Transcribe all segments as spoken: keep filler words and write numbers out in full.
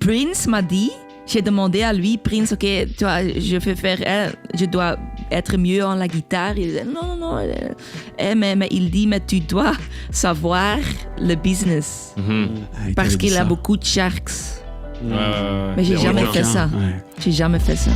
Prince m'a dit, j'ai demandé à lui, Prince, ok, tu vois, je vais faire, je dois être mieux en la guitare. Il dit, non, non, non. Mais, mais il dit, mais tu dois savoir le business. Mm-hmm. Parce qu'il a beaucoup de sharks. Ouais, ouais, ouais. Mais j'ai jamais fait ça. Ouais. J'ai jamais fait ça.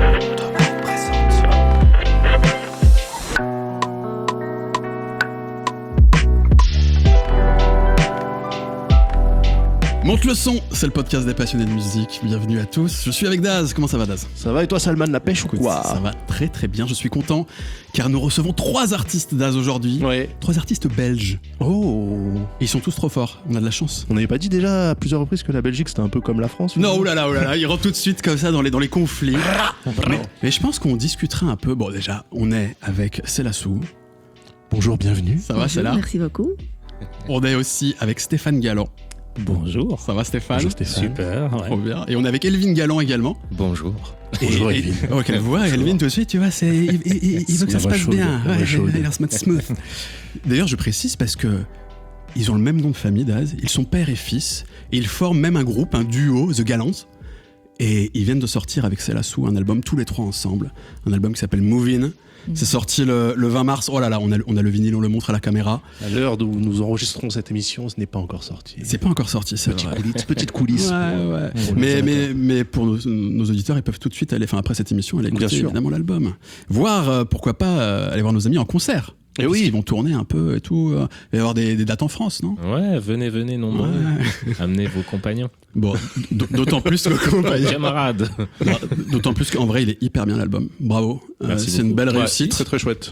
Monte le son, c'est le podcast des passionnés de musique. Bienvenue à tous. Je suis avec Daz. Comment ça va, Daz ? Ça va et toi, Salman, la pêche ou quoi ? Ça va très très bien. Je suis content car nous recevons trois artistes, Daz, aujourd'hui. Ouais. Trois artistes belges. Oh. Et ils sont tous trop forts. On a de la chance. On n'avait pas dit déjà à plusieurs reprises que la Belgique c'était un peu comme la France ? Non, oulala, oulala. Ils rentrent tout de suite comme ça dans les dans les conflits. mais, mais je pense qu'on discutera un peu. Bon, déjà, on est avec Selassou. Bonjour, bienvenue. Ça va, c'est là ? Merci beaucoup. On est aussi avec Stéphane Galland. Bonjour. Ça va, Stéphane ? Bonjour, Stéphane. Super, ouais. Trop bien. Et on est avec Elvin Galland également. Bonjour. Et, Bonjour, et, Elvin. Ok, la voix, Elvin, tout de suite, tu vois, c'est, il, il, il veut que ça se passe chaude, bien. Ouais, chaude. il a l'air smooth. D'ailleurs, je précise parce que ils ont le même nom de famille, Daz. Ils sont père et fils. Et ils forment même un groupe, un duo, The Gallants. Et ils viennent de sortir avec Selassou un album tous les trois ensemble. Un album qui s'appelle Move In. C'est sorti le, le vingt mars. Oh là là, on a, on a le vinyle, on le montre à la caméra. À l'heure où nous enregistrons cette émission, ce n'est pas encore sorti. C'est pas encore sorti, c'est Petite vrai. coulisse, petite coulisse. Ouais, pour, ouais. pour mais, mais, mais pour nos, nos auditeurs, ils peuvent tout de suite aller, enfin après cette émission, aller écouter évidemment l'album. Voir, euh, pourquoi pas, euh, aller voir nos amis en concert. Et oui. Ils vont tourner un peu et tout. Euh, il va y avoir des, des dates en France, non ? Ouais, venez, venez, nombreux. Ouais. Amenez vos compagnons. Bon, d'autant plus que compagnons. Camarades. D'autant plus qu'en vrai, il est hyper bien l'album. Bravo. Euh, c'est beaucoup. Une belle réussite. Ouais, très très chouette.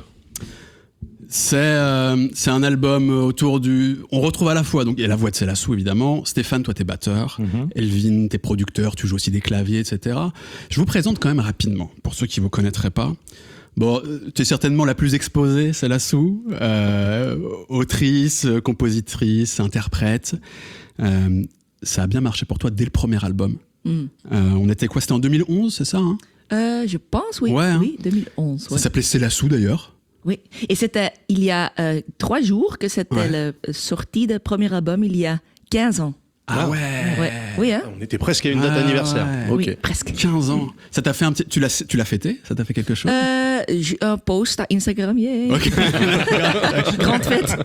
C'est, euh, c'est un album autour du... On retrouve à la fois, donc il y a la voix de Selassou évidemment. Stéphane, toi t'es batteur. Mm-hmm. Elvin, t'es producteur, tu joues aussi des claviers, et cetera. Je vous présente quand même rapidement, pour ceux qui ne vous connaîtraient pas. Bon, tu es certainement la plus exposée, Selassou, euh, autrice, compositrice, interprète. Euh, ça a bien marché pour toi dès le premier album. Mm. Euh, on était quoi ? C'était en deux mille onze, c'est ça hein euh, Je pense, oui. Ouais, hein. Oui, deux mille onze. Ça ouais. s'appelait Selassou d'ailleurs. Oui, et c'était il y a euh, trois jours que c'était ouais. la sortie du premier album, il y a quinze ans. Ah ouais, ouais. Oui, hein. On était presque à une date ah anniversaire. Ouais. Okay. Oui, presque. quinze ans. Ça t'a fait un petit... Tu l'as, tu l'as fêté ? Ça t'a fait quelque chose ? euh, Un post à Instagram, yeah. Okay. Grande fête.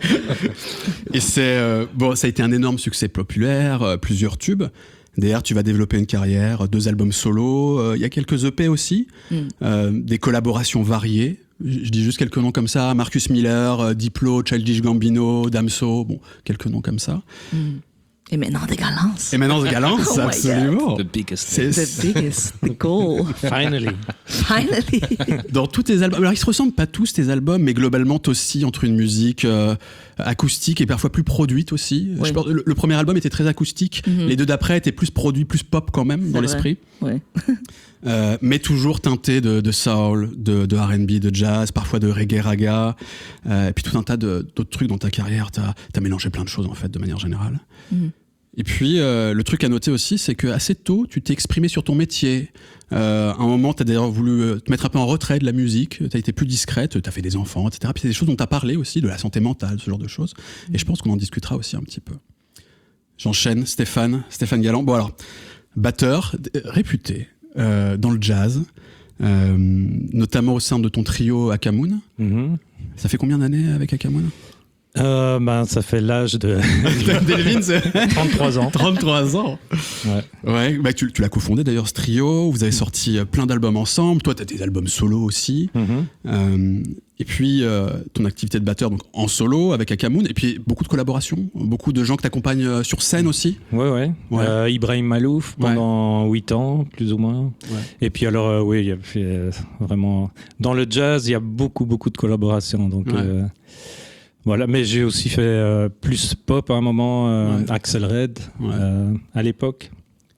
Et c'est... Euh, bon, ça a été un énorme succès populaire, euh, plusieurs tubes. D'ailleurs, tu vas développer une carrière, deux albums solo. Il euh, y a quelques E P aussi, mm. euh, des collaborations variées. Je dis juste quelques noms comme ça. Marcus Miller, euh, Diplo, Childish Gambino, Damso. Bon, quelques noms comme ça. Mm. Et maintenant, The Gallants. Et maintenant, The Gallants, oh absolument. The biggest. C'est the biggest, the goal. Finally. Finally. Dans tous tes albums, alors ils se ressemblent pas tous tes albums, mais globalement t'oscilles entre une musique euh, acoustique et parfois plus produite aussi. Oui. Je pense, le, le premier album était très acoustique, mm-hmm. les deux d'après étaient plus produits, plus pop quand même dans C'est l'esprit. Ouais. euh, mais toujours teinté de, de soul, de, de R and B, de jazz, parfois de reggae raga, euh, et puis tout un tas de, d'autres trucs dans ta carrière. T'as, t'as mélangé plein de choses en fait, de manière générale. Mm-hmm. Et puis, euh, le truc à noter aussi, c'est qu'assez tôt, tu t'es exprimé sur ton métier. Euh, à un moment, tu as d'ailleurs voulu te mettre un peu en retrait de la musique, tu as été plus discrète, tu as fait des enfants, et cetera. Puis c'est des choses dont tu as parlé aussi, de la santé mentale, ce genre de choses. Et je pense qu'on en discutera aussi un petit peu. J'enchaîne, Stéphane, Stéphane Galland. Bon alors, batteur, réputé euh, dans le jazz, euh, notamment au sein de ton trio Akamoon. Mm-hmm. Ça fait combien d'années avec Akamoon ? Euh, ben, ça fait l'âge de... d'Elvin, c'est... trente-trois ans. trente-trois ans. Ouais. Ouais, bah, tu, tu l'as cofondé d'ailleurs, ce trio. Vous avez sorti plein d'albums ensemble. Toi, tu as des albums solo aussi. Mm-hmm. Euh, et puis, euh, ton activité de batteur donc, en solo avec Akamoon. Et puis, beaucoup de collaborations. Beaucoup de gens que tu accompagnes sur scène aussi. Ouais, ouais. ouais. Euh, Ibrahim Malouf pendant huit ouais. ans, plus ou moins. Ouais. Et puis, alors, euh, oui, il y a fait, euh, vraiment... Dans le jazz, il y a beaucoup, beaucoup de collaborations. Donc... Ouais. Euh, Voilà, mais j'ai aussi fait euh, plus pop à un moment, euh, ouais. Axel Red ouais. euh, à l'époque.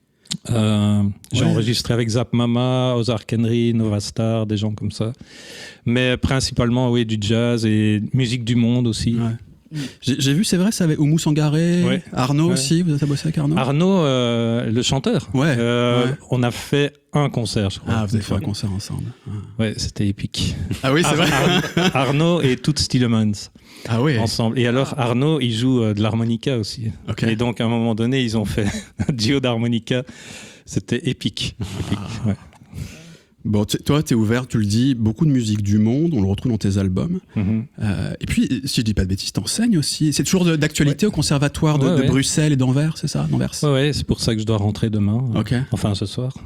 Euh, j'ai ouais. enregistré avec Zap Mama, Ozark Henry, Nova Star, des gens comme ça. Mais principalement, oui, du jazz et musique du monde aussi. Ouais. J'ai, j'ai vu, c'est vrai, ça avec Oumou Sangaré, Ouais. Arnaud Ouais. aussi. Vous avez bossé avec Arnaud Arnaud, euh, le chanteur. Ouais, Euh, ouais. On a fait un concert, je crois. Ah, vous avez fait un concert ensemble. Ouais, c'était épique. Ah oui, c'est Ar- vrai. Ar- Arnaud et Toots Thielemans Ah oui. ensemble. Et alors, Arnaud, il joue euh, de l'harmonica aussi. Ok. Et donc, à un moment donné, ils ont fait un duo d'harmonica. C'était épique. épique ouais. Bon, t- toi, t'es ouvert, tu le dis, beaucoup de musique du monde, on le retrouve dans tes albums. Mhm. Euh, et puis, si je dis pas de bêtises, t'enseignes aussi. C'est toujours de- d'actualité au conservatoire de, Ouais, de ouais. Bruxelles et d'Anvers, c'est ça, d'Anvers. Ouais, ouais, c'est pour ça que je dois rentrer demain. Ok. Enfin, ce soir.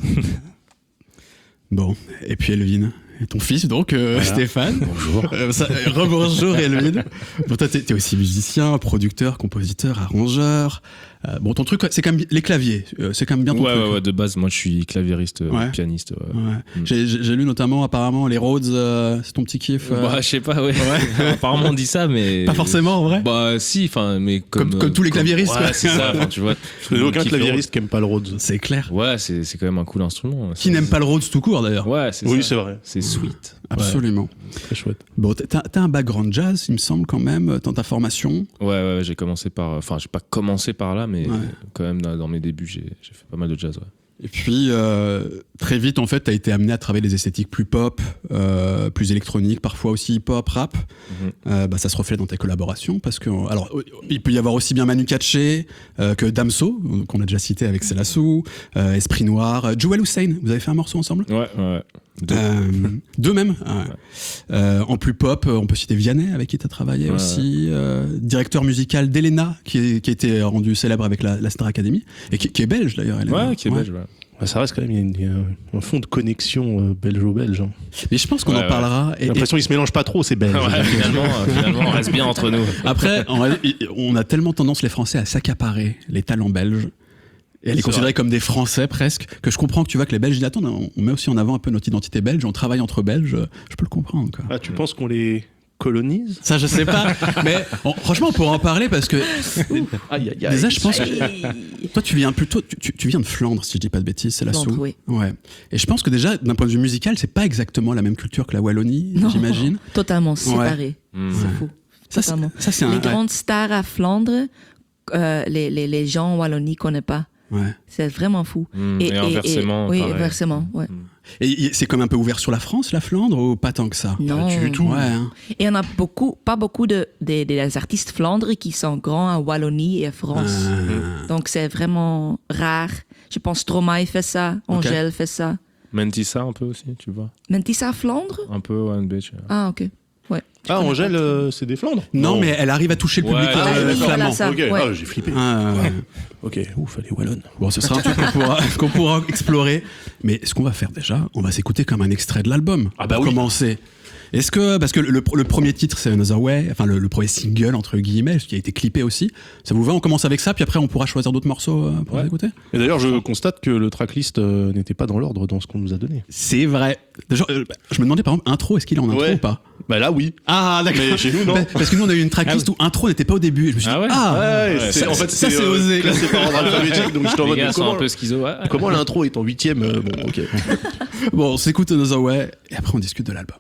Bon, et puis Elvin, et ton fils donc, euh, Voilà. Stéphane. Bonjour. Euh, ça- euh, Rebonjour Elvin. Bon, toi, t'es, t'es aussi musicien, producteur, compositeur, arrangeur. Euh, bon, ton truc, c'est quand même les claviers. Euh, c'est quand même bien ton Ouais, truc. ouais, ouais, de base, moi je suis claviériste, euh, Ouais. pianiste. Ouais. Ouais. Mm. J'ai, j'ai- j'ai lu notamment apparemment les Rhodes, euh, c'est ton petit kiff. euh, Bah, je sais pas, ouais. Apparemment, on dit ça, mais. Pas forcément en vrai. Bah, si, enfin, mais comme. Comme- comme tous les claviéristes, Ouais, quoi. c'est ça, enfin, tu vois. Il n'y a aucun Kiffe le claviériste qui aime pas le Rhodes. C'est clair. Rhodes. Ouais, c'est c'est quand même un cool instrument. Qui n'aime pas le Rhodes tout court d'ailleurs. Ouais, c'est Oui, ça. c'est vrai. C'est sweet. Absolument. Très chouette. Bon, t'as, t'as un background jazz, il me semble quand même, dans ta formation. Ouais, ouais, ouais, j'ai commencé par. Enfin, j'ai pas commencé par là, mais Ouais. quand même, dans, dans mes débuts, j'ai j'ai fait pas mal de jazz, ouais. Et puis, euh, très vite, en fait, t'as été amené à travailler des esthétiques plus pop, euh, plus électroniques, parfois aussi hip-hop, rap. Mhm. Euh, bah, ça se reflète dans tes collaborations, parce que, alors, il peut y avoir aussi bien Manu Katché euh, que Damso, qu'on a déjà cité avec Selassou, euh, Esprit Noir, euh, Joel Hussein. Vous avez fait un morceau ensemble? Ouais, ouais, ouais. Deux. Euh, deux même. Ah ouais. Euh, en plus pop, on peut citer Vianney avec qui tu as travaillé Ouais, aussi, euh, directeur musical d'Elena qui, est- qui a été rendu célèbre avec la, la Star Academy et qui, qui est belge d'ailleurs. Elena. Ouais, qui est belge, ouais. Bah, ça reste quand même, il y a, une- il y a un, un fond de connexion euh, belge-belge. hein. Mais je pense qu'on Ouais, en ouais. parlera. Et- J'ai l'impression qu'ils se mélangent pas trop, c'est belge. Ouais, finalement, euh, finalement, on reste bien entre nous. et après, en vrai, on a tellement tendance les Français à s'accaparer les talents belges. Et à les C'est considérer vrai. comme des Français presque, que je comprends que tu vois que les Belges disent attends, on on met aussi en avant un peu notre identité belge, on travaille entre Belges, je peux le comprendre quoi. Ah, tu penses qu'on les colonise? Ça je sais pas, mais on- franchement on pourra en parler parce que Aïe, aïe, aïe. déjà je pense que Aïe. toi tu viens plutôt, tu, tu- tu viens de Flandre si je dis pas de bêtises, c'est la Flandre, Sou. oui. Ouais. Et je pense que déjà d'un point de vue musical c'est pas exactement la même culture que la Wallonie, Non, j'imagine. totalement séparé. Mm. C'est fou. Ça c'est, Totalement. ça c'est un. Les ouais. grandes stars à Flandre, euh, les, les, les gens en Wallonie ne connaissent pas. Ouais. C'est vraiment fou. Mm. Et, inversement. oui, pareil. inversement. Ouais. Mm. Et y- c'est comme un peu ouvert sur la France, la Flandre ou pas tant que ça? Non. du tout. Ouais. hein. Et on a beaucoup, pas beaucoup de, de- des artistes flandres qui sont grands à Wallonie et à France. Ah. Donc c'est vraiment rare. Je pense Stromae fait ça, Angèle fait ça. Mentissa un peu aussi, tu vois. Mentissa à Flandre? Un peu One Bitch. Ah, ok. Ouais. Je Ah, connais Angèle, pas trop. euh, c'est des Flandres? Non, mais elle arrive à toucher le Ouais, public ah, euh, oui, voilà flamand. ça. Ok, ouais. ah, j'ai flippé. Ah, ouais. Ok, ouf, elle est wallonne. Bon, ce sera un truc qu'on pourra, qu'on pourra explorer. Mais ce qu'on va faire déjà, on va s'écouter comme un extrait de l'album. Ah bah pour oui. commencer. Est-ce que, parce que le, le premier titre c'est Another Way, enfin le, le premier single entre guillemets, qui a été clippé aussi. Ça vous va? On commence avec ça, puis après on pourra choisir d'autres morceaux euh, pour Ouais. les écouter. Et d'ailleurs, je constate que le tracklist euh, n'était pas dans l'ordre dans ce qu'on nous a donné. C'est vrai. Déjà, euh, je me demandais par exemple intro, est-ce qu'il est en intro Ouais. ou pas? Bah là, oui. Ah d'accord. Mais chez nous, non. Bah, Parce que nous on a eu une tracklist où intro n'était pas au début. Et je me suis Ah dit, ouais ah, Ouais, ouais, c'est- ça- en fait, ça, c'est c'est euh, osé. classé par ordre alphabétique, donc je t'en Les mode gars mais sont comment, un peu schizo. Ouais. comment l'intro est en huitième euh, Bon, ok. Bon, on s'écoute Another Way et après on discute de l'album.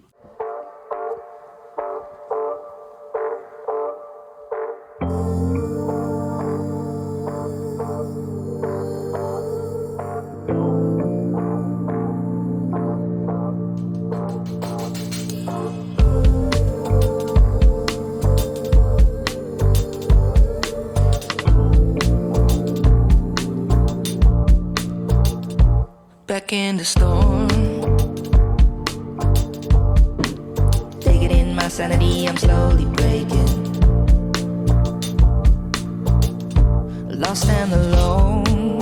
Back in the storm, taking in my sanity, I'm slowly breaking. Lost and alone,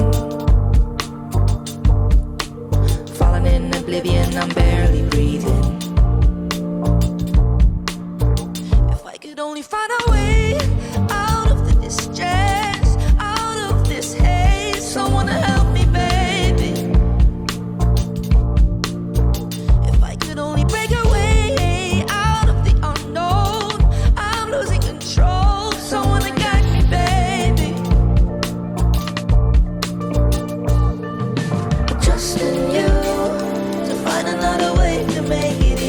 falling in oblivion, I'm barely breathing. If I could only find a way out of the distress, out of this haze, someone to help me, baby. If I could only break away out of the unknown, I'm losing control. Someone to guide me, baby. Trust in you to find another way to make it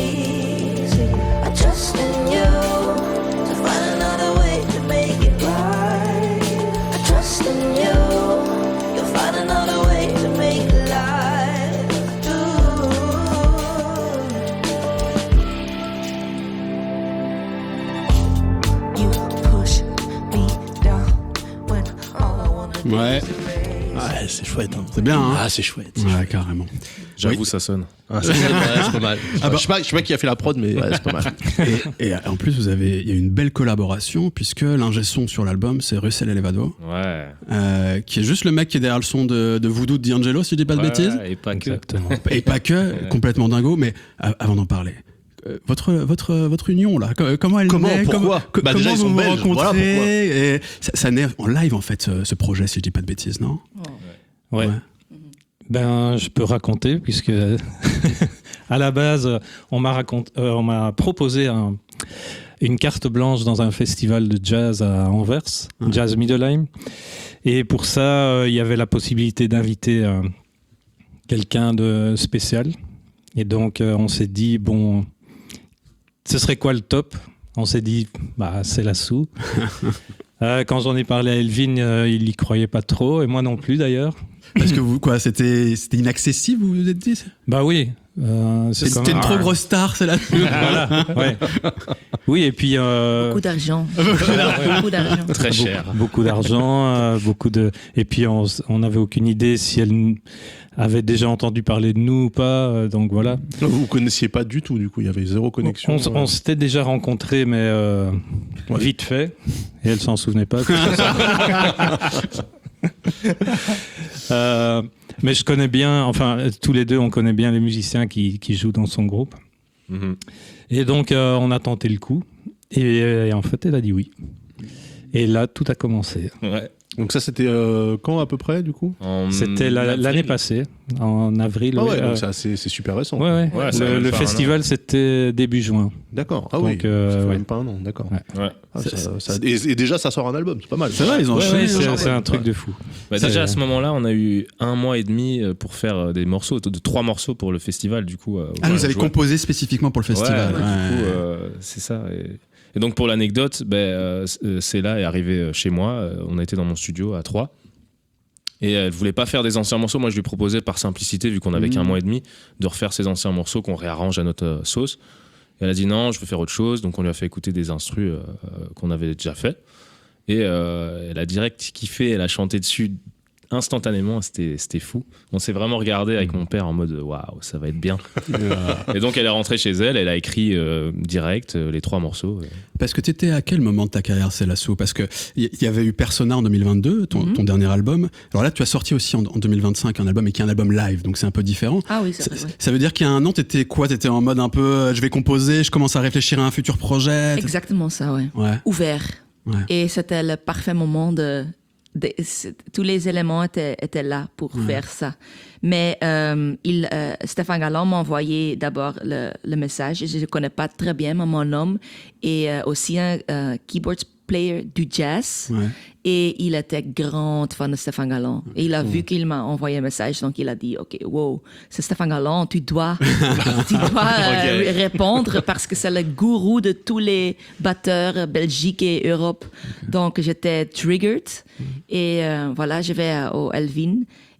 Ouais, Ouais, c'est chouette. Hein. c'est bien, hein. Ah, c'est chouette. c'est Ouais, chouette. carrément. J'avoue, Oui. ça sonne. Ah, c'est, ouais, c'est pas mal. Ah bah- je, sais pas, je sais pas qui a fait la prod, mais ouais, c'est pas mal. Et, et en plus, vous avez, il y a une belle collaboration puisque l'ingé son sur l'album, c'est Russell Elevado, Ouais. euh, qui est juste le mec qui est derrière le son de, de Voodoo de D'Angelo, si je dis pas de Ouais, bêtises. Et pas que. Exactement. Et pas que, complètement dingo. Mais euh, avant d'en parler, euh, votre votre votre union là, co- comment elle Comment, naît, pourquoi co- Bah, comment déjà, ils vous sont vous belges, rencontrez voilà pourquoi. et ça, ça naît en live en fait ce, ce projet, si je dis pas de bêtises, non? Ouais. Ouais. Ben, je peux raconter, puisque à la base, on m'a raconté, euh, on m'a proposé un- une carte blanche dans un festival de jazz à Anvers, Ah. Jazz Middelheim. Et pour ça, euh, il y avait la possibilité d'inviter euh, quelqu'un de spécial. Et donc, euh, on s'est dit, bon, ce serait quoi le top? On s'est dit, bah, c'est Lassou. Euh, quand j'en ai parlé à Elvin, euh, il y croyait pas trop, et moi non plus d'ailleurs. Parce que vous quoi, c'était c'était inaccessible, vous vous êtes dit? Bah oui. euh, c'est C'était comme- une trop grosse star, c'est là. Voilà, ouais. Oui, et puis euh, Beaucoup d'argent. Beaucoup d'argent. Très cher. beaucoup, beaucoup d'argent, euh, beaucoup de. Et puis on s- on n'avait aucune idée si elle n- avait déjà entendu parler de nous ou pas. euh, donc voilà. Vous vous connaissiez pas du tout, du coup, il y avait zéro connexion. On, s- on s'était déjà rencontrés, mais euh, Ouais. vite fait. Et elle s'en souvenait pas. tout ça. Euh, mais je connais bien, enfin tous les deux, on connaît bien les musiciens qui, qui jouent dans son groupe. Mhm. Et donc, euh, on a tenté le coup. Et, et en fait, elle a dit oui. Et là, tout a commencé. Ouais. Donc ça, c'était euh, quand à peu près, du coup En C'était la- avril. l'année passée, en avril. Ah oui, ouais, euh, donc ça, c'est, c'est super récent. ouais, ouais. Ouais, ça va le même le faire un festival, c'était début juin. D'accord. Ah Donc, oui, euh, ça fait ouais. même pas un an, d'accord. Ouais. Ouais. Ah, C'est- ça- ça- et, et déjà, ça sort un album, c'est pas mal. C'est vrai, ils ont Ouais, enchaîné. ouais, c'est genre. c'est un truc Ouais. de fou. Bah, Ça, déjà euh, à ce moment-là, on a eu un mois et demi euh, pour faire euh, des morceaux, de trois morceaux pour le festival. Du coup, euh, Ah, ouais, vous avez on jouait. composé spécifiquement pour le Ouais, festival. ouais, du Ouais. coup, euh, c'est ça. Et, et donc pour l'anecdote, ben, euh, c'est là est arrivé euh, chez moi. euh, On a été dans mon studio à trois. Et elle voulait pas faire des anciens morceaux. Moi, je lui proposais par simplicité, vu qu'on avait Mmh. qu'un mois et demi, de refaire ces anciens morceaux qu'on réarrange à notre euh, sauce. Et elle a dit non, je veux faire autre chose. Donc on lui a fait écouter des instrus euh, euh, qu'on avait déjà fait. Et euh, elle a direct kiffé. Elle a chanté dessus instantanément. C'était c'était fou. On s'est vraiment regardé avec mon père en mode waouh, ça va être bien. Et donc elle est rentrée chez elle. Elle a écrit euh, direct euh, les trois morceaux. Parce que tu étais à quel moment de ta carrière, c'est Lasso? Parce qu'il y, y avait eu Persona en deux mille vingt-deux, ton, Mhm. ton dernier album. Alors là, tu as sorti aussi en, en deux mille vingt-cinq un album, et qui est un album live, donc c'est un peu différent. Ah oui, c'est Ça, vrai. ouais. ça veut dire qu'il y a un an, t'étais quoi? T'étais en mode un peu, euh, je vais composer, je commence à réfléchir à un futur projet. Exactement ça, ouais. Ouais. Ouvert. Ouais. Et c'était le parfait moment de. de- c'est- tous les éléments étaient, étaient là pour Ouais. faire ça. Mais euh, il, euh, Stéphane Galland m'a envoyé d'abord le, le message. Je ne le connais pas très bien, mais mon homme est euh, aussi un euh, keyboard player du jazz. Ouais. Et il était grand fan de Stéphane Galland. Et il a vu qu'il m'a envoyé un message, donc il a dit, OK, wow, c'est Stéphane Galland, tu dois, tu dois euh, Ok. répondre parce que c'est le gourou de tous les batteurs Belgique et Europe. Donc j'étais triggered. Et euh, voilà, je vais à- au Elvin.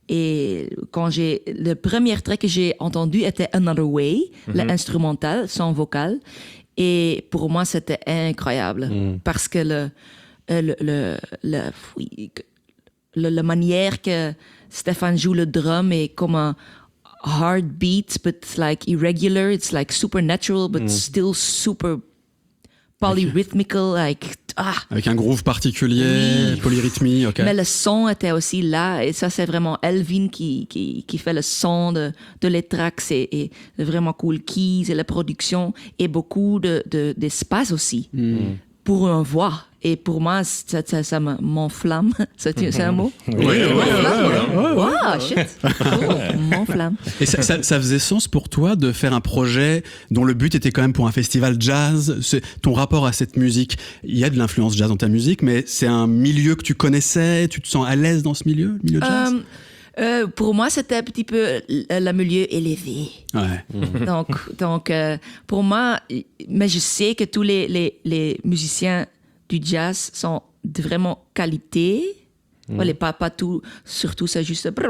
Et quand j'ai le premier trait que j'ai entendu était Another Way, l'instrumental, sans vocal. Et pour moi, c'était incroyable Mm. parce que le, euh, le, le, le, oui, que- le- la manière que Stéphane joue le drum est comme un hard beat, but like irregular. It's like supernatural, but still super polyrhythmical. Like, ah, Avec un groove particulier, Oui. polyrythmie, ok. mais le son était aussi là, et ça, c'est vraiment Elvin qui, qui, qui fait le son de, de les tracks, et, et vraiment cool keys, et la production, et beaucoup de, de, d'espace aussi, pour une voix. Et pour moi, ça, ça, ça me- m'enflamme. C'est, c'est un mot? Oui, oui, oui, M'enflamme, Wow, shit. Cool. M'enflamme. Et ça, ça- ça faisait sens pour toi de faire un projet dont le but était quand même pour un festival jazz. C'est ton rapport à cette musique. Il y a de l'influence jazz dans ta musique, mais c'est un milieu que tu connaissais. Tu te sens à l'aise dans ce milieu, le milieu jazz? Euh, euh, pour moi, c'était un petit peu le, le milieu élevé. Ouais. Donc, donc euh, pour moi, mais je sais que tous les, les, les musiciens du jazz sont de vraiment qualité. Voilà, pas, pas tout, surtout c'est juste. But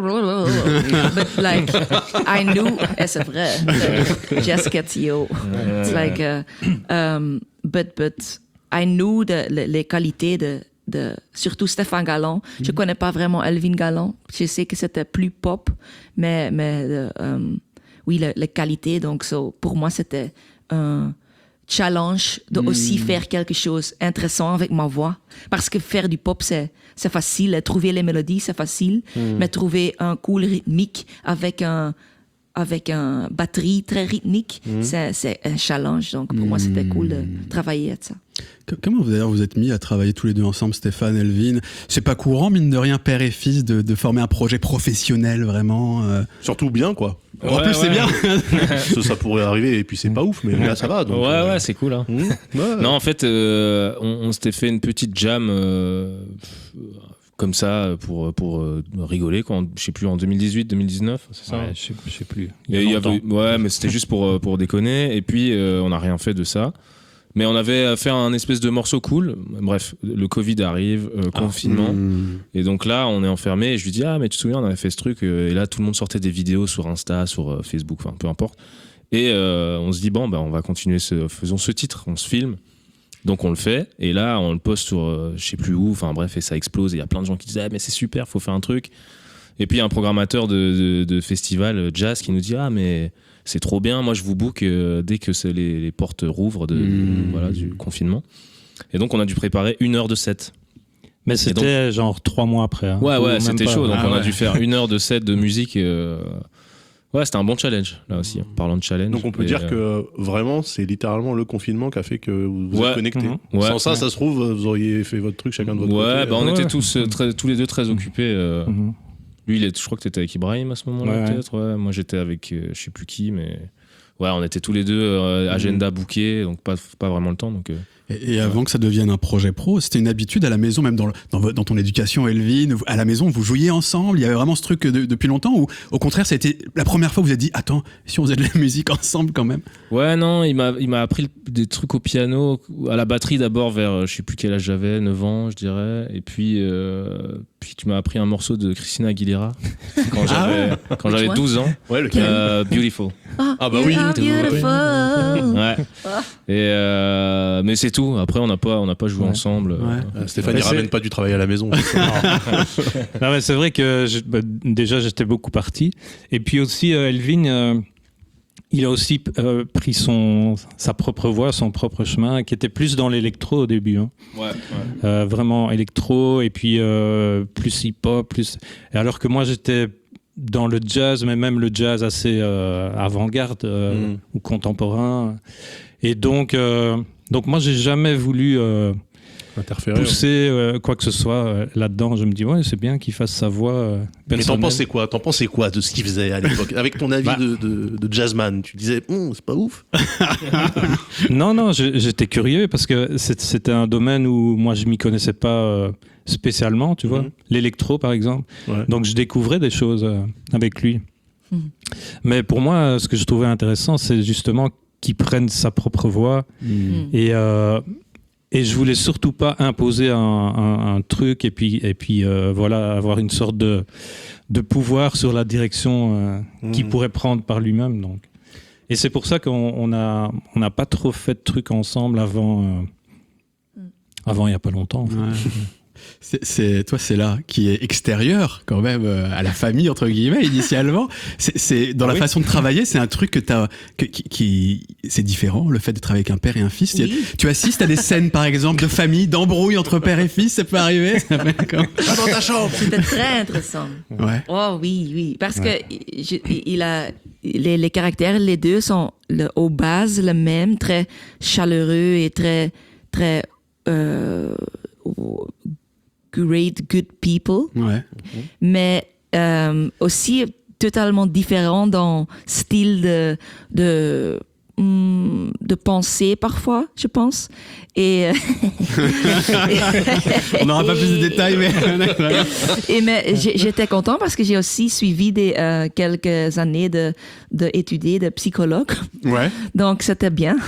like, I knew, et c'est vrai, just gets you. It's like, uh, um, but, but I knew the, les, les qualités de de surtout Stéphane Galland. Mm-hmm. Je connais pas vraiment Elvin Galland. Je sais que c'était plus pop, mais mais euh, um, oui, la, la qualité. Donc, so, pour moi, c'était un challenge de mm. aussi faire quelque chose d'intéressant avec ma voix. Parce que faire du pop, c'est, c'est facile. Trouver les mélodies, c'est facile. Mm. Mais trouver un cool rythmique avec un, avec un batterie très rythmique, mm. c'est, c'est un challenge. Donc, pour mm. moi, c'était cool de travailler avec ça. Comment vous, d'ailleurs, vous êtes mis à travailler tous les deux ensemble, Stéphane, Elvin? C'est pas courant, mine de rien, père et fils, de, de former un projet professionnel, vraiment euh... Surtout bien, quoi. Ouais, en plus, ouais. c'est bien. ça, ça pourrait arriver, et puis c'est pas ouf, mais là, ça va. Donc, ouais, euh... ouais, c'est cool. Hein. Mmh, ouais. Non, en fait, euh, on, on s'était fait une petite jam euh, comme ça pour, pour euh, rigoler, quoi. Je sais plus, en deux mille dix-huit, deux mille dix-neuf, c'est ça? Ouais, je sais, je sais plus. Il y a, il y avait, ouais, mais c'était juste pour, pour déconner, et puis euh, on n'a rien fait de ça. Mais on avait fait un espèce de morceau cool. Bref, le Covid arrive, euh, confinement. Ah, mmh. Et donc là, on est enfermé. Et je lui dis, ah, mais tu te souviens, on avait fait ce truc. Euh, et là, tout le monde sortait des vidéos sur Insta, sur euh, Facebook, enfin, peu importe. Et euh, on se dit, bon, bah, on va continuer, ce, faisons ce titre. On se filme. Donc on le fait. Et là, on le poste sur euh, je sais plus où. Enfin, bref, et ça explose. Et il y a plein de gens qui disent, ah, mais c'est super, faut faire un truc. Et puis, il y a un programmateur de, de, de festival jazz qui nous dit, ah, mais c'est trop bien, moi je vous book euh, dès que c'est les, les portes rouvrent de, mmh. voilà, du confinement. Et donc on a dû préparer une heure de set. Mais c'était donc, genre trois mois après. Hein. Ouais, ouais, c'était pas. chaud. Donc ah, on ouais. a dû faire une heure de set de musique. Euh... Ouais, c'était un bon challenge, là aussi, en parlant de challenge. Donc on peut et dire euh... que vraiment, c'est littéralement le confinement qui a fait que vous vous ouais. êtes connectés. Mmh. Ouais. Sans ça, ça se trouve, vous auriez fait votre truc chacun de votre ouais, côté. Ouais, bah on ouais. était tous, très, tous les deux très occupés. Euh... Mmh. Lui, il est, je crois que tu étais avec Ibrahim à ce moment-là, ouais, peut-être. Ouais. Moi, j'étais avec euh, je sais plus qui, mais... Ouais, on était tous les deux euh, agenda booké, donc pas, pas vraiment le temps. Donc, euh, et, et avant ouais. que ça devienne un projet pro, c'était une habitude à la maison, même dans, le, dans, dans ton éducation, Elvin, à la maison, vous jouiez ensemble, il y avait vraiment ce truc de, depuis longtemps, ou au contraire, ça a été la première fois où vous vous êtes dit, attends, si on faisait de la musique ensemble quand même? Ouais, non, il m'a, il m'a appris des trucs au piano, à la batterie d'abord vers, je sais plus quel âge j'avais, neuf ans, je dirais, et puis, euh, puis tu m'as appris un morceau de Christina Aguilera quand j'avais, ah ouais. quand j'avais douze ans. Ouais, lequel euh, Beautiful. Ah, ah bah oui. Beautiful. Ouais. Et euh, mais c'est tout. Après, on n'a pas, on n'a pas joué ouais. ensemble. Ouais. Euh, Stéphane, il ramène pas du travail à la maison. Non, mais c'est vrai que je, bah, déjà j'étais beaucoup parti. Et puis aussi, euh, Elvin, euh, il a aussi euh, pris son, sa propre voie, son propre chemin, qui était plus dans l'électro au début. Hein. Ouais. ouais. Euh, vraiment électro, et puis euh, plus hip-hop, plus. Et alors que moi, j'étais dans le jazz, mais même le jazz assez euh, avant-garde euh, mm. ou contemporain. Et donc, euh, donc moi, j'ai jamais voulu euh, interférer, pousser euh, quoi que ce soit euh, là-dedans. Je me dis, ouais, c'est bien qu'il fasse sa voix euh, personnelle. Mais t'en pensais quoi T'en pensais quoi de ce qu'il faisait à l'époque? Avec ton avis bah. de, de, de jazzman, tu disais, hm, c'est pas ouf. Non, non, je, j'étais curieux parce que c'était un domaine où moi, je m'y connaissais pas euh, spécialement, tu vois. Mm-hmm. L'électro, par exemple. Ouais. Donc, je découvrais des choses euh, avec lui. Mm-hmm. Mais pour moi, ce que je trouvais intéressant, c'est justement qu'il prenne sa propre voix. Mm-hmm. Et, euh, et je voulais surtout pas imposer un, un, un truc et puis, et puis euh, voilà, avoir une sorte de, de pouvoir sur la direction euh, mm-hmm. qu'il pourrait prendre par lui-même. Donc. Et c'est pour ça qu'on on a, on n'a pas trop fait de trucs ensemble avant, euh, avant il n'y a pas longtemps. En fait. Ouais. C'est, c'est, toi, c'est là qui est extérieur quand même euh, à la famille entre guillemets initialement. C'est, c'est dans ah la oui. façon de travailler, c'est un truc que t'as, que, qui, qui, c'est différent le fait de travailler avec un père et un fils. Oui. Tu, tu assistes à des scènes par exemple de famille, d'embrouille entre père et fils, ça peut arriver. Ça fait comme... Va dans ta chambre. C'était très intéressant. Ouais. Oh oui, oui, parce ouais. que je, il a les, les caractères, les deux sont le, aux bases le même, très chaleureux et très très. Euh, great, good people, ouais. mais euh, aussi totalement différent dans style de, de, de pensée parfois, je pense. Et, on n'aura pas plus de détails, mais... et mais j'étais content parce que j'ai aussi suivi des, euh, quelques années de, de étudier de psychologue. Ouais. Donc c'était bien.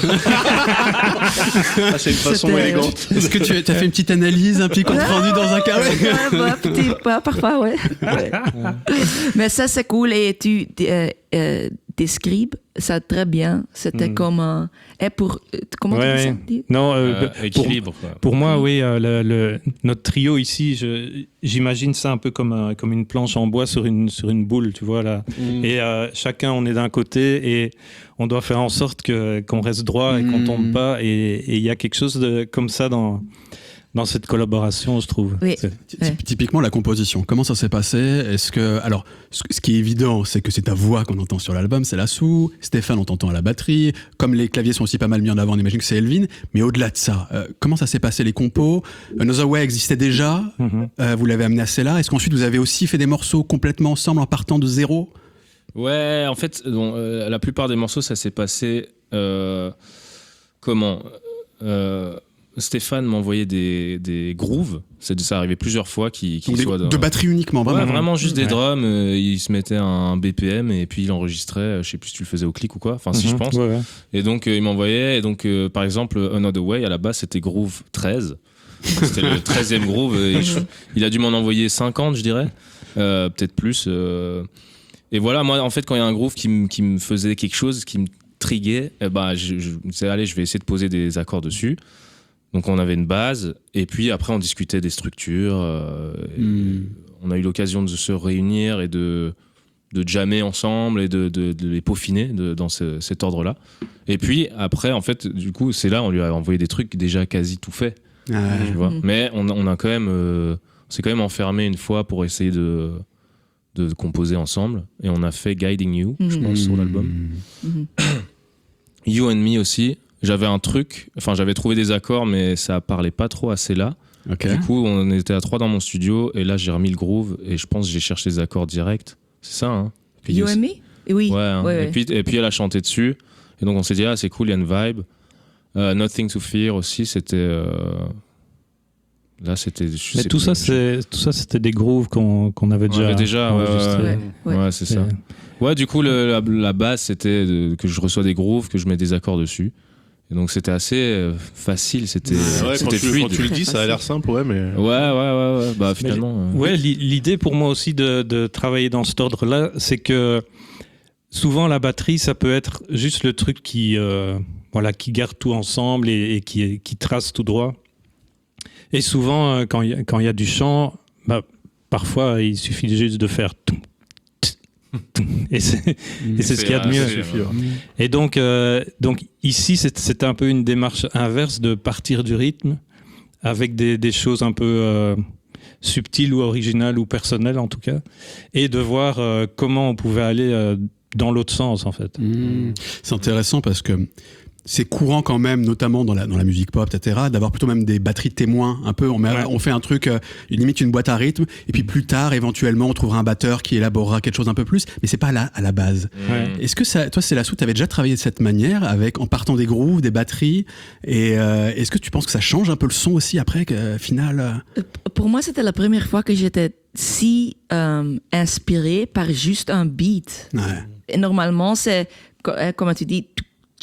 Ah, c'est une façon c'était... élégante. Est-ce que tu as fait une petite analyse, un petit compte rendu dans un carré? Ouais, bah, petit, bah, parfois, ouais. ouais. Mais ça c'est cool et tu, euh, euh, décrit ça très bien. C'était Mm. comme un... Et pour... Comment Ouais, tu dis ça ouais. dit Non, euh, Euh, pour, équilibre, quoi. pour moi, oui, euh, le, le- notre trio ici, je- j'imagine ça un peu comme, un- comme une planche en bois sur une, sur une boule, tu vois, là. Mm. Et euh, chacun, on est d'un côté et on doit faire en sorte que, qu'on reste droit et qu'on Mm. tombe pas. Et et il y a quelque chose de, comme ça dans, dans cette collaboration, je trouve. Oui. C'est- Ty- Ouais. Typiquement, la composition. Comment ça s'est passé? Est-ce que, alors, ce, ce qui est évident, c'est que c'est ta voix qu'on entend sur l'album, c'est la sous. Stéphane, on t'entend à la batterie. Comme les claviers sont aussi pas mal mis en avant, on imagine que c'est Elvin. Mais au-delà de ça, euh, comment ça s'est passé les compos? Another Way existait déjà. Mhm. Euh, vous l'avez amené assez là. Est-ce qu'ensuite vous avez aussi fait des morceaux complètement ensemble en partant de zéro? Ouais, en fait, bon, euh, la plupart des morceaux, ça s'est passé. euh, comment euh, Stéphane m'envoyait des, des grooves. C'est, ça arrivait plusieurs fois qu'il, qu'il Donc des- soit dans- de batterie uniquement, Ouais, vraiment. vraiment juste des Ouais. drums. euh, il se mettait un B P M et puis il enregistrait. euh, Je sais plus si tu le faisais au clic ou quoi. Enfin, si je Mhm. pense. Ouais, ouais. Et donc, euh, il m'envoyait. Et donc, euh, par exemple, Another Way, à la base, c'était groove treize. C'était le treizième groove. Et je- il a dû m'en envoyer cinquante, je dirais. Euh, peut-être plus. euh. Et voilà, moi, en fait, quand il y a un groove qui, me- qui me faisait quelque chose, qui me triguait, eh ben, je, je me disais, allez, je vais essayer de poser des accords dessus. Donc, on avait une base. Et puis, après, on discutait des structures. euh, et Hmm. On a eu l'occasion de se réunir et de, de jammer ensemble et de, de, de les peaufiner de, dans ce- cet ordre-là. Et puis, après, en fait, du coup, c'est là, on lui a envoyé des trucs déjà quasi tout faits. Ah ouais. Tu vois. Mhm. Mais on, on a quand même, euh, on s'est quand même enfermé une fois pour essayer de, de composer ensemble. Et on a fait Guiding You, je Mhm. pense, sur l'album. Mhm. You and Me aussi. J'avais un truc, enfin, j'avais trouvé des accords, mais ça parlait pas trop à là. Ok. Du coup, on était à trois dans mon studio, et là, j'ai remis le groove, et je pense que j'ai cherché les accords directs. C'est ça, hein? Puis You and Me? Oui. Ouais, hein. Ouais, et, ouais. puis, et puis elle a chanté dessus. Et donc on s'est dit, ah, c'est cool, il y a une vibe. Euh, Nothing to Fear aussi, c'était. euh, Là, c'était. je Mais sais tout plus. ça, c'est, tout ça, c'était des grooves qu'on, qu'on avait On déjà, avait déjà, ouais, enregistrés. Ouais, ouais. Ouais, c'est ça. Ouais, du coup, le- la, la base, c'était de- que je reçois des grooves, que je mets des accords dessus. Et donc c'était assez euh, facile, c'était, Ouais, quand, c'était tu, fluide. quand tu le dis, ça a l'air simple, ouais, mais. Ouais, ouais, ouais, ouais. Bah finalement. euh, Ouais, li- l'idée pour moi aussi de, de travailler dans cet ordre-là, c'est que souvent la batterie, ça peut être juste le truc qui, euh, voilà, qui garde tout ensemble et, et qui, qui trace tout droit. Et souvent, euh, quand il y, a- quand il y a du chant, bah, parfois il suffit juste de faire tout. Et c'est, et c'est ce qu'il y a de mieux. assez, ouais. Et donc, euh, donc ici, c'est, c'est un peu une démarche inverse de partir du rythme avec des, des choses un peu euh, subtiles ou originales ou personnelles en tout cas, et de voir euh, comment on pouvait aller euh, dans l'autre sens en fait. Mmh. C'est intéressant parce que c'est courant quand même, notamment dans la, dans la musique pop, et cetera, d'avoir plutôt même des batteries témoins. Un peu, on, met, Ouais. on fait un truc, euh, limite une boîte à rythme, et puis plus tard, éventuellement, on trouvera un batteur qui élaborera quelque chose un peu plus, mais c'est pas là, à la base. Ouais. Est-ce que ça, toi, c'est la soude, t'avais déjà travaillé de cette manière, avec, en partant des grooves, des batteries, et euh, est-ce que tu penses que ça change un peu le son aussi après, que, euh, final euh, Euh, Pour moi, c'était la première fois que j'étais si euh, inspirée par juste un beat. ouais. Et normalement, c'est, co- euh, comme tu dis,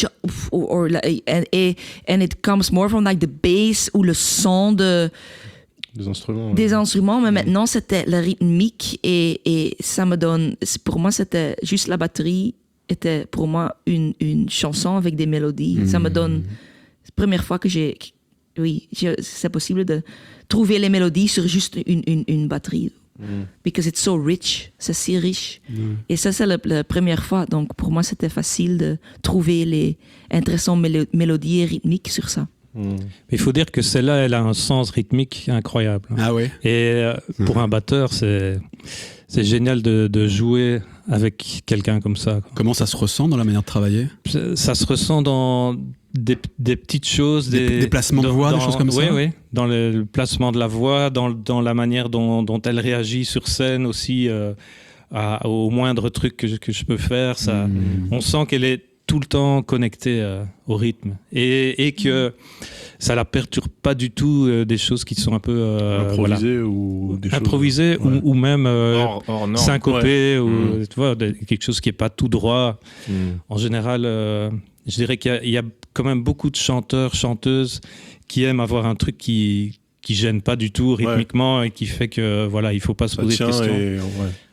or, or, et, et, and it comes more from like the bass ou le son de, Des instruments. ouais. des instruments, mais maintenant c'était la rythmique et, et ça me donne, c'est- pour moi c'était juste la batterie était pour moi une, une chanson avec des mélodies. Ça me donne, c'est la première fois que j'ai, oui, j'ai- c'est possible de trouver les mélodies sur juste une, une, une batterie. Because it's so rich, c'est si riche. Et ça, c'est la, la première fois. Donc, pour moi, c'était facile de trouver les intéressantes mélo- mélodies et rythmiques sur ça. Mm. Mais il faut dire que celle-là, elle a un sens rythmique incroyable. Ah ouais. Et euh, pour un batteur, c'est, c'est génial de, de jouer avec quelqu'un comme ça. quoi. Comment ça se ressent dans la manière de travailler? Ça, ça se ressent dans des, des petites choses. Des- des placements de dans- voix, des dans- choses comme ça? Oui, oui. Dans le, le placement de la voix, dans, dans la manière dont, dont elle réagit sur scène aussi, euh, à- au moindre truc que je, que je peux faire. Ça, Mmh. On sent qu'elle est tout le temps connectée euh, au rythme et, et que ça la perturbe pas du tout euh, des choses qui sont un peu euh, voilà, Improvisé ou des choses. improvisées Ouais. ou, ou même euh, hors, hors norme. syncopées ou Mm. tu vois, des- quelque chose qui est pas tout droit. Mm. En général, euh, je dirais qu'il y a, il y a quand même beaucoup de chanteurs, chanteuses qui aiment avoir un truc qui qui gêne pas du tout rythmiquement et qui fait que voilà, il faut pas se Ça poser de tient questions. et. Ouais.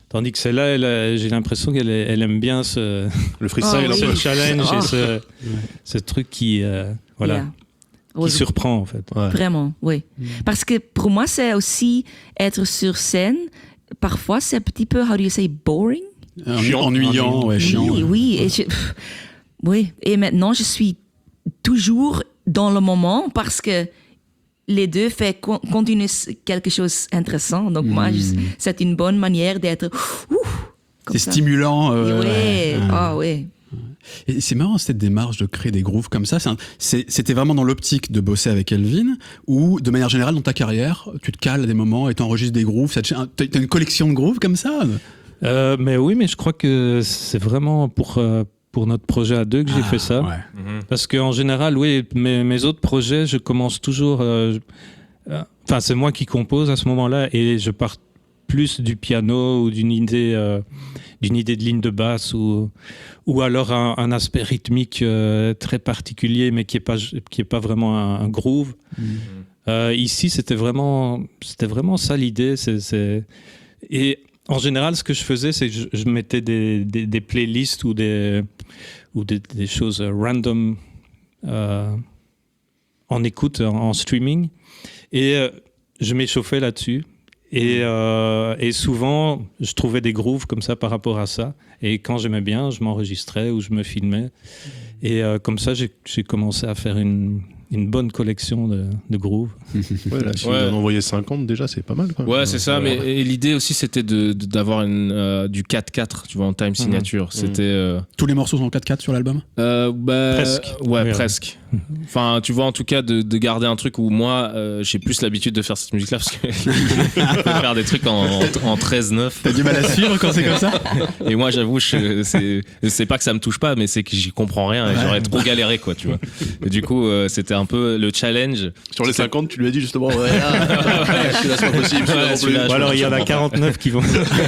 Tandis que celle-là, elle a- j'ai l'impression qu'elle est- elle aime bien ce, Le freestyle, Oh, un oui. peu. ce challenge Oh. et ce, ce truc qui, euh, voilà, Yeah. qui Oui, surprend en fait. Ouais. Vraiment, oui. Parce que pour moi, c'est aussi être sur scène. Parfois, c'est un petit peu, how do you say, boring? Ennu- Chiant. Ennuyant, ouais, chiant. Oui, ouais. oui. Et je- pff, oui. Et maintenant, je suis toujours dans le moment parce que les deux font con- continuer quelque chose d'intéressant. Donc, moi, je- c'est une bonne manière d'être. ouf, comme C'est ça. stimulant. euh, Oui, ouais. ah oui. Et c'est marrant cette démarche de créer des grooves comme ça. C'est un- c'est- C'était vraiment dans l'optique de bosser avec Elvin ou de manière générale dans ta carrière, tu te cales à des moments et t'enregistres des grooves. ça te- T'as une collection de grooves comme ça Euh, mais oui, mais je crois que c'est vraiment pour, euh, pour notre projet à deux que j'ai Ah, fait ça. ouais. Mhm. Parce qu'en général, oui, mes, mes autres projets, je commence toujours. euh, je- euh, Enfin, c'est moi qui compose à ce moment-là et je pars plus du piano ou d'une idée, euh, d'une idée de ligne de basse ou, ou alors un, un aspect rythmique euh, très particulier, mais qui n'est pas, qui est pas vraiment un, un groove. Euh, ici, c'était vraiment, c'était vraiment ça l'idée. C'est, c'est... Et en général, ce que je faisais, c'est que je, je mettais des, des, des playlists ou des, ou des, des choses random euh, en écoute, en, en streaming. Et euh, je m'échauffais là-dessus. Et, euh, et souvent, je trouvais des grooves comme ça par rapport à ça. Et quand j'aimais bien, je m'enregistrais ou je me filmais. Et euh, comme ça, j'ai, j'ai commencé à faire une, une bonne collection de, de grooves. Ouais, là, si Ouais. on en envoyait cinquante, déjà, c'est pas mal. Quoi. Ouais, c'est ça. Ouais. Mais et l'idée aussi, c'était de, de- d'avoir une, euh, du quatre quatre, tu vois, en time signature. C'était. euh, Tous les morceaux sont en quatre quatre sur l'album Euh, bah, Presque. Ouais, Oui, presque. Enfin, tu vois, en tout cas, de, de garder un truc où moi, euh, j'ai plus l'habitude de faire cette musique-là parce que je peux faire des trucs en, en, en treize neuf. T'as du mal à suivre quand c'est comme ça Et moi, j'avoue, je- c'est, c'est pas que ça me touche pas, mais c'est que j'y comprends rien et j'aurais trop galéré, quoi, tu vois. Et du coup, euh, c'était un peu le challenge. Sur les cinquante, tu lui as dit justement, ouais, là, celui-là, c'est pas possible, celui-là Ouais, non plus. celui-là, Ou alors il y en a quarante-neuf qui vont.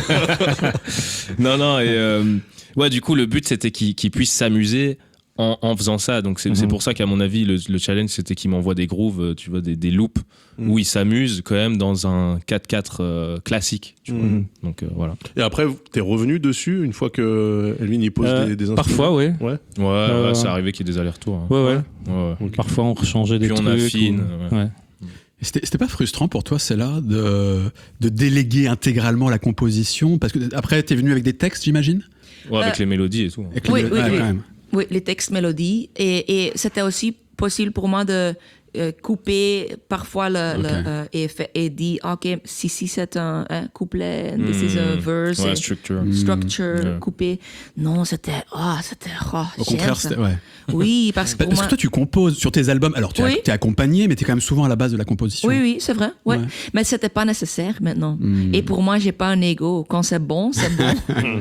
Non, non, et euh, ouais, du coup, le but, c'était qu'il, qu'il puisse s'amuser en, en faisant ça. Donc, c'est, Mhm. c'est pour ça qu'à mon avis, le, le challenge, c'était qu'il m'envoie des grooves, euh, tu vois, des, des loops Mhm. où il s'amuse quand même dans un quatre quatre euh, classique, tu vois. Mhm. Donc, euh, voilà. Et après, t'es revenu dessus une fois que Elvin y pose Euh, des, des instruments. Parfois, oui. Ouais. Ouais, Euh, ouais, c'est arrivé qu'il y ait des allers-retours. hein. Ouais, ouais. Ouais, ouais. Parfois, on rechangeait des Puis on trucs. affine, ou- ouais. ouais. C'était c'était pas frustrant pour toi, celle-là, de, de déléguer intégralement la composition Parce que après, t'es venu avec des textes, j'imagine Ouais, avec Euh, les mélodies et tout. Avec les- Oui, oui, ouais, oui. quand même. Oui, les textes, mélodies. Et, et c'était aussi possible pour moi de euh, couper parfois le, Ok. le, euh, et, fait- et dire, OK, si, si c'est un, un couplet, this is a Mhm. verse, Ouais, et structure. structure, Ouais. couper. Non, c'était, ah, c'était, oh, Au j'aime contraire, ça. c'était. Ouais. Oui, parce que pour Parce moi... que toi, tu composes sur tes albums. Alors, tu Oui. es accompagné, mais tu es quand même souvent à la base de la composition. Oui, oui, c'est vrai. Ouais. Ouais. Mais c'était pas nécessaire maintenant. Hmm. Et pour moi, j'ai pas un ego. Quand c'est bon, c'est bon.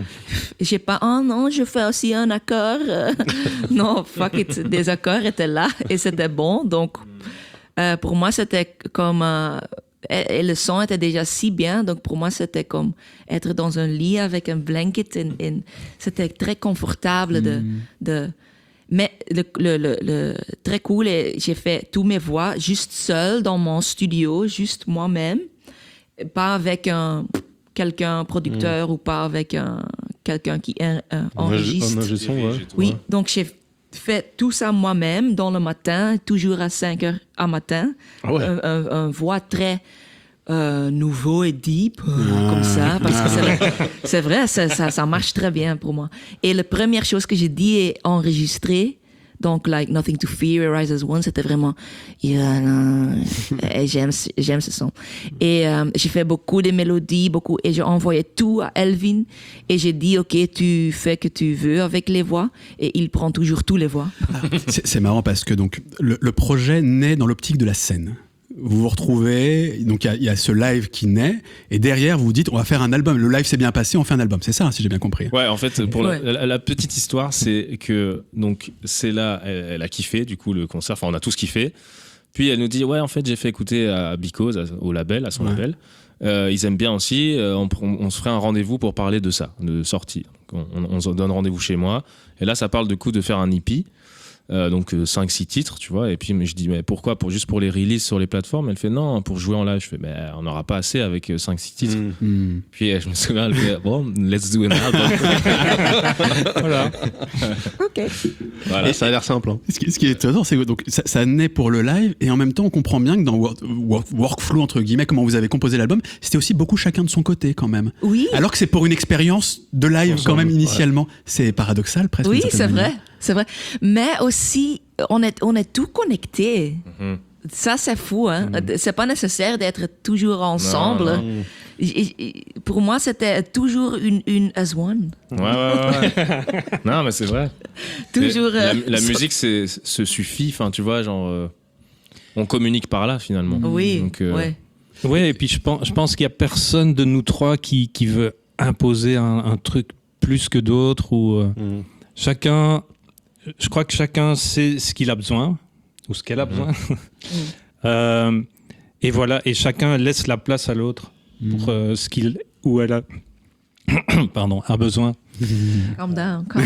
j'ai pas, oh non, je fais aussi un accord. Non, fuck it. Des accords étaient là et c'était bon. Donc, euh, pour moi, c'était comme. euh, et, et le son était déjà si bien. Donc, pour moi, c'était comme être dans un lit avec un blanket. et- et c'était très confortable de. de mais le, le, le, le- très cool, et j'ai fait tous mes voix juste seul dans mon studio, juste moi-même, pas avec un quelqu'un producteur ou pas avec un quelqu'un qui euh, euh, enregistre. Un ingé son, ouais. Oui, donc j'ai fait tout ça moi-même dans le matin, toujours à cinq heures à matin. Ah ouais. Un, un- un voix très euh, nouveau et deep, euh, comme ça, parce que c'est, le- c'est vrai, ça, ça, ça marche très bien pour moi. Et la première chose que j'ai dit est enregistrée. Donc, like, Nothing to Fear, Rise as One, c'était vraiment... Yeah, non. Et j'aime, ce- j'aime ce son. Et euh, j'ai fait beaucoup de mélodies, beaucoup, et j'ai envoyé tout à Elvin. Et j'ai dit, OK, tu fais ce que tu veux avec les voix. Et il prend toujours tous les voix. C'est c'est marrant parce que donc, le, le projet naît dans l'optique de la scène. Vous vous retrouvez, donc il y a- il y, a ce live qui naît, et derrière vous vous dites on va faire un album. Le live s'est bien passé, on fait un album. C'est ça, hein, si j'ai bien compris. Ouais, en fait, pour la- Ouais. la, la petite histoire, c'est que donc c'est là, elle, elle a kiffé du coup le concert. Enfin, on a tous kiffé. Puis elle nous dit ouais, en fait, j'ai fait écouter à Because, à- au label, à son Ouais. label. Euh, ils aiment bien aussi. euh, on, on- on se ferait un rendez-vous pour parler de ça, de sortie. Donc, on, on, on se donne rendez-vous chez moi. Et là, ça parle du coup de faire un E P. Euh, donc cinq six titres, tu vois. Et puis mais je dis mais pourquoi, pour juste pour les releases sur les plateformes? Elle fait non, pour jouer en live. Je fais mais on n'aura pas assez avec cinq six titres. Mm. Mm. Puis euh, je me souviens, elle fait bon, let's do an album. Voilà. OK. Voilà. Et ça a l'air simple. Hein. Ce qui, ce qui est étonnant, c'est que donc, ça, ça naît pour le live, et en même temps, on comprend bien que dans work, work, Workflow, entre guillemets, comment vous avez composé l'album, c'était aussi beaucoup chacun de son côté, quand même. Oui. Alors que c'est pour une expérience de live, Ensemble, quand même, ouais. initialement. C'est paradoxal, presque. Oui, d'une certaine c'est manière. vrai, c'est vrai. Mais aussi, on est, on est tout connecté. Mhm. Ça, c'est fou. Hein? C'est pas nécessaire d'être toujours ensemble. Non, non. Et- et- pour moi, c'était toujours une, une as one. Ouais, ouais, ouais. Non, mais c'est vrai. Toujours. Mais la, euh, la so- musique, c'est, se suffit. Enfin, tu vois, genre, euh, on communique par là finalement. Oui, Donc, euh, ouais. Oui, et puis je pense, je pense qu'il n'y a personne de nous trois qui, qui veut imposer un, un truc plus que d'autres. Ou, euh, Mm. chacun, je crois que chacun sait ce qu'il a besoin, ou ce qu'elle a besoin. Euh, et voilà, et chacun laisse la place à l'autre pour euh, ce qu'il ou elle a, pardon, a besoin. Calm down. Calm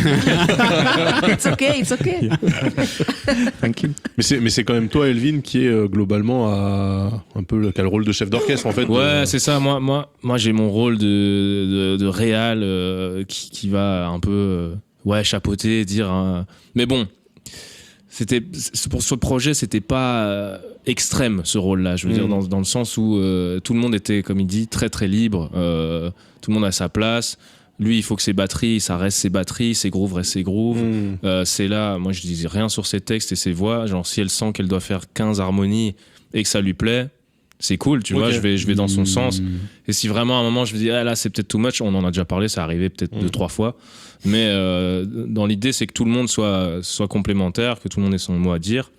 down. It's okay, it's okay. Thank you. Mais c'est mais c'est quand même toi, Elvin, qui est euh, globalement à, un peu le- qui a le rôle de chef d'orchestre en fait. Ouais, de- c'est ça. Moi, moi, moi, j'ai mon rôle de, de, de réal euh, qui, qui va un peu, euh, ouais, chapeauter, dire. hein. Mais bon, c'était c'est- pour ce projet, c'était pas euh, extrême ce rôle-là. Je veux Mm. dire dans, dans le sens où euh, tout le monde était, comme il dit, très très libre. Euh, tout le monde a sa place. Lui, il faut que ses batteries, ça reste ses batteries, ses grooves restent ses grooves. Mm. Euh, c'est là, moi je dis rien sur ses textes et ses voix. Genre, si elle sent qu'elle doit faire quinze harmonies et que ça lui plaît, c'est cool, tu Ok. vois, je vais, je vais dans son Mm. sens. Et si vraiment à un moment je me dis, ah là c'est peut-être too much, on en a déjà parlé, ça arrivait peut-être Mm. deux, trois fois. Mais euh, dans l'idée, c'est que tout le monde soit, soit complémentaire, que tout le monde ait son mot à dire.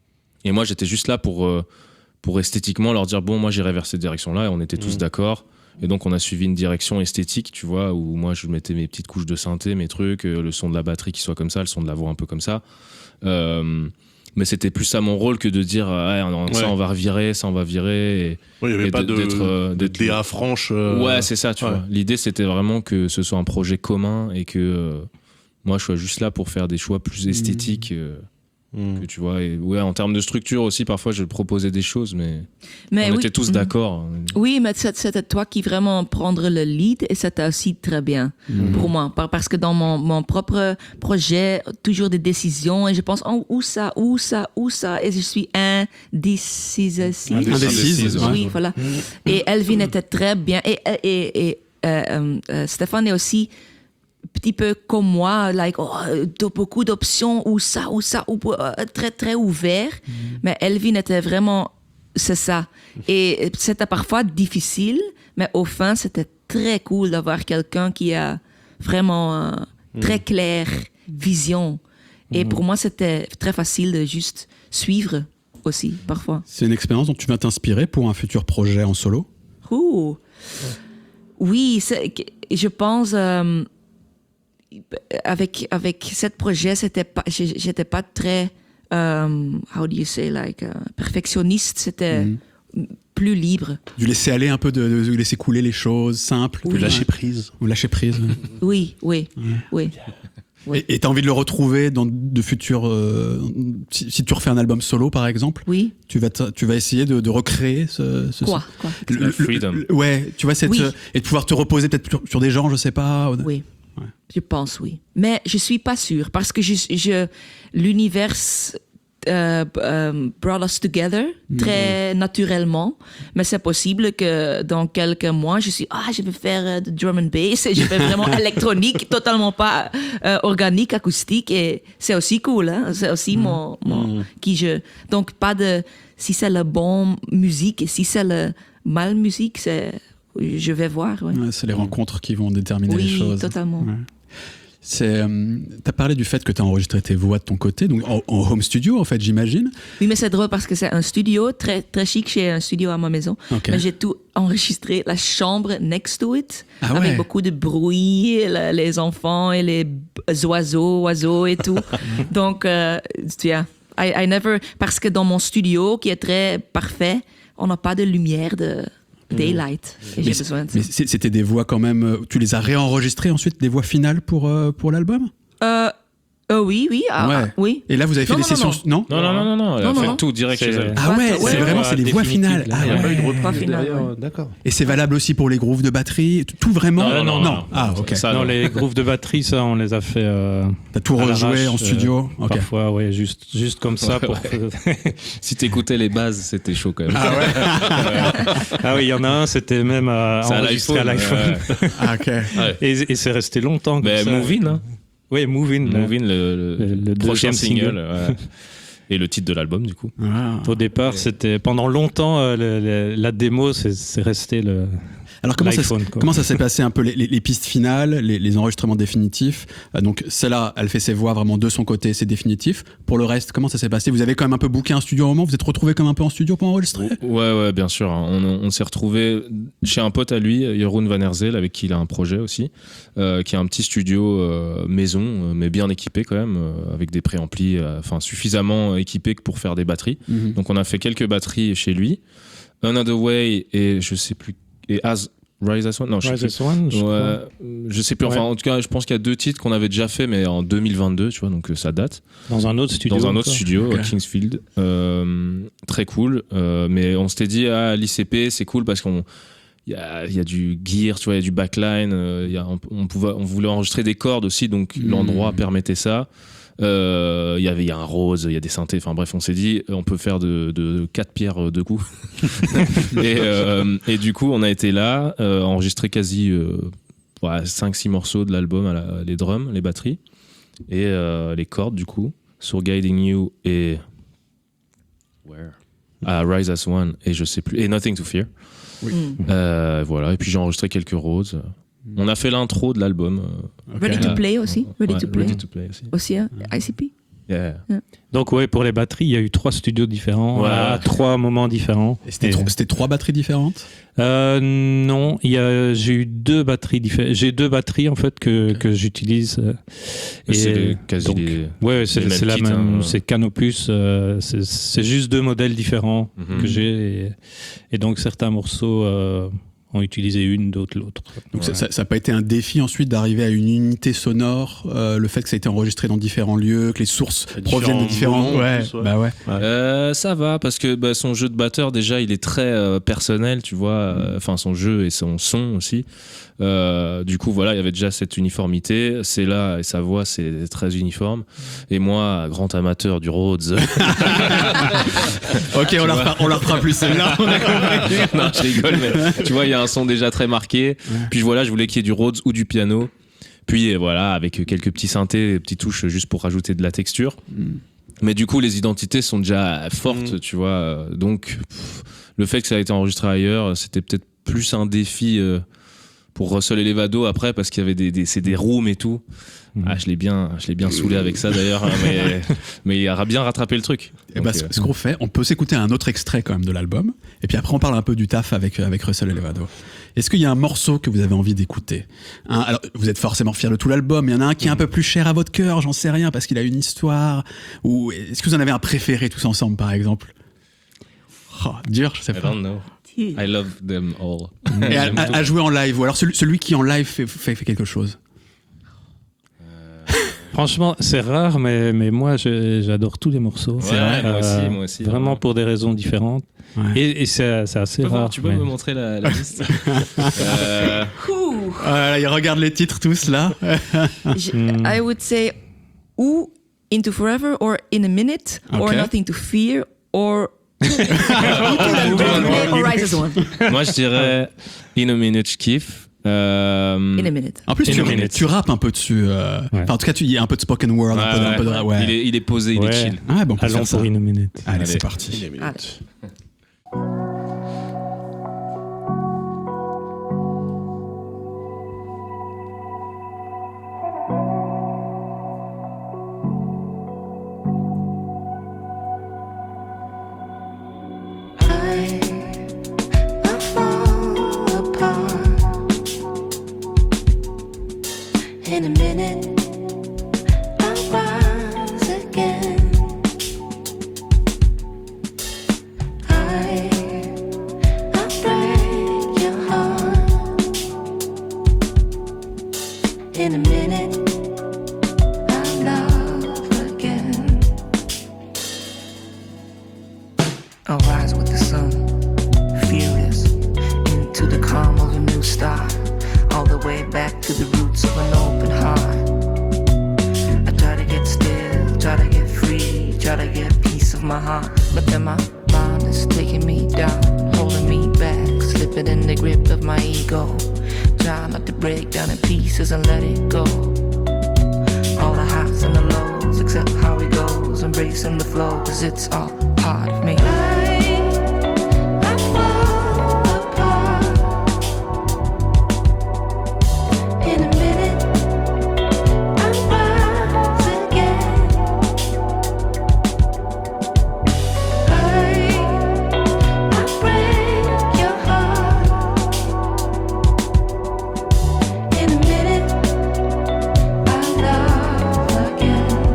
Et moi, j'étais juste là pour, euh, pour esthétiquement leur dire, bon, moi j'irai vers cette direction-là, et on était tous Mm. d'accord. Et donc on a suivi une direction esthétique, tu vois, où moi je mettais mes petites couches de synthé, mes trucs, euh, le son de la batterie qui soit comme ça, le son de la voix un peu comme ça. Euh, mais c'était plus ça mon rôle que de dire, ah, ouais, ça Ouais. on va revirer, ça on va virer. Et, Ouais, il n'y avait et pas de- de, d'être, euh, de d'être- D A franche. euh, Ouais, c'est ça, tu ouais. vois. L'idée, c'était vraiment que ce soit un projet commun et que euh, moi, je sois juste là pour faire des choix plus esthétiques. euh, Mm. que tu vois. Et ouais, en termes de structure aussi, parfois, je proposais des choses, mais, Mais on oui. était tous Mm. d'accord. Oui, mais c'est- c'était toi qui vraiment prendre le lead et c'était aussi très bien pour moi. Par- Parce que dans mon, mon propre projet, toujours des décisions et je pense, oh, où ça, où ça, où ça, et je suis indécise. Indécise, ouais. Oui, voilà. Et Elvin était très bien. Et, et, et euh, euh, Stéphane est aussi petit peu comme moi, like, oh, de beaucoup d'options, ou ça, ou ça, ou euh, très, très ouvert. Mais Elvin était vraiment, c'est ça. Et c'était parfois difficile, mais au fin, c'était très cool d'avoir quelqu'un qui a vraiment euh, très claire vision. Et pour moi, c'était très facile de juste suivre aussi, parfois. C'est une expérience dont tu vas t'inspirer pour un futur projet en solo? Ouh. Oui, c'est- je pense euh, avec avec ce projet, c'était pas, j'ai- j'étais pas très, euh, how do you say, like euh, perfectionniste. C'était plus libre. Du laisser aller un peu, de, de laisser couler les choses, simples. De lâcher prise. Ou lâcher prise. ouais. Oui, oui, oui. Et- Et t'as envie de le retrouver dans de futurs. euh, si, si tu refais un album solo, par exemple, Oui. tu vas, te- tu vas essayer de, de recréer ce. ce Quoi, quoi. le- La le- freedom. le- ouais, tu vois, cette, Oui. euh, et de pouvoir te reposer peut-être sur, sur des gens, je sais pas. Oui. Ouais. Je pense oui. Mais je suis pas sûre parce que je, je l'univers euh, euh, brought us together très naturellement. Mais c'est possible que dans quelques mois, je suis ah je vais faire euh, de drum and bass et je fais vraiment électronique, totalement pas euh, organique, acoustique et c'est aussi cool. Hein? C'est aussi mon, mon qui je donc pas de si c'est la bonne musique et si c'est le mal musique c'est je vais voir. Ouais. Ouais, c'est les rencontres qui vont déterminer Oui, les choses. totalement. Ouais. C'est, euh, t'as parlé du fait que tu as enregistré tes voix de ton côté, donc en, en home studio en fait, j'imagine. Oui, mais c'est drôle parce que c'est un studio très, très chic. J'ai un studio à ma maison. Ok. Mais j'ai tout enregistré, la chambre next to it, Ah avec ouais. beaucoup de bruit, et la- les enfants et les b- oiseaux, oiseaux et tout. Donc, euh, yeah, I, I never... Parce que dans mon studio, qui est très parfait, on n'a pas de lumière de daylight. Et j'ai Mais, besoin de ça. mais c'est- c'était des voix quand même. euh, Tu les as réenregistrées ensuite, des voix finales pour, euh, pour l'album? Euh, Euh, oui, oui, ah, Ouais. ah, oui. Et là, vous avez fait Non, des non, sessions. non, Non, Non, non, non, non, non, elle Non, a non, fait non. tout direct C'est- chez elle. Ah ouais, Ouais, c'est ouais, vraiment ouais, c'est les voix définitive, finales. là. Ah Il n'y a ouais. pas eu de Pas reprise final, derrière, ouais. euh, d'accord. Et c'est valable aussi pour les grooves de batterie, tout vraiment. Non, non, non, non. Ah ok. Ça, non, non. les grooves de batterie, ça, on les a fait. Euh, T'as tout à rejoué l'arrache, en studio. euh, Ok. Parfois, ouais, juste, juste comme ça. Ouais, pour... Si t'écoutais les bases, c'était chaud quand même. Ah ouais. ah oui, il y en a un, c'était même à C'est à enregistrer à l'iPhone. l'iPhone. ouais. Ah ok. Ouais. Et, et c'est resté longtemps. Mais comme ça. Move In, hein. Oui, Move In. là. Move In, le, le, Le- le prochain deuxième single. single. ouais. Et le titre de l'album, du coup. Ah. Au départ, c'était pendant longtemps euh, le- le- la démo, c'est c'est resté le. Alors comment ça, L'iPhone, quoi. comment ça s'est passé un peu les, les- les pistes finales, les, les enregistrements définitifs. Euh, donc celle-là, elle fait ses voix vraiment de son côté, c'est définitif. Pour le reste, comment ça s'est passé? Vous avez quand même un peu booké un studio au moment, vous êtes retrouvé comme un peu en studio pour enregistrer? Ouais, ouais, bien sûr. On, on s'est retrouvé chez un pote à lui, Jeroen Van Herzel, avec qui il a un projet aussi, euh, qui a un petit studio euh, maison, euh, mais bien équipé quand même, euh, avec des préamplis, euh, enfin suffisamment équipé pour faire des batteries. Mhm. Donc on a fait quelques batteries chez lui. Another Way et je sais plus et As Rise As One. Non, je sais Rise plus. As One, je Ouais, crois. je sais plus. Enfin, Ouais. en tout cas, je pense qu'il y a deux titres qu'on avait déjà fait, mais en deux mille vingt-deux, tu vois, donc euh, ça date. Dans un autre studio. Dans un autre encore. studio Ok. à Kingsfield. Euh, très cool. Euh, mais on s'était dit, à l'I C P, c'est cool parce qu'on. Il y a, il y a du gear, tu vois, il y a du backline. euh, il y a, on, on, pouvait, on voulait enregistrer des cordes aussi, donc Mm. l'endroit permettait ça. Euh, Il y avait il y a un Rhodes, il y a des synthés. Enfin bref, on s'est dit, on peut faire de, de quatre pierres euh, deux coups. et, euh, et du coup, on a été là, euh, enregistré quasi euh, ouais, cinq six morceaux de l'album, à la- les drums, les batteries et euh, les cordes du coup sur Guiding You et Where ah, Rise As One et je sais plus et Nothing to Fear. Oui. Mm. Euh, voilà, et puis j'ai enregistré quelques Rhodes. On a fait l'intro de l'album. euh, Ok. Ready to play aussi. Ready ouais, to play. Ready to Play aussi. Aussi, hein, I C P. Yeah. Donc, ouais, pour les batteries, il y a eu trois studios différents, Ouais. à trois moments différents. Et C'était Et- tro- c'était trois batteries différentes? Euh, non, il y a, j'ai eu deux batteries différentes. J'ai deux batteries en fait que, que j'utilise. euh, C'est les- quasi donc, les- ouais, c'est, les mêmes c'est la kits, même. hein. C'est Canopus. euh, c'est, c'est juste deux modèles différents Mhm. que j'ai, et, et donc certains morceaux euh, ont utilisé une, d'autres l'autre. Donc Ouais. ça n'a pas été un défi ensuite d'arriver à une unité sonore, euh, le fait que ça a été enregistré dans différents lieux, que les sources Il y a proviennent de différents... différents moments, en Ouais, plus, ouais. bah ouais. Euh, ça va parce que bah, son jeu de batteur déjà il est très euh, personnel, tu vois, euh, enfin son jeu et son son aussi. Euh, du coup voilà, il y avait déjà cette uniformité. C'est là et sa voix c'est très uniforme. Et moi, grand amateur du Rhodes. Ok, on la, refera, on la refera plus celle-là. on a compris. non, je rigole, mais tu vois, il y a un son déjà très marqué. Puis voilà, je voulais qu'il y ait du Rhodes ou du piano. Puis euh, voilà, avec quelques petits synthés, des petites touches juste pour rajouter de la texture. Mais du coup, les identités sont déjà fortes, Mm. tu vois. euh, Donc, pff, le fait que ça a été enregistré ailleurs, c'était peut-être plus un défi euh, pour Russell et Levado après, parce qu'il y avait des, des, c'est des rooms et tout. Mhm. Ah, je l'ai bien, je l'ai bien saoulé avec ça d'ailleurs, hein, mais, mais il a bien rattrapé le truc. Et Donc, bah, euh, ce ce qu'on fait, on peut s'écouter un autre extrait quand même de l'album, et puis après on parle un peu du taf avec, avec Russell et Levado. Est-ce qu'il y a un morceau que vous avez envie d'écouter? Un- Alors, vous êtes forcément fiers de tout l'album, il y en a un qui est un peu plus cher à votre cœur, j'en sais rien, parce qu'il a une histoire. Ou est-ce que vous en avez un préféré tous ensemble, par exemple? Oh, dur, je sais I pas. don't know. I love them all. Et à, J'aime à- tout. à jouer en live, ou alors celui, celui qui en live fait, fait, fait quelque chose. Franchement, c'est rare, mais, mais moi, je- j'adore tous les morceaux. Ouais, moi aussi, moi aussi, Vraiment vraiment. pour des raisons différentes. Ouais. Et, et c'est, c'est assez Tu peux, voir- rare. tu peux mais- me montrer la, la liste euh, Ouh. Ah là là, ils regardent les titres tous là. Je- Hmm. I would say ou Into Forever or In a Minute or Okay. Nothing to Fear or or Rise As One. Moi, je dirais In a Minute, je kiffe. Euh, In a Minute. En plus, In tu, a minute. tu rappes un peu dessus. euh, Ouais. Enfin, en tout cas, tu- il y a un peu de spoken word, un, peu, de- un peu de. Ouais. Il, est, il est posé, il est Ouais. chill. Ah, bon, on peut Allons faire ça. pour une minute. Allez, Allez. c'est parti. Allez. I fall apart in a minute. I'll rise again. I I'll break your heart in a minute. I'll love heart, but then my mind is taking me down, holding me back, slipping in the grip of my ego. Try not to break down in pieces and let it go. All the highs and the lows, except how it goes, embracing the flow, cause it's all part of me. I fall apart in a minute. I rise again. I, I break your heart in a minute. I love again.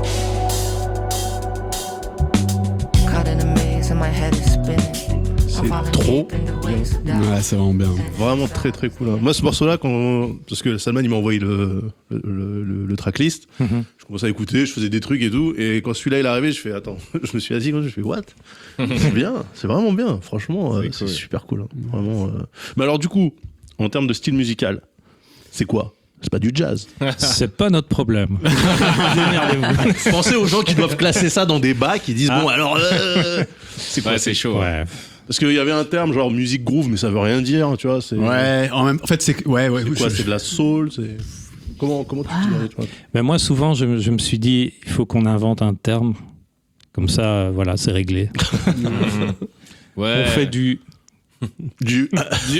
Caught in a maze and my head is spinning. C'est trop bien. Ouais, c'est vraiment bien. Vraiment très très cool. hein. Moi, ce morceau-là, quand... parce que Salman il m'a envoyé le, le, le, le tracklist, Mhm. je commençais à écouter, je faisais des trucs et tout, et quand celui-là il est arrivé, je fais attends, je me suis assis, je fais what? C'est bien, c'est vraiment bien, franchement, euh, Oui, c'est oui. super cool. hein. Vraiment. euh. Mais alors, du coup, en termes de style musical, c'est quoi? C'est pas du jazz. C'est pas notre problème. Démerdez-vous. Pensez aux gens qui doivent classer ça dans des bacs, qui disent Ah. bon alors euh, c'est quoi? Ouais, c'est chaud. Ouais. Parce qu'il y avait un terme genre musique groove, mais ça veut rien dire, tu vois. C'est Ouais, en même en fait, c'est. Ouais, ouais, c'est quoi? je- C'est de la soul, c'est comment comment tu dirais, tu vois? Mais moi, souvent, je, me- je me suis dit, il faut qu'on invente un terme. Comme ça, euh, voilà, c'est réglé. Ouais. On fait du. Du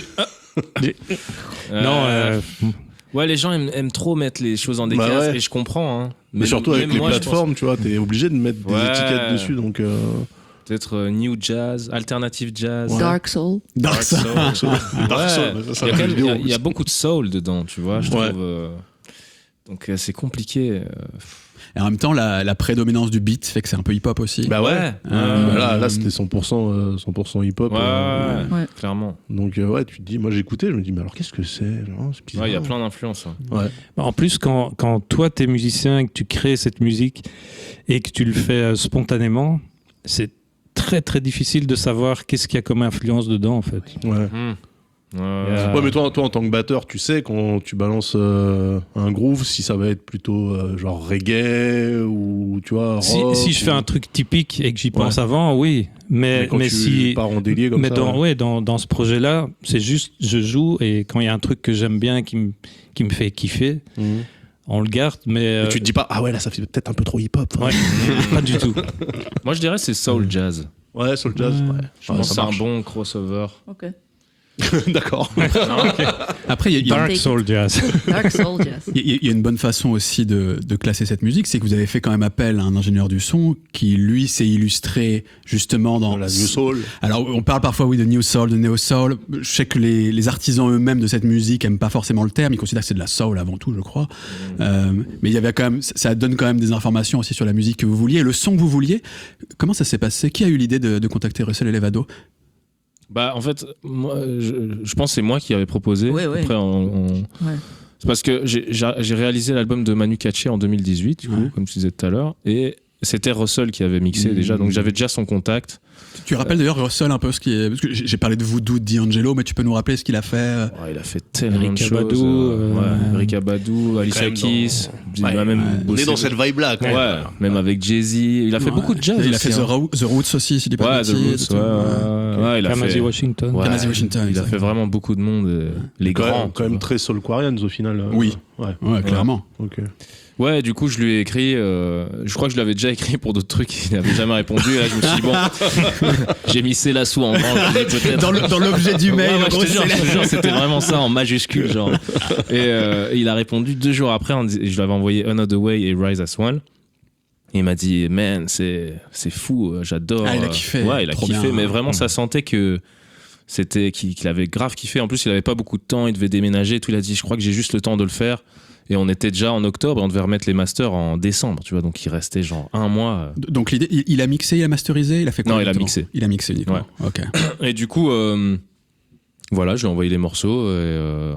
Euh, Non, euh, Ouais, les gens aiment, aiment trop mettre les choses en décalage, Bah ouais. et je comprends. Hein. Mais surtout avec même les moi, je pense plateformes, tu vois, t'es obligé de mettre des Ouais. étiquettes dessus, donc. Euh... Peut-être euh, new jazz, alternative jazz. Ouais. Dark Soul. Dark Soul. Dark Soul, Ouais. ça, ça, Il y a, ça, quand même- vidéo, il y a- en il y a plus. beaucoup de soul dedans, tu vois, je Ouais. trouve. euh, Donc euh, c'est compliqué. euh. Et en même temps, la, la prédominance du beat fait que c'est un peu hip-hop aussi. Bah ouais. Ouais. Euh, Bah là, là c'était cent pour cent, euh, cent pour cent hip-hop. Ouais, euh, ouais, Ouais. clairement. Donc euh, ouais, tu te dis, moi j'écoutais, je me dis, mais alors qu'est-ce que c'est? Non, c'est bizarre. Ouais, il y a plein d'influences. hein. Ouais. En plus, quand, quand toi, t'es musicien et que tu crées cette musique et que tu le fais euh, spontanément, c'est très très difficile de savoir qu'est-ce qu'il y a comme influence dedans, en fait. Ouais. Hmm. Ouais, Euh, Ouais, mais toi, toi, en tant que batteur, tu sais quand tu balances euh, un groove, si ça va être plutôt euh, genre reggae ou tu vois. Si, rock, si je fais ou- un truc typique et que j'y pense Ouais. avant, oui. Mais, Mais quand mais tu si. pars en délire comme mais ça. dans, ouais. ouais, dans, dans ce projet-là, c'est juste, je joue et quand il y a un truc que j'aime bien qui me, qui me fait kiffer, Mhm. on le garde, mais. Et euh, tu te dis pas, ah ouais, là ça fait peut-être un peu trop hip-hop. ouais, pas du tout. Moi, je dirais c'est soul jazz. Ouais, sur le jazz. Ouais. Ouais. Je Ouais, pense ça que c'est un marche. bon crossover. Ok. D'accord. Après, il y a- il y, a- Dark Take Soul Jazz. Dark Soul Jazz. il y a- il y a une bonne façon aussi de, de classer cette musique, c'est que vous avez fait quand même appel à un ingénieur du son qui, lui, s'est illustré justement dans La New Soul. Alors, on parle parfois, oui, de New Soul, de Neo Soul. Je sais que les, les artisans eux-mêmes de cette musique aiment pas forcément le terme. Ils considèrent que c'est de la soul avant tout, je crois. Euh, mais il y avait quand même, ça donne quand même des informations aussi sur la musique que vous vouliez et le son que vous vouliez. Comment ça s'est passé? Qui a eu l'idée de, de contacter Russell Elevado? Bah, en fait, moi, je, je pense que c'est moi qui avais proposé. Ouais, ouais. Après, on- on- Ouais. c'est parce que j'ai j'ai- j'ai réalisé l'album de Manu Katché en deux mille dix-huit, du coup, Ouais. comme tu disais tout à l'heure. Et c'était Russell qui avait mixé Mmh. déjà, donc j'avais déjà son contact. Tu rappelles d'ailleurs Russell un peu ce qui est, parce que j'ai j'ai parlé de Voodoo D'Angelo, mais tu peux nous rappeler ce qu'il a fait? Ouais, il a fait tellement Eric de choses. Abadou, euh, euh, ouais, Eric Abadou, Alicia même Keys. il Ouais, a même ouais. On bossé- est dans cette vibe-là, quoi. Ouais, même avec Jay-Z. Il a fait Ouais. beaucoup de jazz. Il a aussi, fait The, hein. Roo- The Roots aussi, s'il dit pas Ouais, de The bêtises, Roots, ouais, tout. ouais, ouais, il a Kamasi fait. Washington. Ouais, Kamasi Washington, Il a exact. fait vraiment beaucoup de monde, euh, les Quand grands. même, quand même très Soulquarians au final. euh, Oui. Ouais. Ouais, clairement. Ok. Ouais, du coup, je lui ai écrit. euh, je crois que je lui avais déjà écrit pour d'autres trucs. Il n'avait jamais répondu. Et là, je me suis dit, bon, j'ai mis c'est la sous en grand. je me dis, peut-être. Dans le- dans l'objet du mail, Ouais, ouais, en je gros, te jure, c'est je te jure, c'était vraiment ça en majuscule, genre. Et euh, il a répondu deux jours après. en dis- je lui avais envoyé Another Way et Rise as One. Et il m'a dit, man, c'est c'est fou, euh, j'adore. Ah, il a euh, kiffé. Ouais, il a Trop kiffé, bien. mais vraiment, ça sentait que c'était qu'il qu'il avait grave kiffé. En plus, il avait pas beaucoup de temps, il devait déménager et tout. Il a dit, je crois que j'ai juste le temps de le faire. Et on était déjà en octobre et on devait remettre les masters en décembre, tu vois. Donc il restait genre un mois. Donc l'idée, il, il a mixé, il a masterisé, il a fait quoi? Non, il a exactement mixé. Il a mixé uniquement. Ok. Et du coup, euh, voilà, je lui ai envoyé les morceaux. Et, euh,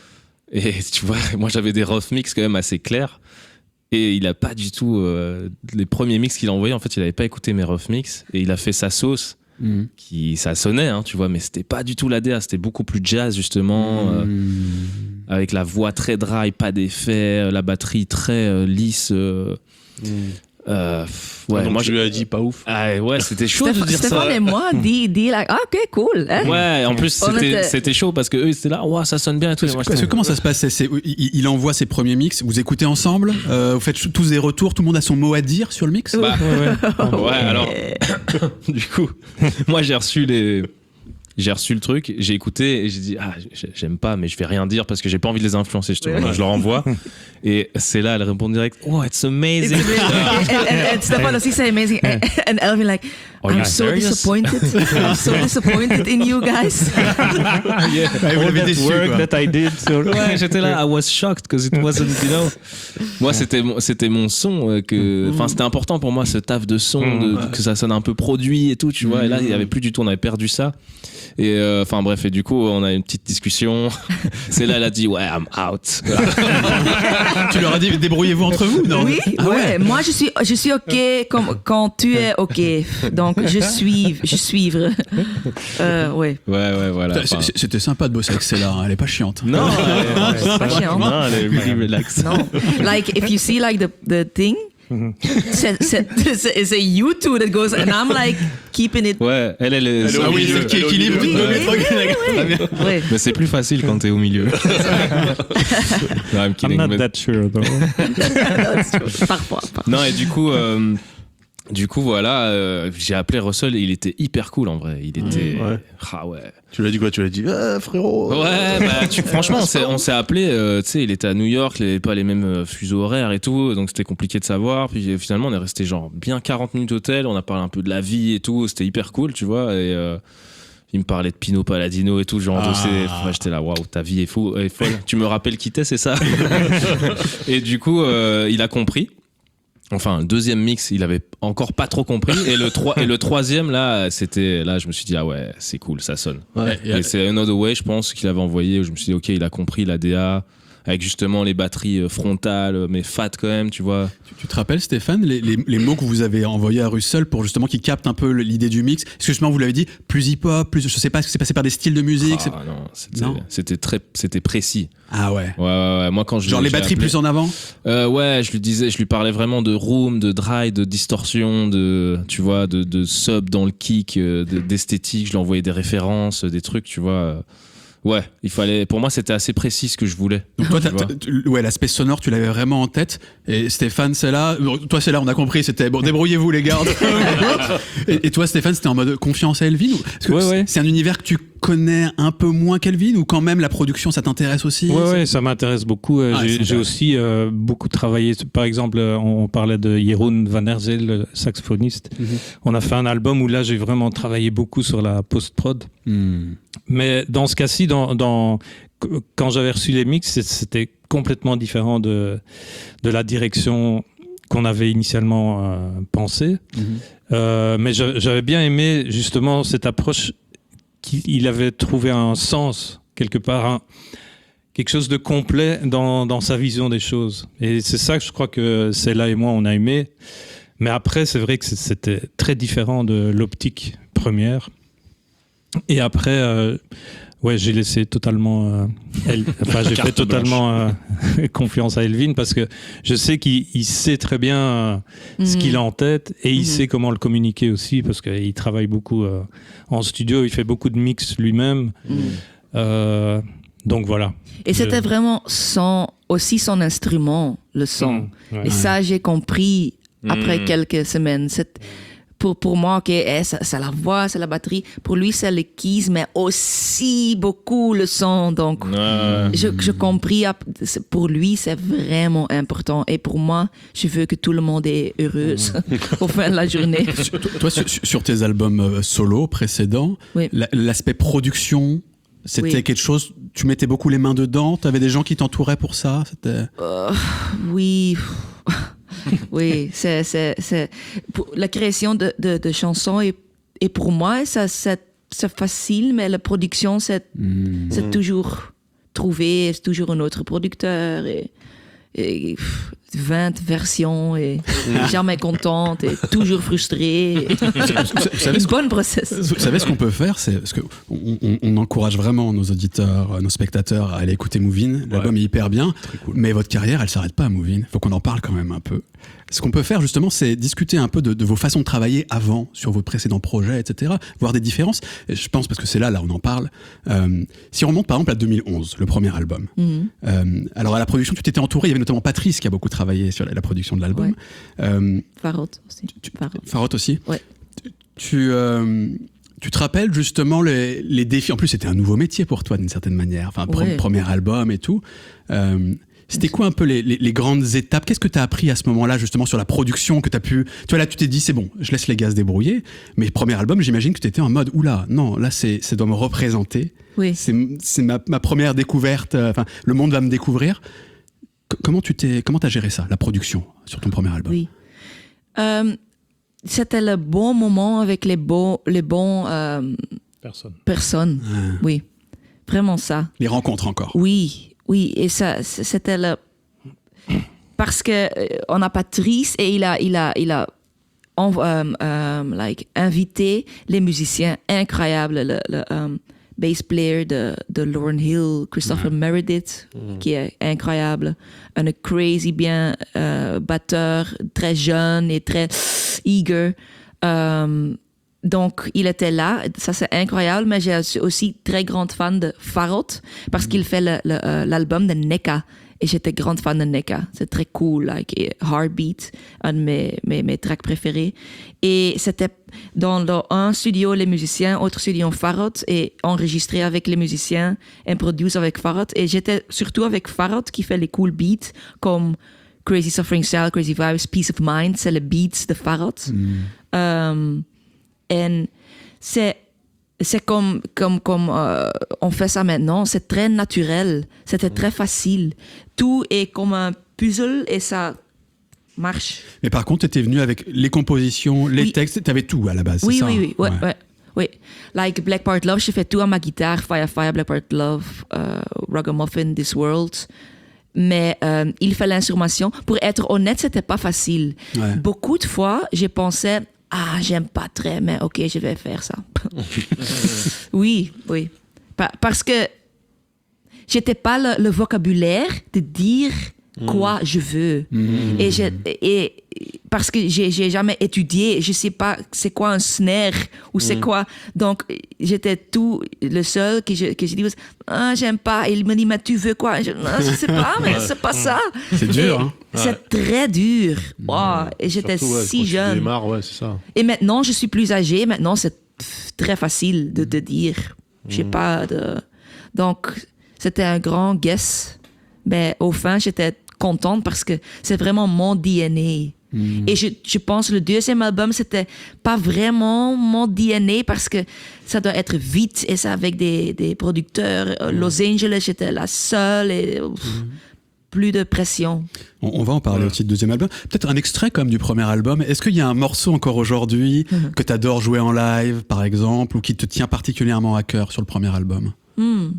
et tu vois, moi j'avais des rough mix quand même assez clairs. Et il a pas du tout. Euh, les premiers mix qu'il a envoyés, en fait, il avait pas écouté mes rough mix. Et il a fait sa sauce. Mhm. Qui, ça sonnait, hein, tu vois, mais c'était pas du tout l'A D A. C'était beaucoup plus jazz, justement. euh, Mhm. avec la voix très dry, pas d'effet, la batterie très euh, lisse. euh, Euh, ouais, Donc moi je lui ai dit pas ouf. Ah, ouais, c'était chaud de Stéphane, dire Stéphane ça. et moi dit, dit like, ah, ok, cool. Hein? Ouais, en plus On c'était, était- c'était chaud parce que eux c'était là, ouais, ça sonne bien et tout. Parce, Et moi, que- parce que j'étais- comment ça se passe c'est, c'est- il, il envoie ses premiers mix, vous écoutez ensemble, euh, vous faites tous des retours, tout le monde a son mot à dire sur le mix. Bah, Ouais, ouais. ouais, alors du coup, moi j'ai reçu les j'ai reçu le truc, j'ai écouté et j'ai dit ah j'ai- j'aime pas mais je vais rien dire parce que j'ai pas envie de les influencer justement. Ouais. Donc, je leur envoie et c'est là elle répond direct oh it's amazing. It's really- and, and, and Stefan aussi c'est amazing. And, and Elvin like, Are I'm you so serious? disappointed. I'm so disappointed in you guys. Yeah. Ouais, vous All l'avez that déçu, work quoi. that I did. So... Ouais, j'étais là, I was shocked because it wasn't, you know. Moi, c'était mon, c'était mon son euh, que, enfin, c'était important pour moi ce taf de son, de, de- que ça sonne un peu produit et tout, tu vois. Et là, il y avait plus du tout, on avait perdu ça. Et euh, enfin bref, et du coup, on a une petite discussion. C'est là, elle a dit, ouais, I'm out. Tu leur as dit débrouillez-vous entre vous, non? Oui, Ah ouais. Moi, je suis, je suis OK comme, quand tu es OK. Donc, je suis, je suivre. Euh, ouais. Ouais, ouais, voilà. C'est- Enfin, c'est- C'était sympa de bosser avec Cella, hein, elle est pas chiante. non, C'est pas chiant. non, elle est really relax. No. Like, if you see like the, the thing, c'est, c'est, c'est, c'est you two that goes, and I'm like keeping it. Ouais, elle, elle est. Elle est au Ah oui, milieu, c'est qui elle est au équilibre milieu. tout le Oui, truc. oui, oui, oui. Ouais. Mais c'est plus facile quand t'es au milieu. No, I'm I'm kidding. not but- that sure though. Parfois, parfois. Non, et du coup, euh, du coup, voilà, euh, j'ai appelé Russell et il était hyper cool en vrai. Il était. Ouais. Ah ouais. Tu lui as dit quoi? Tu lui as dit eh, frérot. Ouais, bah, tu- franchement, on s'est, on s'est appelé, euh, tu sais, il était à New York, il avait pas les mêmes euh, fuseaux horaires et tout, donc c'était compliqué de savoir. Puis euh, finalement, on est resté genre bien quarante minutes au tel, on a parlé un peu de la vie et tout, c'était hyper cool, tu vois. Et euh, il me parlait de Pino Palladino et tout, genre, Ah. endossé. Enfin, j'étais là, waouh, ta vie est, fou, est folle. Tu me rappelles qui t'es, c'est ça? Et du coup, euh, il a compris. Enfin, le deuxième mix, il avait encore pas trop compris. Et le, trois, et le troisième, là, c'était. Là, je me suis dit, ah ouais, c'est cool, ça sonne. Ouais. Et- Et c'est Another Way, je pense, qu'il avait envoyé, où je me suis dit, ok, il a compris la D A, avec justement les batteries euh, frontales, mais fat quand même, tu vois. Tu te rappelles, Stéphane, les, les- les mots que vous avez envoyés à Russell pour justement qu'il capte un peu l'idée du mix? Est-ce que justement vous l'avez dit, plus hip-hop, plus, je sais pas, est-ce que c'est passé par des styles de musique? c'est- Ah, non, c'était, Non. c'était très, c'était précis. Ah ouais. Ouais, ouais, ouais. Moi, quand je Genre les je l'ai batteries appelé- plus en avant? Euh, ouais, je lui disais, je lui parlais vraiment de room, de dry, de distorsion, de, tu vois, de, de sub dans le kick, euh, de- d'esthétique. Je lui envoyais des références, des trucs, tu vois. euh. Ouais, il fallait. Pour moi, c'était assez précis ce que je voulais. Donc toi, Tu t'as- vois. t'as- tu- ouais, l'aspect sonore, tu l'avais vraiment en tête. Et Stéphane, c'est là. Toi, c'est là, on a compris. C'était bon, débrouillez-vous les gars. et, et toi, Stéphane, c'était en mode confiance à Elvin ou- Parce que Ouais, c'est- ouais. c'est un univers que tu connais un peu moins qu'Elvin ou quand même la production, ça t'intéresse aussi? Ouais, ouais, ça m'intéresse beaucoup. Euh, Ah, j'ai, c'est j'ai vrai. aussi euh, beaucoup travaillé. Par exemple, euh, on, on parlait de Jeroen Van Herzel, le saxophoniste. Mhm. On a fait un album où là, j'ai vraiment travaillé beaucoup sur la post-prod. Hmm. Mais dans ce cas-ci, dans, dans, quand j'avais reçu les mix, c'est- c'était complètement différent de, de la direction qu'on avait initialement euh, pensée. Mhm. Euh, mais j'a- j'avais bien aimé justement cette approche qu'il il avait trouvé un sens quelque part, un- quelque chose de complet dans, dans sa vision des choses. Et c'est ça que je crois que Cella et moi on a aimé. Mais après, c'est vrai que c'est- c'était très différent de l'optique première. Et après, euh, ouais, j'ai laissé totalement, euh, El- enfin, j'ai fait Carte totalement euh, confiance à Elvin parce que je sais qu'il il sait très bien euh, ce Mhm. qu'il a en tête et il Mhm. sait comment le communiquer aussi parce qu'il travaille beaucoup euh, en studio, il fait beaucoup de mix lui-même. Mm. Euh, donc voilà. Et c'était Je- vraiment son, aussi son instrument, le son. Mm, ouais. Et ça, j'ai compris après Mm. quelques semaines. C'est- Pour, pour moi, ok, eh, ça- c'est la voix, c'est la batterie. Pour lui, c'est le keys, mais aussi beaucoup le son. Donc, Ouais. je, je compris. ap- c'est- Pour lui, c'est vraiment important. Et pour moi, je veux que tout le monde est heureuse au fin de la journée. Sur- Toi, sur, sur tes albums euh, solo précédents, Oui. la- l'aspect production, c'était Oui. quelque chose. Tu mettais beaucoup les mains dedans. T'avais des gens qui t'entouraient pour ça. C'était. Oui, oui, c'est, c'est, c'est pour la création de, de, de chansons et, et pour moi ça c'est, c'est facile, mais la production c'est, c'est toujours trouver, c'est toujours un autre producteur et, et vingt versions et jamais contente et toujours frustrée. Vous savez, Une bonne process. Vous savez ce qu'on peut faire, c'est parce que on, on, on encourage vraiment nos auditeurs, nos spectateurs à aller écouter Move In. L'album ouais. est hyper bien, cool. Mais votre carrière, elle s'arrête pas à Move In. Faut qu'on en parle quand même un peu. Ce qu'on peut faire justement, c'est discuter un peu de, de vos façons de travailler avant, sur vos précédents projets, et cetera. Voir des différences. Et je pense parce que c'est là, là, on en parle. Euh, si on remonte par exemple à deux mille onze, le premier album. Mm-hmm. Euh, alors à la production, tu t'étais entouré. Il y avait notamment Patrice qui a beaucoup travaillé sur la, la production de l'album. Ouais. Euh, Farod aussi. Tu, Farod. Farod aussi. Ouais. Tu, tu, euh, tu te rappelles justement les, les défis. En plus, c'était un nouveau métier pour toi d'une certaine manière. Enfin, ouais. premier album et tout. Euh, C'était quoi un peu les, les, les grandes étapes? Qu'est-ce que tu as appris à ce moment-là, justement, sur la production que tu as pu... Tu vois, là, tu t'es dit, c'est bon, je laisse les gars se débrouiller. Mais premier album, j'imagine que tu étais en mode, oula, non, là, c'est, ça doit me représenter. Oui. C'est, c'est ma, ma première découverte. Enfin, euh, le monde va me découvrir. C- comment tu t'es, comment t'as géré ça, la production, sur ton premier album? Oui. Euh, c'était le bon moment avec les bons, les bons euh, Personne. personnes. Ah. Oui. Vraiment ça. Les rencontres encore. Oui. Oui, et ça, c'était le... Parce que euh, on a Patrice et il a, il a, il a en, um, um, like, invité les musiciens incroyables, le, le um, bass player de, de Lauryn Hill, Christopher ouais. Meredith, mmh. qui est incroyable, un crazy bien euh, batteur, très jeune et très eager. Um, Donc, il était là, ça c'est incroyable, mais j'ai aussi très grande fan de Farod parce mm. qu'il fait le, le, euh, l'album de Neka et j'étais grande fan de Neka. C'est très cool, like Heartbeat, un de mes, mes, mes tracks préférés. Et c'était dans, dans un studio, les musiciens, autre studio, Farod, et enregistré avec les musiciens et produit avec Farod. Et j'étais surtout avec Farod qui fait les cool beats comme Crazy Suffering Style, Crazy Vibes, Peace of Mind, c'est les beats de Farod. Mm. Um, Et c'est, c'est comme, comme, comme euh, on fait ça maintenant, c'est très naturel, c'était très facile. Tout est comme un puzzle et ça marche. Mais par contre, tu étais venu avec les compositions, les oui. textes, tu avais tout à la base, oui, c'est ça? Oui, oui, oui. Ouais, ouais. Oui, like Black Part Love, j'ai fait tout à ma guitare, Fire Fire, Black Part Love, uh, Ragamuffin, This World. Mais euh, il fait l'instrumentation. Pour être honnête, c'était pas facile. Ouais. Beaucoup de fois, j'ai pensé... Ah, j'aime pas très, mais ok, je vais faire ça. oui, oui. Pa- parce que j'étais pas le, le vocabulaire de dire quoi mmh. je veux. Mmh. Et, je, et parce que j'ai, j'ai jamais étudié, je sais pas c'est quoi un snare ou c'est mmh. quoi. Donc, j'étais tout le seul que je, que je dis, ah, j'aime pas. Et il me dit, mais tu veux quoi? Je, non, je sais pas, mais c'est pas ça. C'est dur, hein? C'est ouais. très dur. Wow. Et j'étais Surtout, ouais, si jeune. Tu démarres, ouais, c'est ça. Et maintenant, je suis plus âgée. Maintenant, c'est très facile de te dire. Je sais mmh. pas. De... Donc, c'était un grand guess. Mais au fin, j'étais contente parce que c'est vraiment mon D N A. Mmh. Et je, je pense que le deuxième album, c'était pas vraiment mon D N A parce que ça doit être vite et ça avec des, des producteurs. Mmh. Los Angeles, j'étais la seule et pff, mmh. plus de pression. On, on va en parler ouais. aussi du deuxième album. Peut-être un extrait comme du premier album. Est-ce qu'il y a un morceau encore aujourd'hui mmh. que tu adores jouer en live, par exemple, ou qui te tient particulièrement à cœur sur le premier album? mmh.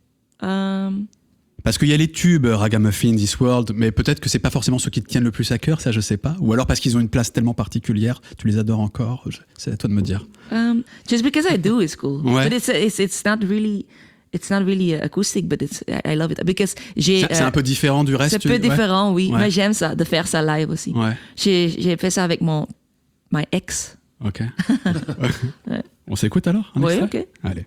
um... Parce qu'il y a les tubes Ragamuffin, This World, mais peut-être que c'est pas forcément ceux qui te tiennent le plus à cœur, ça je sais pas. Ou alors parce qu'ils ont une place tellement particulière, tu les adores encore. C'est à toi de me dire. Um, just because I do is cool. Ouais. But it's, it's it's not really it's not really acoustic, but it's I love it because j'ai. C'est, c'est un peu différent du reste. C'est un peu tu... différent, ouais. oui. Ouais. Mais j'aime ça, de faire ça live aussi. Ouais. J'ai j'ai fait ça avec mon my ex. Ok. ouais. On s'écoute alors. Un oui, extrait ok. Allez.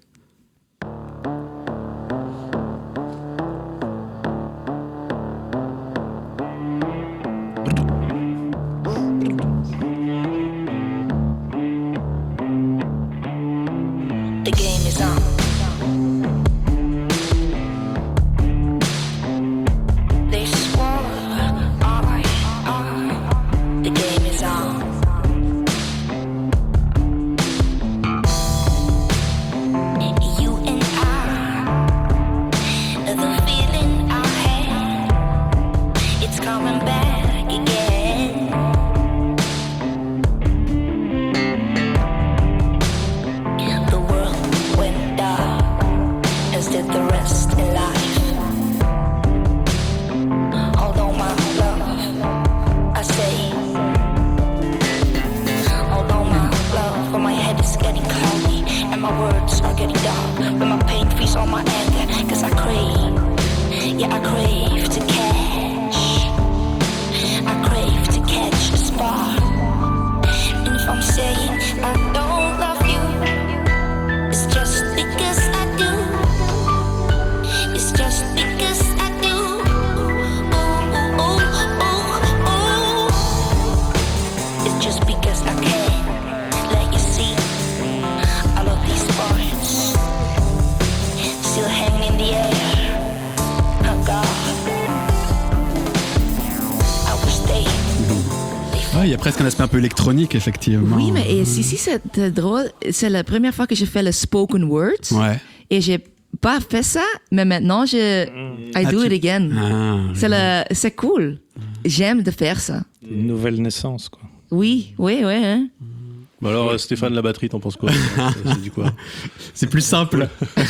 Yeah. Ouais, il y a presque un aspect un peu électronique, effectivement. Oui, mais et, si, si, c'est drôle. C'est la première fois que j'ai fait le spoken word. Ouais. Et j'ai pas fait ça, mais maintenant, je, I Ah, do tu- it again. Ah, C'est, le, c'est cool. J'aime de faire ça. Une nouvelle naissance, quoi. Oui, oui, oui. Hein. Bah alors, euh, Stéphane, la batterie, t'en penses quoi? C'est du quoi? c'est plus simple. Ouais.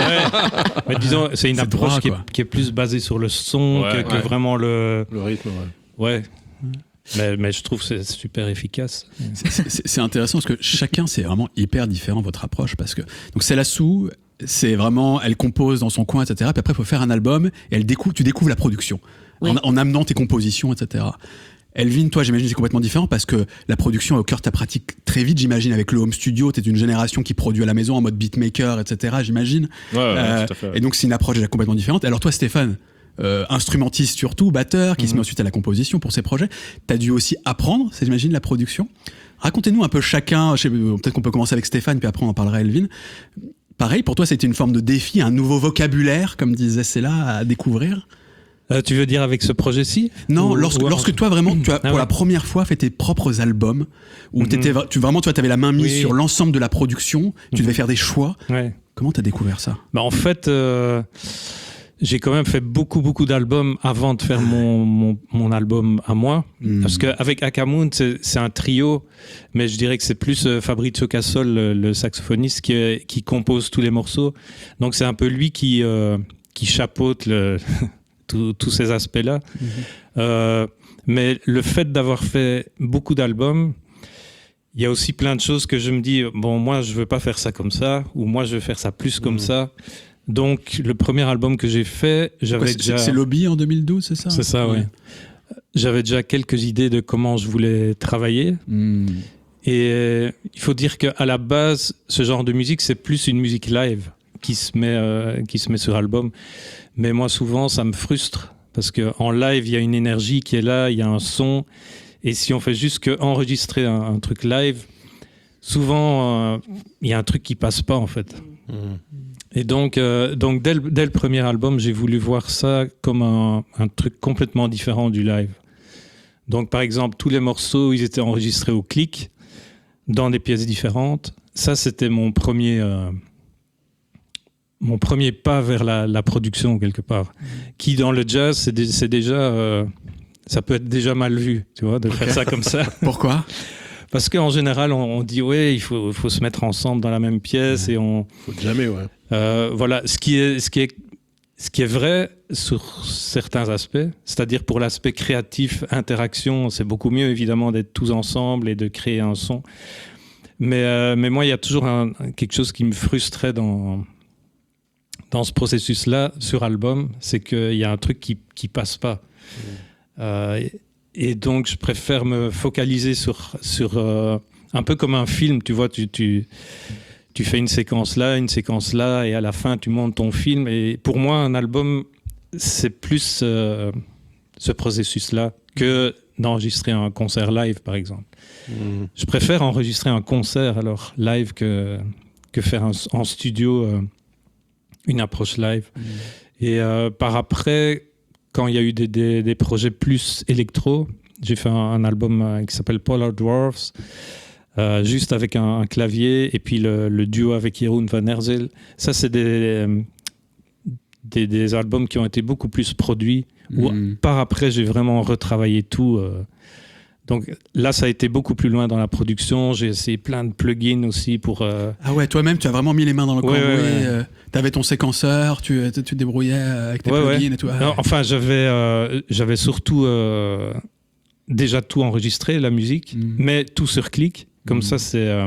Mais disons, c'est une C'est approche droit, qui, est, quoi. qui est plus basée sur le son Ouais, que, que ouais. vraiment le. Le rythme, ouais. Ouais. Mais, mais je trouve que c'est super efficace. C'est- c'est c'est intéressant parce que chacun, c'est vraiment hyper différent votre approche. Parce que, donc, c'est la sous, c'est vraiment, elle compose dans son coin, et cetera. Puis après, il faut faire un album et elle découvre, tu découvres la production Oui. en, en amenant tes compositions, et cetera. Elvin, toi, j'imagine que c'est complètement différent parce que la production est au cœur de ta pratique très vite, j'imagine, avec le home studio. Tu es une génération qui produit à la maison en mode beatmaker, et cetera. J'imagine. Ouais, ouais, Euh, tout à fait. ouais. Et donc, c'est une approche déjà complètement différente. Alors, toi, Stéphane, euh, instrumentiste surtout, batteur, qui se met ensuite à la composition pour ses projets, tu as dû aussi apprendre, c'est, j'imagine, la production. Racontez-nous un peu chacun, je sais, peut-être qu'on peut commencer avec Stéphane, puis après on en parlera à Elvin. Pareil, pour toi, c'était une forme de défi, un nouveau vocabulaire, comme disait Céla, à découvrir. Euh, tu veux dire avec ce projet-ci? Non, Ou- lorsque, ou- lorsque toi vraiment, tu as Ah pour ouais. la première fois fait tes propres albums, où Mhm. t'étais, vra- tu vraiment, tu avais la main mise Oui. sur l'ensemble de la production, tu devais faire des choix. Ouais. Comment t'as découvert ça? Bah, en fait, euh, j'ai quand même fait beaucoup, beaucoup d'albums avant de faire mon, mon, mon album à moi. Mm. Parce qu'avec Akamoon, c'est, c'est un trio, mais je dirais que c'est plus euh, Fabrizio Cassol, le, le saxophoniste, qui, est- qui compose tous les morceaux. Donc c'est un peu lui qui, euh, qui chapeaute le, tous tous ces aspects-là. Mm-hmm. Euh, mais le fait d'avoir fait beaucoup d'albums, il y a aussi plein de choses que je me dis, bon, moi, je veux pas faire ça comme ça, ou moi, je veux faire ça plus comme Mhm. ça. Donc, le premier album que j'ai fait, j'avais Quoi, c'est, déjà... c'est Lobby en deux mille douze, c'est ça? C'est ça, oui. J'avais déjà quelques idées de comment je voulais travailler. Mm. Et euh, il faut dire qu'à la base, ce genre de musique, c'est plus une musique live qui se met, euh, qui se met sur album. Mais moi, souvent, ça me frustre. Parce qu'en live, il y a une énergie qui est là, il y a un son. Et si on fait juste que enregistrer un, un truc live, souvent, euh, il y a un truc qui passe pas, en fait. Mmh. Et donc, euh, donc dès, le, dès le premier album, j'ai voulu voir ça comme un, un truc complètement différent du live. Donc, par exemple, tous les morceaux, ils étaient enregistrés au clic, dans des pièces différentes. Ça, c'était mon premier, euh, mon premier pas vers la, la production, quelque part. Qui, dans le jazz, c'est, dé- c'est déjà... euh, ça peut être déjà mal vu, tu vois, de faire ça comme ça. Pourquoi? Parce qu'en général, on, on dit, ouais, il faut, faut se mettre ensemble dans la même pièce et on... Faut jamais, ouais. Euh, voilà, ce qui est, ce qui est, ce qui est vrai sur certains aspects, c'est-à-dire pour l'aspect créatif, interaction, c'est beaucoup mieux évidemment d'être tous ensemble et de créer un son. Mais, euh, mais moi, il y a toujours un, quelque chose qui me frustrait dans, dans ce processus-là, sur album, c'est qu'il y a un truc qui qui passe pas. Mmh. Euh, et, et donc, je préfère me focaliser sur, sur euh, un peu comme un film, tu vois, tu... tu Tu fais une séquence là, une séquence là, et à la fin, tu montes ton film. Et pour moi, un album, c'est plus euh, ce processus-là que d'enregistrer un concert live, par exemple. Mmh. Je préfère enregistrer un concert alors live que, que faire un, en studio euh, une approche live. Mmh. Et euh, par après, quand il y a eu des, des, des projets plus électro, j'ai fait un, un album euh, qui s'appelle Polar Dwarfs. Euh, juste avec un, un clavier et puis le, le duo avec Jeroen van Herzel. Ça, c'est des, des, des albums qui ont été beaucoup plus produits. Mmh. Où, par après, j'ai vraiment retravaillé tout. Euh. Donc là, ça a été beaucoup plus loin dans la production. J'ai essayé plein de plugins aussi pour... Euh... Ah ouais, toi-même, tu as vraiment mis les mains dans le cambouis. Ouais, ouais, ouais. euh, tu avais ton séquenceur, tu, tu te débrouillais avec tes ouais, plugins ouais. et tout. Non, enfin, j'avais, euh, j'avais surtout euh, déjà tout enregistré, la musique, mmh. mais tout sur clic. Comme mmh. ça, c'est euh,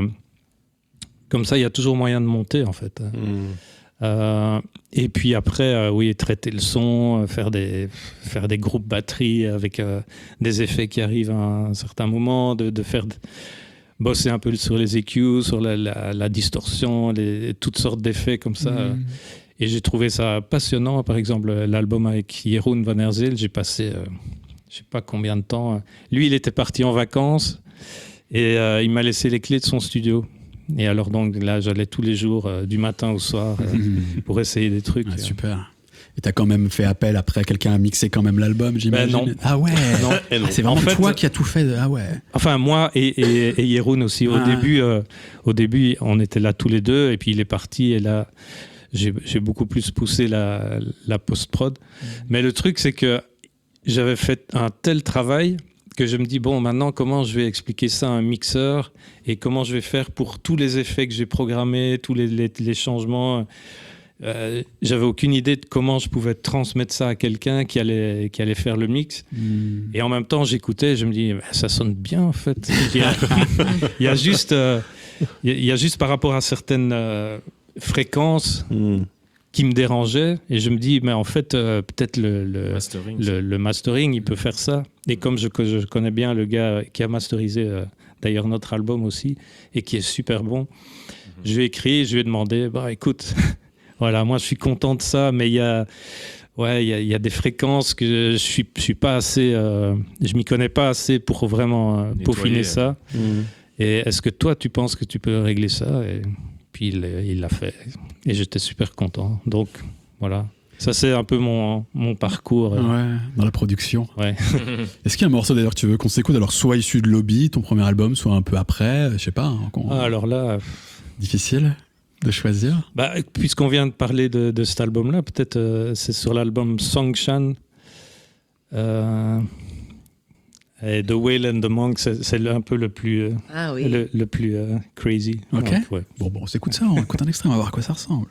comme ça, il y a toujours moyen de monter en fait. Mmh. Euh, et puis après, euh, oui, traiter le son, faire des faire des groupes batterie avec euh, des effets qui arrivent à un certain moment, de, de faire de, bosser un peu sur les E Q, sur la, la, la distorsion, les, toutes sortes d'effets comme ça. Mmh. Et j'ai trouvé ça passionnant. Par exemple, l'album avec Jeroen van Herzel, j'ai passé, euh, je sais pas combien de temps. Lui, il était parti en vacances. Et euh, il m'a laissé les clés de son studio. Et alors donc là, j'allais tous les jours, euh, du matin au soir, euh, pour essayer des trucs. Ouais, super. Et t'as quand même fait appel après à quelqu'un à mixer quand même l'album, j'imagine. Ben non. Ah ouais. Non. Ah, c'est vraiment En fait, toi qui as tout fait. Ah ouais. Enfin, moi et, et, et Yeroun aussi. Au, Ah. début, euh, au début, on était là tous les deux, et puis il est parti, et là, j'ai, j'ai beaucoup plus poussé la, la post-prod. Mmh. Mais le truc, c'est que j'avais fait un tel travail que je me dis, bon, maintenant, comment je vais expliquer ça à un mixeur, et comment je vais faire pour tous les effets que j'ai programmés, tous les, les, les changements. Euh, j'avais aucune idée de comment je pouvais transmettre ça à quelqu'un qui allait, qui allait faire le mix. Mm. Et en même temps, j'écoutais, je me dis, ça sonne bien en fait. Il y a, il y a juste, euh, il y a juste par rapport à certaines euh, fréquences mm. qui me dérangeaient. Et je me dis, mais en fait, euh, peut-être le, le, mastering, le, le mastering, il peut faire ça. Et comme je, je connais bien le gars qui a masterisé euh, d'ailleurs notre album aussi, et qui est super bon, mm. je lui ai écrit, je lui ai demandé, bah écoute. Voilà, moi je suis content de ça, mais il y a, ouais, il y a, il y a des fréquences que je suis, je suis pas assez, euh, je m'y connais pas assez pour vraiment euh, peaufiner ça. Mmh. Et est-ce que toi tu penses que tu peux régler ça? Et puis il, il l'a fait, et j'étais super content. Donc voilà, ça c'est un peu mon, mon parcours. Euh. Ouais, dans la production. Ouais. Est-ce qu'il y a un morceau d'ailleurs que tu veux qu'on s'écoute, alors soit issu de Lobby, ton premier album, soit un peu après, je sais pas. Hein, qu'on... Ah, alors là. Difficile de choisir. Bah, puisqu'on vient de parler de, de cet album-là, peut-être euh, c'est sur l'album Songshan. Euh, et The Whale and the Monk, c'est, c'est un peu le plus, euh, ah, oui. le, le plus euh, crazy. Ok. Donc, ouais. Bon, bon, on s'écoute ça, on écoute un extrait, on va voir à quoi ça ressemble.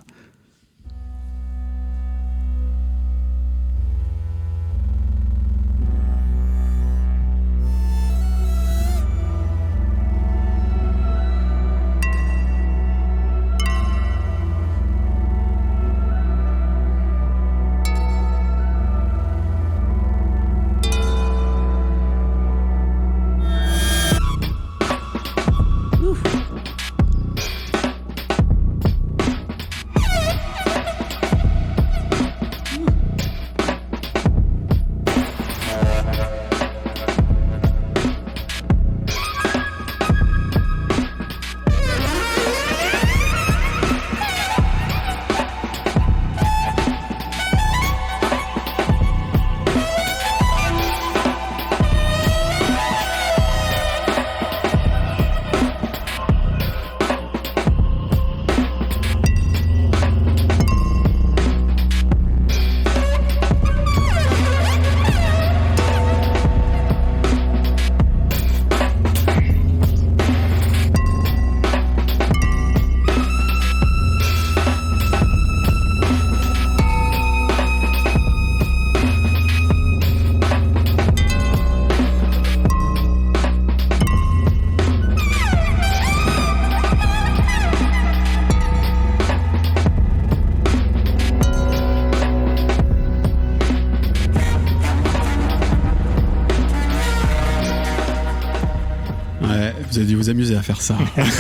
Vous avez dû vous amuser à faire ça.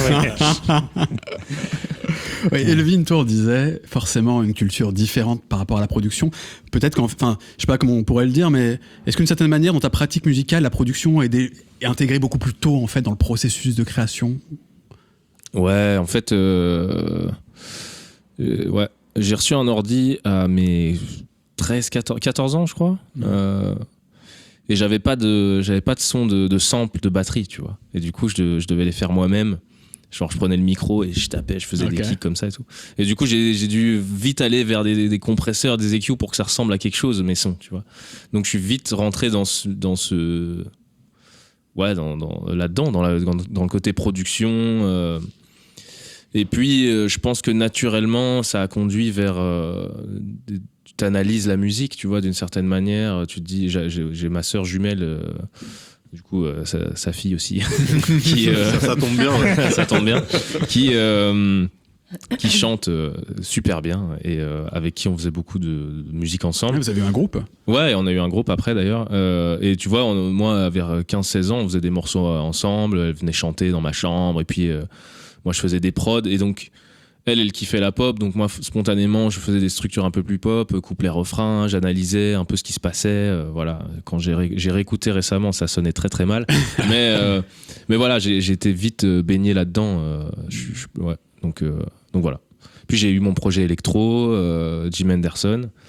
Oui, Elvin, toi, on disait forcément une culture différente par rapport à la production. Peut-être qu'en, enfin, je sais pas comment on pourrait le dire, mais est-ce qu'une certaine manière, dans ta pratique musicale, la production est, des, est intégrée beaucoup plus tôt en fait dans le processus de création? Ouais, en fait, euh, euh, ouais, j'ai reçu un ordi à mes treize, quatorze, quatorze ans, je crois. Mmh. Euh, Et j'avais pas de, j'avais pas de son de, de sample de batterie, tu vois. Et du coup, je, de, je devais les faire moi-même. Genre, je prenais le micro et je tapais, je faisais okay. des kicks comme ça et tout. Et du coup, j'ai, j'ai dû vite aller vers des, des compresseurs, des E Q pour que ça ressemble à quelque chose, mes sons, tu vois. Donc, je suis vite rentré dans ce, dans ce, ouais, dans, dans, là-dedans, dans, la, dans, dans le côté production. Euh, et puis, euh, je pense que naturellement, ça a conduit vers euh, des, tu analyses la musique, tu vois, d'une certaine manière. Tu te dis, j'ai, j'ai ma sœur jumelle, euh, du coup, euh, sa, sa fille aussi, qui, euh, ça, ça tombe bien, ouais. ça tombe bien, qui, euh, qui chante euh, super bien et euh, avec qui on faisait beaucoup de, de musique ensemble. Ah, vous avez eu un groupe? Ouais, on a eu un groupe après d'ailleurs. Euh, et tu vois, on, moi, vers quinze seize ans, on faisait des morceaux ensemble. Elle venait chanter dans ma chambre et puis euh, moi, je faisais des prods et donc. Elle, elle kiffait la pop, donc moi, spontanément, je faisais des structures un peu plus pop, couplet, refrain, j'analysais un peu ce qui se passait. Euh, voilà, quand j'ai, ré- j'ai réécouté récemment, ça sonnait très très mal. mais, euh, mais voilà, j'ai, j'ai été vite baigné là-dedans. Euh, je, je, ouais, donc, euh, donc voilà. Puis j'ai eu mon projet électro, euh, Jim Henderson,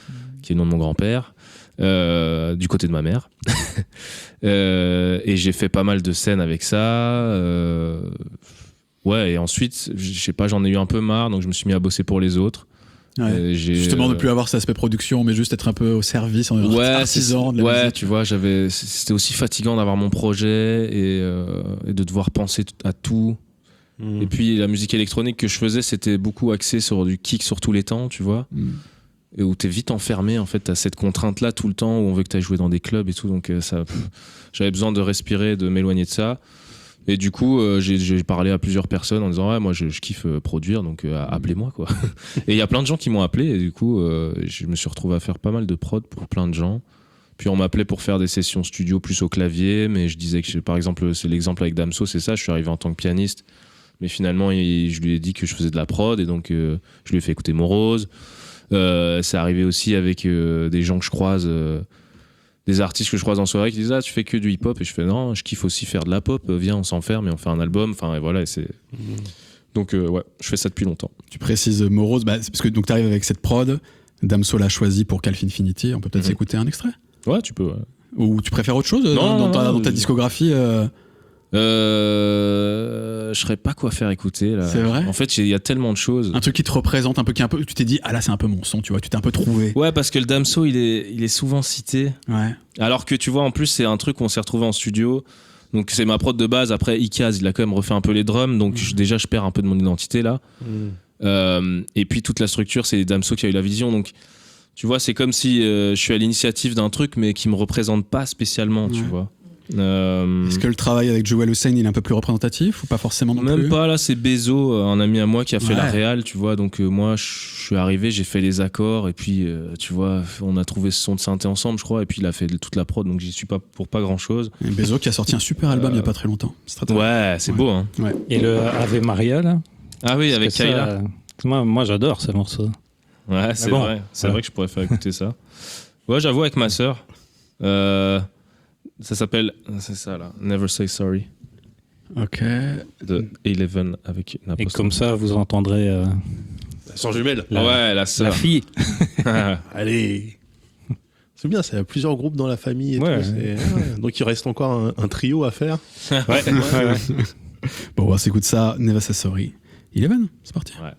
qui est le nom de mon grand-père, euh, du côté de ma mère. euh, et j'ai fait pas mal de scènes avec ça. Euh, ouais, et ensuite, je sais pas, j'en ai eu un peu marre, donc je me suis mis à bosser pour les autres. Ouais. Euh, j'ai, Justement, de euh, plus avoir cet aspect production, mais juste être un peu au service, en ouais, artisan de la ouais, musique. tu vois, j'avais, c'était aussi fatigant d'avoir mon projet et, euh, et de devoir penser à tout. Mmh. Et puis la musique électronique que je faisais, c'était beaucoup axé sur du kick sur tous les temps, tu vois. Mmh. Et où t'es vite enfermé, en fait, t'as cette contrainte-là tout le temps, où on veut que t'ailles jouer dans des clubs et tout, donc euh, ça, pff, j'avais besoin de respirer, de m'éloigner de ça. Et du coup, euh, j'ai, j'ai parlé à plusieurs personnes en disant ouais, moi je, je kiffe euh, produire, donc euh, appelez-moi quoi. Et il y a plein de gens qui m'ont appelé et du coup, euh, je me suis retrouvé à faire pas mal de prod pour plein de gens. Puis on m'appelait pour faire des sessions studio plus au clavier, mais je disais que je, par exemple, c'est l'exemple avec Damso, c'est ça. Je suis arrivé en tant que pianiste, mais finalement, il, je lui ai dit que je faisais de la prod et donc euh, je lui ai fait écouter Morose. Euh, c'est arrivé aussi avec euh, des gens que je croise. Euh, des artistes que je croise en soirée qui disent ah tu fais que du hip hop et je fais non je kiffe aussi faire de la pop, viens on s'enferme et on fait un album, enfin et voilà et c'est mmh. donc euh, ouais je fais ça depuis longtemps. Tu précises Morose, bah, c'est parce que donc t'arrives avec cette prod, Damso l'a choisi pour Calf Infinity, on peut peut-être mmh. s'écouter un extrait. Ouais tu peux ouais. Ou tu préfères autre chose non, dans, non, ta, non, dans ta discographie euh... Euh, je saurais pas quoi faire écouter là. C'est vrai. En fait, il y a tellement de choses. Un truc qui te représente un peu, qui est un peu, tu t'es dit ah là c'est un peu mon son, tu vois, tu t'es un peu trouvé. Ouais, parce que le Damso il est, il est souvent cité. Ouais. Alors que tu vois, en plus c'est un truc qu'on s'est retrouvé en studio. Donc c'est ma prod de base. Après Ikaz, il a quand même refait un peu les drums, donc mmh. je, déjà je perds un peu de mon identité là. Mmh. Euh, et puis toute la structure, c'est Damso qui a eu la vision. Donc tu vois, c'est comme si euh, je suis à l'initiative d'un truc, mais qui me représente pas spécialement, ouais. tu vois. Euh... Est-ce que le travail avec Jewel Hussein il est un peu plus représentatif ou pas forcément non Même plus pas, là c'est Bezo, un ami à moi qui a fait ouais. la réal, tu vois, donc euh, moi je suis arrivé, j'ai fait les accords et puis euh, tu vois, on a trouvé ce son de synthé ensemble je crois et puis il a fait toute la prod donc j'y suis pas pour pas grand chose. Et Bezo qui a sorti un super album euh... il y a pas très longtemps. C'est très, très ouais, c'est ouais. beau hein. Ouais. Et le Ave Maria là. Ah oui, avec Kayla. Ça, moi, moi j'adore ce morceau. Ouais, c'est bon, vrai, c'est ouais. vrai que je pourrais faire écouter ça. Ouais, j'avoue avec ma sœur. Euh... Ça s'appelle, c'est ça là, Never Say Sorry. Ok. De Eleven avec une apostrophe. Et comme ça, vous entendrez. Euh, Sans jumelle. La, ouais, la sœur. La fille. Allez. C'est bien, c'est plusieurs groupes dans la famille et ouais, tout. Ouais. Ouais. Donc il reste encore un, un trio à faire. ouais. ouais, ouais. Bon, on s'écoute ça, Never Say Sorry. Eleven, c'est parti. Ouais.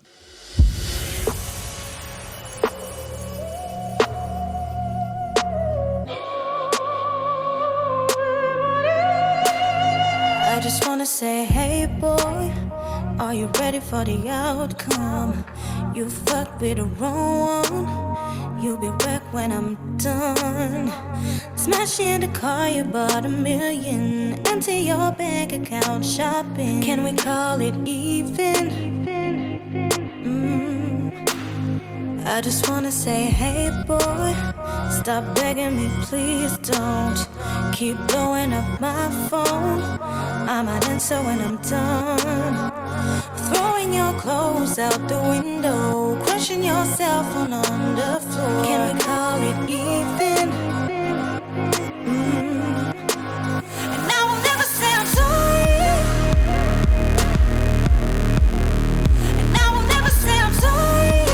I just wanna say, hey boy, are you ready for the outcome? You fucked with the wrong one, you'll be back when I'm done. Smashing the car, you bought a million. Empty your bank account shopping. Can we call it even? Mm. I just wanna say, hey boy, stop begging me, please don't. Keep blowing up my phone, I might answer when I'm done. Throwing your clothes out the window, crushing your cell phone on the floor. Can we call it even? Mm. And I will never say I'm sorry. And I will never say I'm sorry.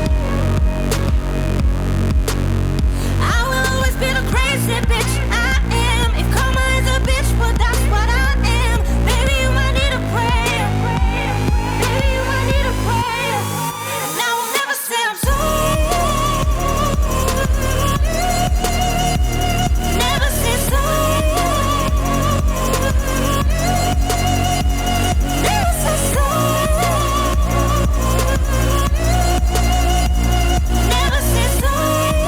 I will always be the crazy bitch I am. If karma is a bitch, well that's what I am. Baby, you might need a prayer. Baby, you might need a prayer. And I will never say I'm sorry. Never say sorry. Never say sorry. Never say sorry.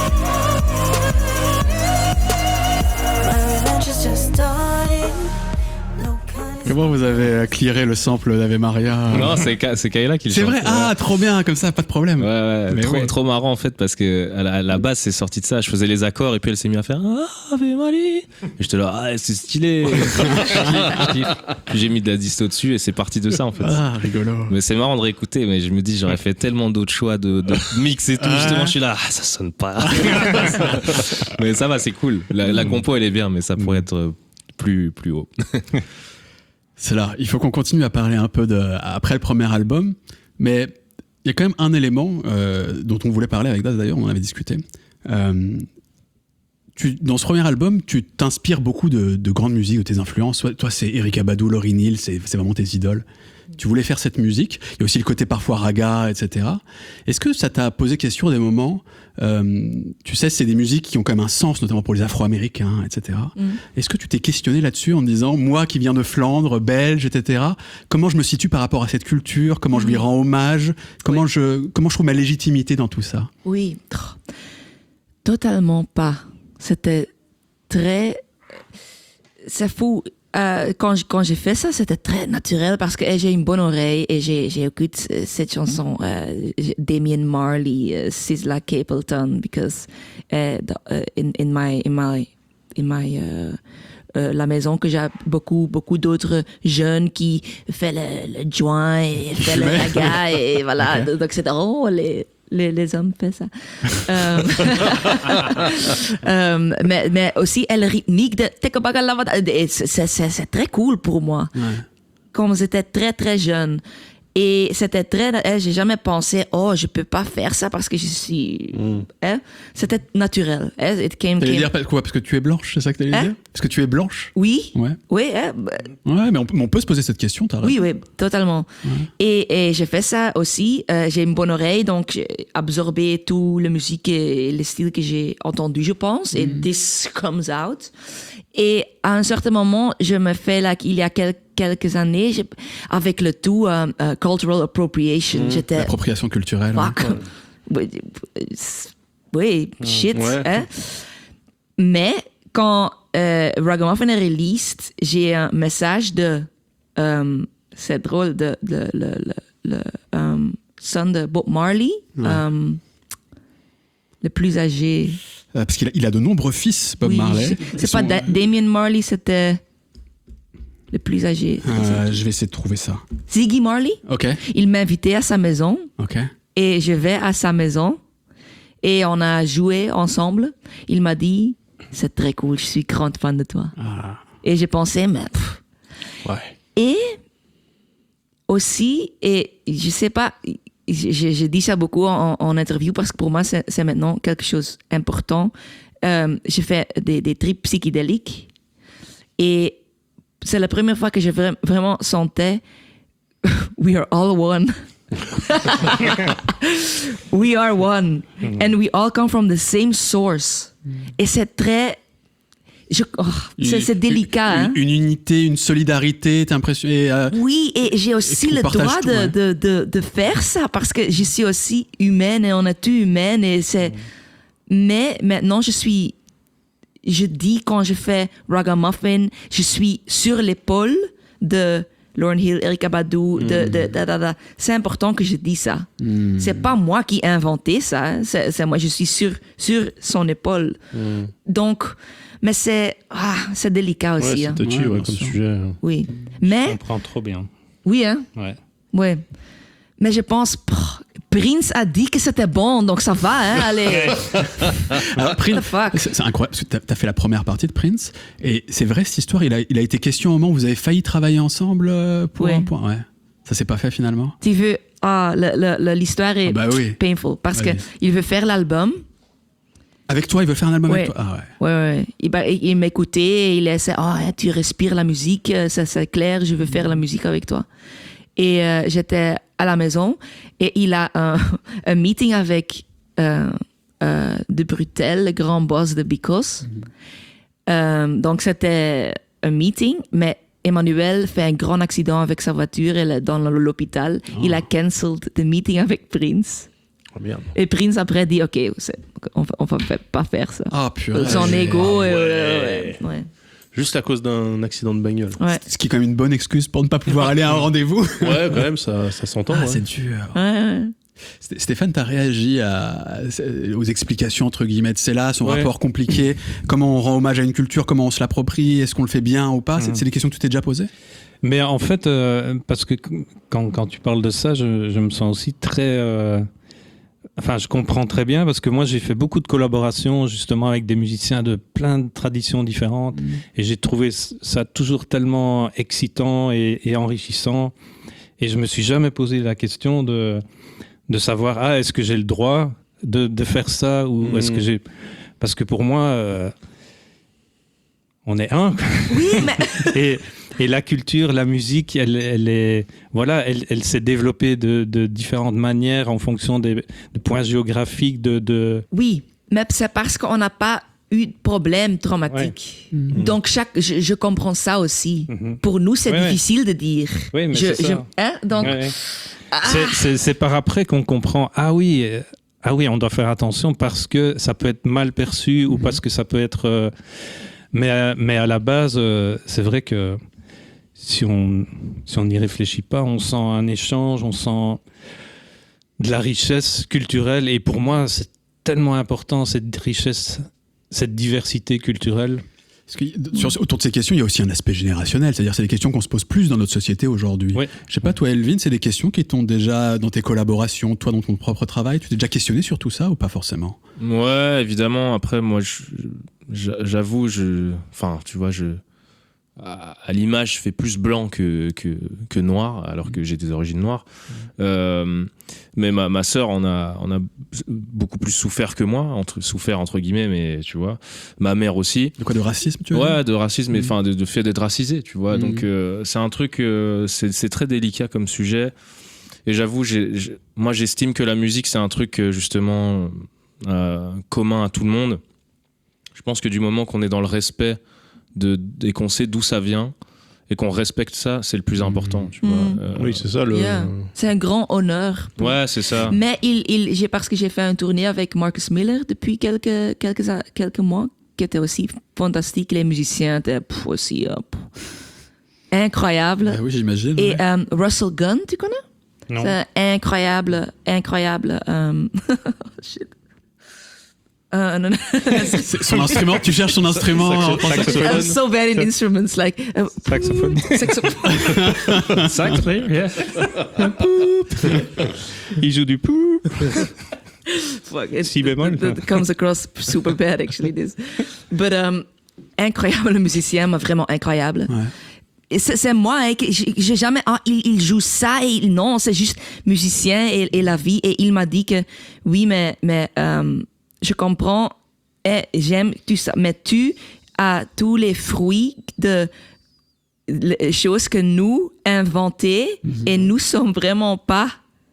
My revenge is just starting. No kind of Comment vous avez clearé le sample d'Ave Maria? Non, c'est, Ka- c'est Kayla qui le C'est chante. vrai. Ah, trop bien, comme ça, pas de problème. Ouais, ouais, Mais trop, ouais. trop marrant en fait parce que à la, à la base c'est sorti de ça. Je faisais les accords et puis elle s'est mise à faire ah, Ave Maria. Et j'étais là, ah, c'est stylé. Puis j'ai mis de la disto dessus et c'est parti de ça en fait. Ah, rigolo. Mais c'est marrant de réécouter, mais je me dis j'aurais fait tellement d'autres choix de, de mix et tout. Ah. Justement, je suis là, ah, ça sonne pas. Mais ça va, c'est cool. La, la compo elle est bien, mais ça pourrait être plus plus haut. C'est là. Il faut qu'on continue à parler un peu de après le premier album, mais il y a quand même un élément euh, dont on voulait parler avec Daz d'ailleurs, on en avait discuté. Euh, tu, dans ce premier album, tu t'inspires beaucoup de, de grandes musiques, de tes influences. Toi, toi c'est Erykah Badu, Lauryn Hill, c'est, c'est vraiment tes idoles. Tu voulais faire cette musique. Il y a aussi le côté parfois raga, et cetera. Est-ce que ça t'a posé question des moments euh, tu sais, c'est des musiques qui ont quand même un sens, notamment pour les Afro-Américains, et cetera. Mm. Est-ce que tu t'es questionné là-dessus en te disant, moi qui viens de Flandre, belge, et cetera, comment je me situe par rapport à cette culture, comment je lui rends hommage, comment, oui. je, comment je trouve ma légitimité dans tout ça? Oui, totalement pas. C'était très... C'est fou. Euh, quand, quand j'ai fait ça, c'était très naturel parce que hey, j'ai une bonne oreille et j'ai, j'ai écouté cette chanson euh, Damian Marley, uh, Sizzla Capleton, because uh, the, uh, in, in my in my in my uh, uh, la maison que j'ai beaucoup beaucoup d'autres jeunes qui fait le, le joint et fait le raga et voilà. Okay. Donc c'est oh les Les, les hommes font ça. euh, euh, mais, mais aussi, elle rythmique de... C'est, c'est, c'est, c'est très cool pour moi. Ouais. Comme j'étais très, très jeune. Et c'était très... J'ai jamais pensé, oh, je peux pas faire ça parce que je suis... Mm. Hein? C'était naturel. Hein? It came, t'allais came... dire quoi? Parce que tu es blanche, c'est ça que t'allais hein? dire? Parce que tu es blanche? Oui. Ouais. Oui. Hein? Ouais, mais on, on peut se poser cette question, t'as raison. Oui, oui, totalement. Ouais. Et, et j'ai fait ça aussi. Euh, j'ai une bonne oreille, donc j'ai absorbé tout la musique et les styles que j'ai entendus, je pense. Mm. Et this comes out. Et à un certain moment, je me fais là, il y a quelques quelques années, avec le tout uh, uh, cultural appropriation, mmh. j'étais l'appropriation culturelle. Fuck. Ouais. Oui, mmh. shit. Ouais. Hein? Mais quand euh, Ragamuffin est released, j'ai un message de, um, c'est drôle, de, de, de, de, le um, son de Bob Marley, ouais. um, le plus âgé. Euh, parce qu'il a, il a de nombreux fils, Bob oui, Marley. C'est, c'est pas sont... da- Damian Marley, c'était le plus âgé. Euh, je vais essayer de trouver ça. Ziggy Marley. Ok. Il m'a invité à sa maison. Ok. Et je vais à sa maison. Et on a joué ensemble. Il m'a dit, c'est très cool, je suis grande fan de toi. Ah. Et j'ai pensé, mais... Pff. Ouais. Et aussi, et je sais pas, je, je, je dis ça beaucoup en, en interview parce que pour moi, c'est, c'est maintenant quelque chose d'important. Euh, j'ai fait des, des trips psychédéliques. Et c'est la première fois que je vra- vraiment sentais we are all one. We are one. Mm. And we all come from the same source. Mm. Et c'est très... Je, oh, c'est, c'est délicat. Une, hein? une unité, une solidarité, t'as l'impression... Et, euh, oui, et j'ai aussi et le droit tout, de, ouais. de, de, de faire ça parce que je suis aussi humaine et on est tous humaines. Et c'est... Mm. Mais maintenant, je suis... Je dis quand je fais Ragamuffin, je suis sur l'épaule de Lauryn Hill, Erykah Badu, mm. de, de, de, de, de. C'est important que je dise ça. Mm. C'est pas moi qui ai inventé ça, c'est, c'est moi, je suis sur, sur son épaule. Mm. Donc, mais c'est, ah, c'est délicat aussi. Ouais, c'est hein. touchy, ouais, ouais, comme sujet. Oui, je mais... Je comprends trop bien. Oui, hein? Ouais. Ouais. Mais je pense, pff, Prince a dit que c'était bon, donc ça va, hein, allez. Alors, Prince, c'est, c'est incroyable, parce que t'as, t'as fait la première partie de Prince, et c'est vrai, cette histoire, il a, il a été question au moment où vous avez failli travailler ensemble pour oui. un point. Ouais. Ça s'est pas fait finalement? Tu veux, ah, le, le, le, l'histoire est ah bah oui. painful, parce Vas-y. qu'il veut faire l'album. Avec toi, il veut faire un album ouais. avec toi? Ah ouais. Ouais, ouais. Il, bah, il, il m'écoutait, il laissait, ah, oh, tu respires la musique, ça, c'est clair, je veux faire la musique avec toi. Et euh, j'étais à la maison et il a un, un meeting avec euh, euh, De Brutel, le grand boss de Because. Mm-hmm. Euh, donc c'était un meeting, mais Emmanuel fait un grand accident avec sa voiture, elle est dans l'hôpital. Oh. Il a cancelled the meeting avec Prince. Oh, merde. Et Prince après dit, ok, on ne va pas faire ça. Ah, purée. Son ego. Ah, et, ouais. Ouais, ouais. Juste à cause d'un accident de bagnole. Ouais. Ce qui est quand même une bonne excuse pour ne pas pouvoir aller à un rendez-vous. Ouais, quand même, ça, ça s'entend. Ah, ouais. c'est dur. Ouais, ouais. Stéphane, t'as réagi à, aux explications entre guillemets de Céla, son ouais. rapport compliqué, comment on rend hommage à une culture, comment on se l'approprie, est-ce qu'on le fait bien ou pas? C'est, c'est des questions que tu t'es déjà posées? Mais en fait, euh, parce que quand, quand tu parles de ça, je, je me sens aussi très... Euh, enfin, je comprends très bien, parce que moi, j'ai fait beaucoup de collaborations, justement, avec des musiciens de plein de traditions différentes, mmh. et j'ai trouvé ça toujours tellement excitant et, et enrichissant, et je me suis jamais posé la question de... de savoir, ah, est-ce que j'ai le droit de, de faire ça ou Mmh. est-ce que j'ai... Parce que pour moi, euh, on est un. Oui, mais et, et la culture, la musique, elle, elle, est, voilà, elle, elle s'est développée de, de différentes manières en fonction des, des points géographiques. De, de... oui, mais c'est parce qu'on n'a pas eu de problème traumatique. Ouais. Mm-hmm. Donc, chaque, je, je comprends ça aussi. Mm-hmm. Pour nous, c'est ouais, difficile ouais. de dire. Oui, mais je, c'est ça. je, hein, donc, ouais. ah. c'est, c'est, c'est par après qu'on comprend, ah oui, euh, ah oui, on doit faire attention parce que ça peut être mal perçu mm-hmm. ou parce que ça peut être... Euh, mais, mais à la base, euh, c'est vrai que si on si on n'y réfléchit pas, on sent un échange, on sent de la richesse culturelle. Et pour moi, c'est tellement important, cette richesse, cette diversité culturelle. Parce que, sur, autour de ces questions, il y a aussi un aspect générationnel. C'est-à-dire c'est des questions qu'on se pose plus dans notre société aujourd'hui. Oui. Je sais pas, toi, Elvin, c'est des questions qui t'ont déjà, dans tes collaborations, toi, dans ton propre travail, tu t'es déjà questionné sur tout ça ou pas forcément ? Ouais, évidemment. Après, moi, je, j'avoue, je, enfin, tu vois, je, à, à l'image, je fais plus blanc que, que, que noir, alors que j'ai des origines noires. Mmh. Euh, mais ma, ma sœur en a, en a beaucoup plus souffert que moi, entre, souffert entre guillemets, mais tu vois. Ma mère aussi. De quoi, de racisme, tu veux Ouais, dire de racisme, enfin, mmh. de, de fait d'être racisé, tu vois. Mmh. Donc, euh, c'est un truc, euh, c'est, c'est très délicat comme sujet. Et j'avoue, j'ai, j'ai, moi, j'estime que la musique, c'est un truc, justement, euh, commun à tout le monde. Je pense que du moment qu'on est dans le respect de, et qu'on sait d'où ça vient et qu'on respecte ça, c'est le plus important, tu mmh. vois. Euh, oui, c'est ça. Le... Yeah. C'est un grand honneur. Pour... Ouais, c'est ça. Mais il, il, j'ai, parce que j'ai fait un tournée avec Marcus Miller depuis quelques, quelques, quelques mois, qui était aussi fantastique. Les musiciens étaient pff, aussi euh, pff, incroyables. Ah oui, j'imagine. Et ouais. euh, Russell Gunn, tu connais? Non. C'est incroyable, incroyable. Um... Shit. Uh, no, no. C'est son instrument, tu cherches son instrument. I'm so bad in instruments, like uh, saxophone. Saxophone. Sax player, yeah. Il joue du pou. Fuck, it, si bémol. It, it comes across super bad actually. This, but um, incroyable musicien, mais vraiment incroyable. Ouais. Et c'est, c'est moi, hein, que j'ai, j'ai jamais. Ah, il, il joue ça et non, c'est juste musicien et, et la vie. Et il m'a dit que oui, mais mais. Um, je comprends et j'aime tout ça, mais tu as tous les fruits de les choses que nous inventées mm-hmm. et nous sommes vraiment pas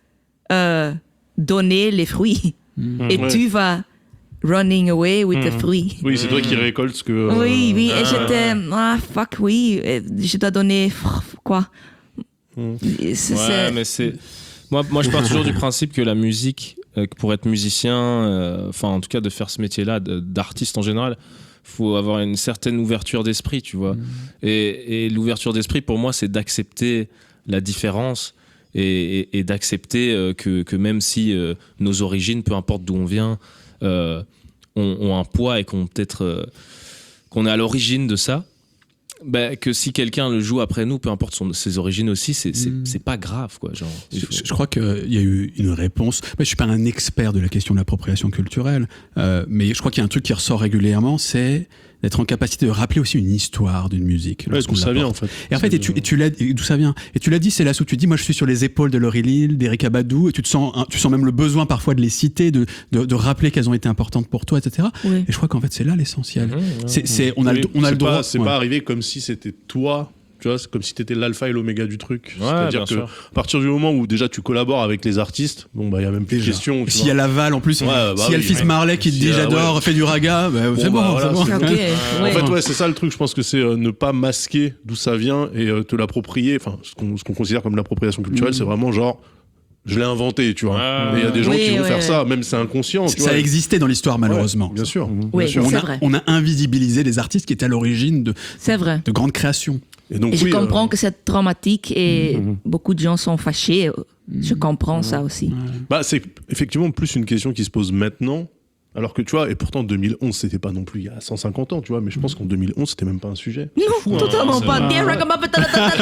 euh, donné les fruits mm-hmm. et ouais. tu vas running away with mm-hmm. the fruits. Oui, c'est toi qui récoltes ce que. Euh, oui, oui, ah, et j'étais ah fuck oui, je dois donner quoi. Mm. C'est, ouais, c'est... mais c'est moi, moi je pars toujours du principe que la musique. Pour être musicien, enfin euh, en tout cas de faire ce métier-là, de, d'artiste en général, faut avoir une certaine ouverture d'esprit, tu vois. Mmh. Et, et l'ouverture d'esprit, pour moi, c'est d'accepter la différence et, et, et d'accepter euh, que, que même si euh, nos origines, peu importe d'où on vient, euh, ont, ont un poids et qu'on peut-être euh, qu'on est à l'origine de ça. Bah, que si quelqu'un le joue après nous, peu importe son, ses origines aussi, c'est, c'est, mmh. c'est pas grave, quoi. Genre, je, je crois qu'il y a eu une réponse. Moi, je suis pas un expert de la question de l'appropriation culturelle, euh, mais je crois qu'il y a un truc qui ressort régulièrement, c'est d'être en capacité de rappeler aussi une histoire d'une musique. Ouais, d'où ça vient, en fait. Et en fait, et tu, et tu l'as, et d'où ça vient. Et tu l'as dit, c'est là où tu dis, moi, je suis sur les épaules de Laurie Lille, d'Erykah Badu, et tu te sens, hein, tu sens même le besoin parfois de les citer, de, de, de rappeler qu'elles ont été importantes pour toi, et cetera. Oui. Et je crois qu'en fait, c'est là l'essentiel. Mmh, c'est, c'est, on a oui, le, on a le droit. Pas, c'est ouais. pas arrivé comme si c'était toi. Tu vois, c'est comme si t'étais l'alpha et l'oméga du truc. Ouais, c'est-à-dire que sûr. à partir du moment où déjà tu collabores avec les artistes, bon bah il y a même plus de question. S'il y a Laval en plus, ouais, bah, s'il y a oui, le fils ouais. Marley qui te dit j'adore, ouais. fait du raga, bah, bon, c'est bon, bah, voilà, c'est bon. C'est okay. En ouais. fait, ouais, c'est ça le truc. Je pense que c'est euh, ne pas masquer d'où ça vient et euh, te l'approprier. Enfin, ce qu'on, ce qu'on considère comme l'appropriation culturelle, mmh. c'est vraiment genre. Je l'ai inventé, tu vois. Ah, et il y a des gens oui, qui vont oui, faire oui. ça, même c'est inconscient. Tu ça vois. existait dans l'histoire, malheureusement. Ouais, bien sûr. Mmh. Oui, bien sûr. c'est On, a, vrai. on a invisibilisé les artistes qui étaient à l'origine de, c'est vrai. de grandes créations. Et, donc, et je oui, comprends euh... que c'est traumatique et mmh. beaucoup de gens sont fâchés. Je comprends mmh. ça aussi. Ouais. Bah, c'est effectivement plus une question qui se pose maintenant. Alors que tu vois, et pourtant deux mille onze, c'était pas non plus il y a cent cinquante ans, tu vois, mais je pense qu'en deux mille onze, c'était même pas un sujet. Non, fou, totalement hein, pas. Bien, Ragamuffin,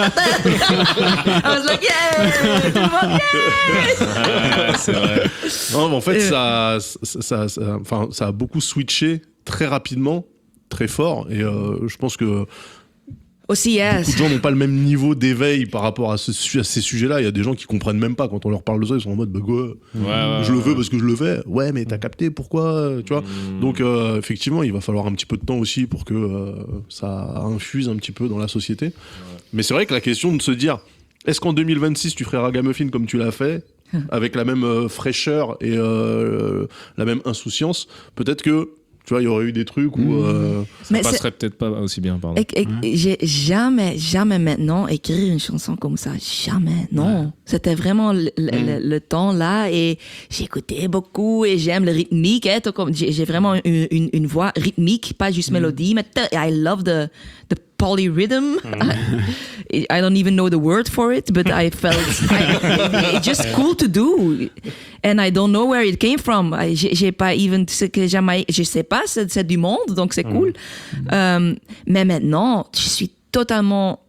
I was like, yeah, tout le monde, yeah. C'est vrai. Non, mais en fait, ça, ça, ça, ça, enfin, ça a beaucoup switché très rapidement, très fort, et euh, je pense que Aussi, yes. Beaucoup de gens n'ont pas le même niveau d'éveil par rapport à, ce, à ces sujets-là. Il y a des gens qui comprennent même pas quand on leur parle de ça. Ils sont en mode, bah quoi, Ouais, ouais, je le veux ouais. parce que je le fais. Ouais, mais t'as capté pourquoi, tu vois. Mmh. Donc euh, effectivement, il va falloir un petit peu de temps aussi pour que euh, ça infuse un petit peu dans la société. Ouais. Mais c'est vrai que la question de se dire, est-ce qu'en deux mille vingt-six tu ferais Ragamuffin comme tu l'as fait, avec la même euh, fraîcheur et euh, la même insouciance, peut-être que tu vois, il y aurait eu des trucs où euh... ça Mais passerait peut-être pas aussi bien, pardon. Et, et, ouais. J'ai jamais, jamais maintenant écrit une chanson comme ça. Jamais, non. Ouais. C'était vraiment le, le, mm. le, le temps là et j'écoutais beaucoup et j'aime le rythmique. Hein, j'ai, j'ai vraiment une, une, une voix rythmique, pas juste mm. mélodie. Mais I love the, the polyrhythm. Mm. I, I don't even know the word for it, but I felt I, it's just cool to do. And I don't know where it came from. I, j'ai, j'ai pas even, c'est que jamais, je sais pas, c'est, c'est du monde, donc c'est cool. Mm. Euh, mais maintenant, je suis totalement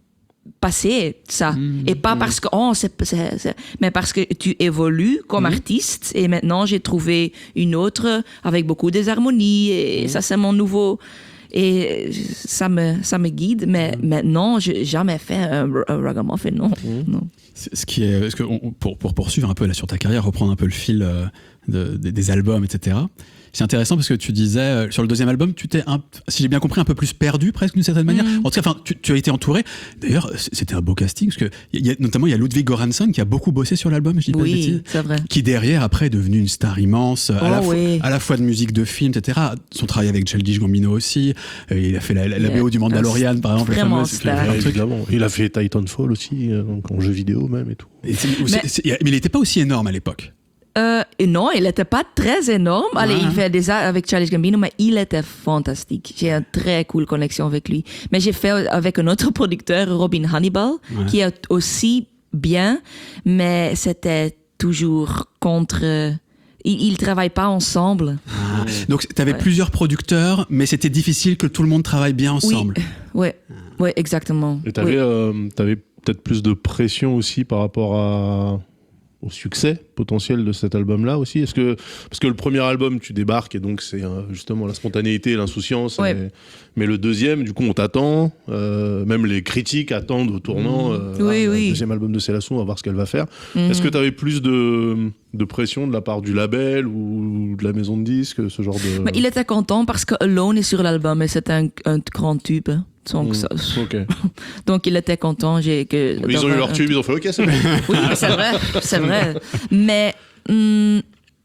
passé ça. Mm. Et pas mm. parce que, oh, c'est, c'est, c'est, mais parce que tu évolues comme mm. artiste. Et maintenant, j'ai trouvé une autre avec beaucoup des harmonies. Et mm. ça, c'est mon nouveau. Et ça me, ça me guide, mais mmh. maintenant, je n'ai jamais fait un, un ragamuffin, non. Mmh. non. Ce qui est, parce que on, pour, pour poursuivre un peu là, sur ta carrière, reprendre un peu le fil euh, de, de, des albums, et cetera, c'est intéressant parce que tu disais, euh, sur le deuxième album, tu t'es, un, si j'ai bien compris, un peu plus perdu presque d'une certaine manière. Mmh. En tout cas, tu, tu as été entouré. D'ailleurs, c'était un beau casting, parce que y a, notamment, il y a Ludwig Göransson qui a beaucoup bossé sur l'album, je dis pas oui, de bêtises. C'est vrai. Qui derrière, après, est devenu une star immense, oh, à, la oui. fo- à la fois de musique, de film, et cetera. Son travail avec Childish Gambino aussi. Euh, il a fait la, la, la B O du Mandalorian, par exemple. Vraiment fameuse, star. Ouais, évidemment. Il a fait Titanfall aussi, euh, donc en jeu vidéo même et tout. Et c'est, mais, c'est, c'est, mais il n'était pas aussi énorme à l'époque. Euh, non, il n'était pas très énorme. Allez, ouais. Il fait des arts avec Childish Gambino, mais il était fantastique. J'ai une très cool connexion avec lui. Mais j'ai fait avec un autre producteur, Robin Hannibal, ouais. qui est aussi bien, mais c'était toujours contre... Ils ne travaillent pas ensemble. Ah. Donc, tu avais ouais. plusieurs producteurs, mais c'était difficile que tout le monde travaille bien ensemble. Oui, ouais. Ouais, exactement. Et tu avais oui. euh, peut-être plus de pression aussi par rapport à... au succès potentiel de cet album-là aussi. Est-ce que, parce que le premier album, tu débarques et donc c'est euh, justement la spontanéité et l'insouciance. Ouais. Et, mais le deuxième, du coup, on t'attend. Euh, même les critiques attendent au tournant. Euh, oui, ah, oui. Le deuxième album de Célasson, on va voir ce qu'elle va faire. Mm-hmm. Est-ce que tu avais plus de, de pression de la part du label ou de la maison de disques, ce genre de... Mais il était content parce que Alone est sur l'album et c'est un, un grand tube. Donc, mmh, ça... okay. donc il était content. J'ai que ils ont eu leur tube, ils ont fait OK, c'est bon. Oui, c'est vrai, c'est vrai. Mais hum,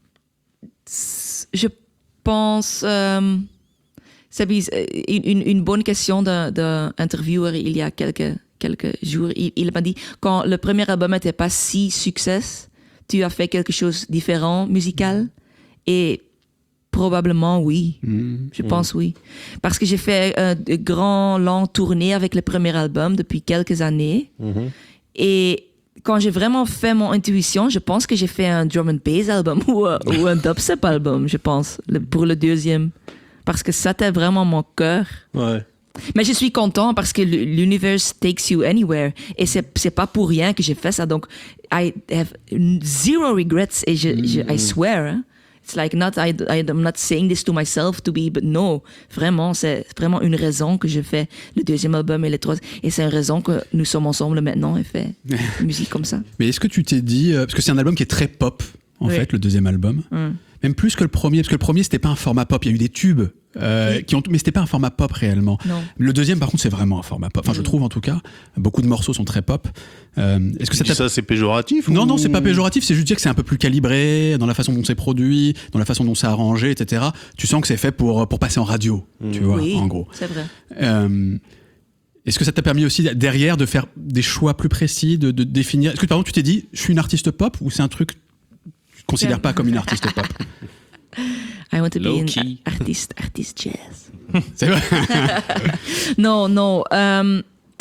je pense, euh, c'est une, une bonne question d'un, d'un intervieweur il y a quelques, quelques jours. Il, il m'a dit, quand le premier album n'était pas si succès, tu as fait quelque chose de différent, musical. Et probablement oui, mmh, je mmh. pense oui. Parce que j'ai fait un grand, long tournée avec le premier album depuis quelques années. Mmh. Et quand j'ai vraiment fait mon intuition, je pense que j'ai fait un drum and bass album ou, ou un dubstep album, je pense, le, pour le deuxième. Parce que ça c'était vraiment mon cœur. Ouais. Mais je suis content parce que l'univers takes you anywhere. Et c'est, c'est pas pour rien que j'ai fait ça. Donc, I have zero regrets. Et je, mmh. je, I swear, hein. It's like not, I, I'm not saying this to myself to be, but no. Vraiment, c'est vraiment une raison que je fais le deuxième album et le troisième. Et c'est une raison que nous sommes ensemble maintenant et fait musique comme ça. Mais est-ce que tu t'es dit, parce que c'est un album qui est très pop, en oui. fait, le deuxième album. Mm. Même plus que le premier, parce que le premier, c'était pas un format pop. Il y a eu des tubes, euh, oui. qui ont, mais c'était pas un format pop réellement. Non. Le deuxième, par contre, c'est vraiment un format pop. Enfin, mm. je trouve en tout cas. Beaucoup de morceaux sont très pop. Euh, est-ce que ça, ça c'est péjoratif Non, ou... non, c'est pas péjoratif. C'est juste dire que c'est un peu plus calibré dans la façon dont c'est produit, dans la façon dont c'est arrangé, et cetera. Tu sens que c'est fait pour pour passer en radio, mm. tu vois, oui, en gros. C'est vrai. Euh, Est-ce que ça t'a permis aussi derrière de faire des choix plus précis, de, de définir. Est-ce que par exemple tu t'es dit, je suis une artiste pop ou c'est un truc que tu ne considères pas comme une artiste pop? I want to Low be key. an artiste, artiste jazz. C'est vrai. non, non. Um,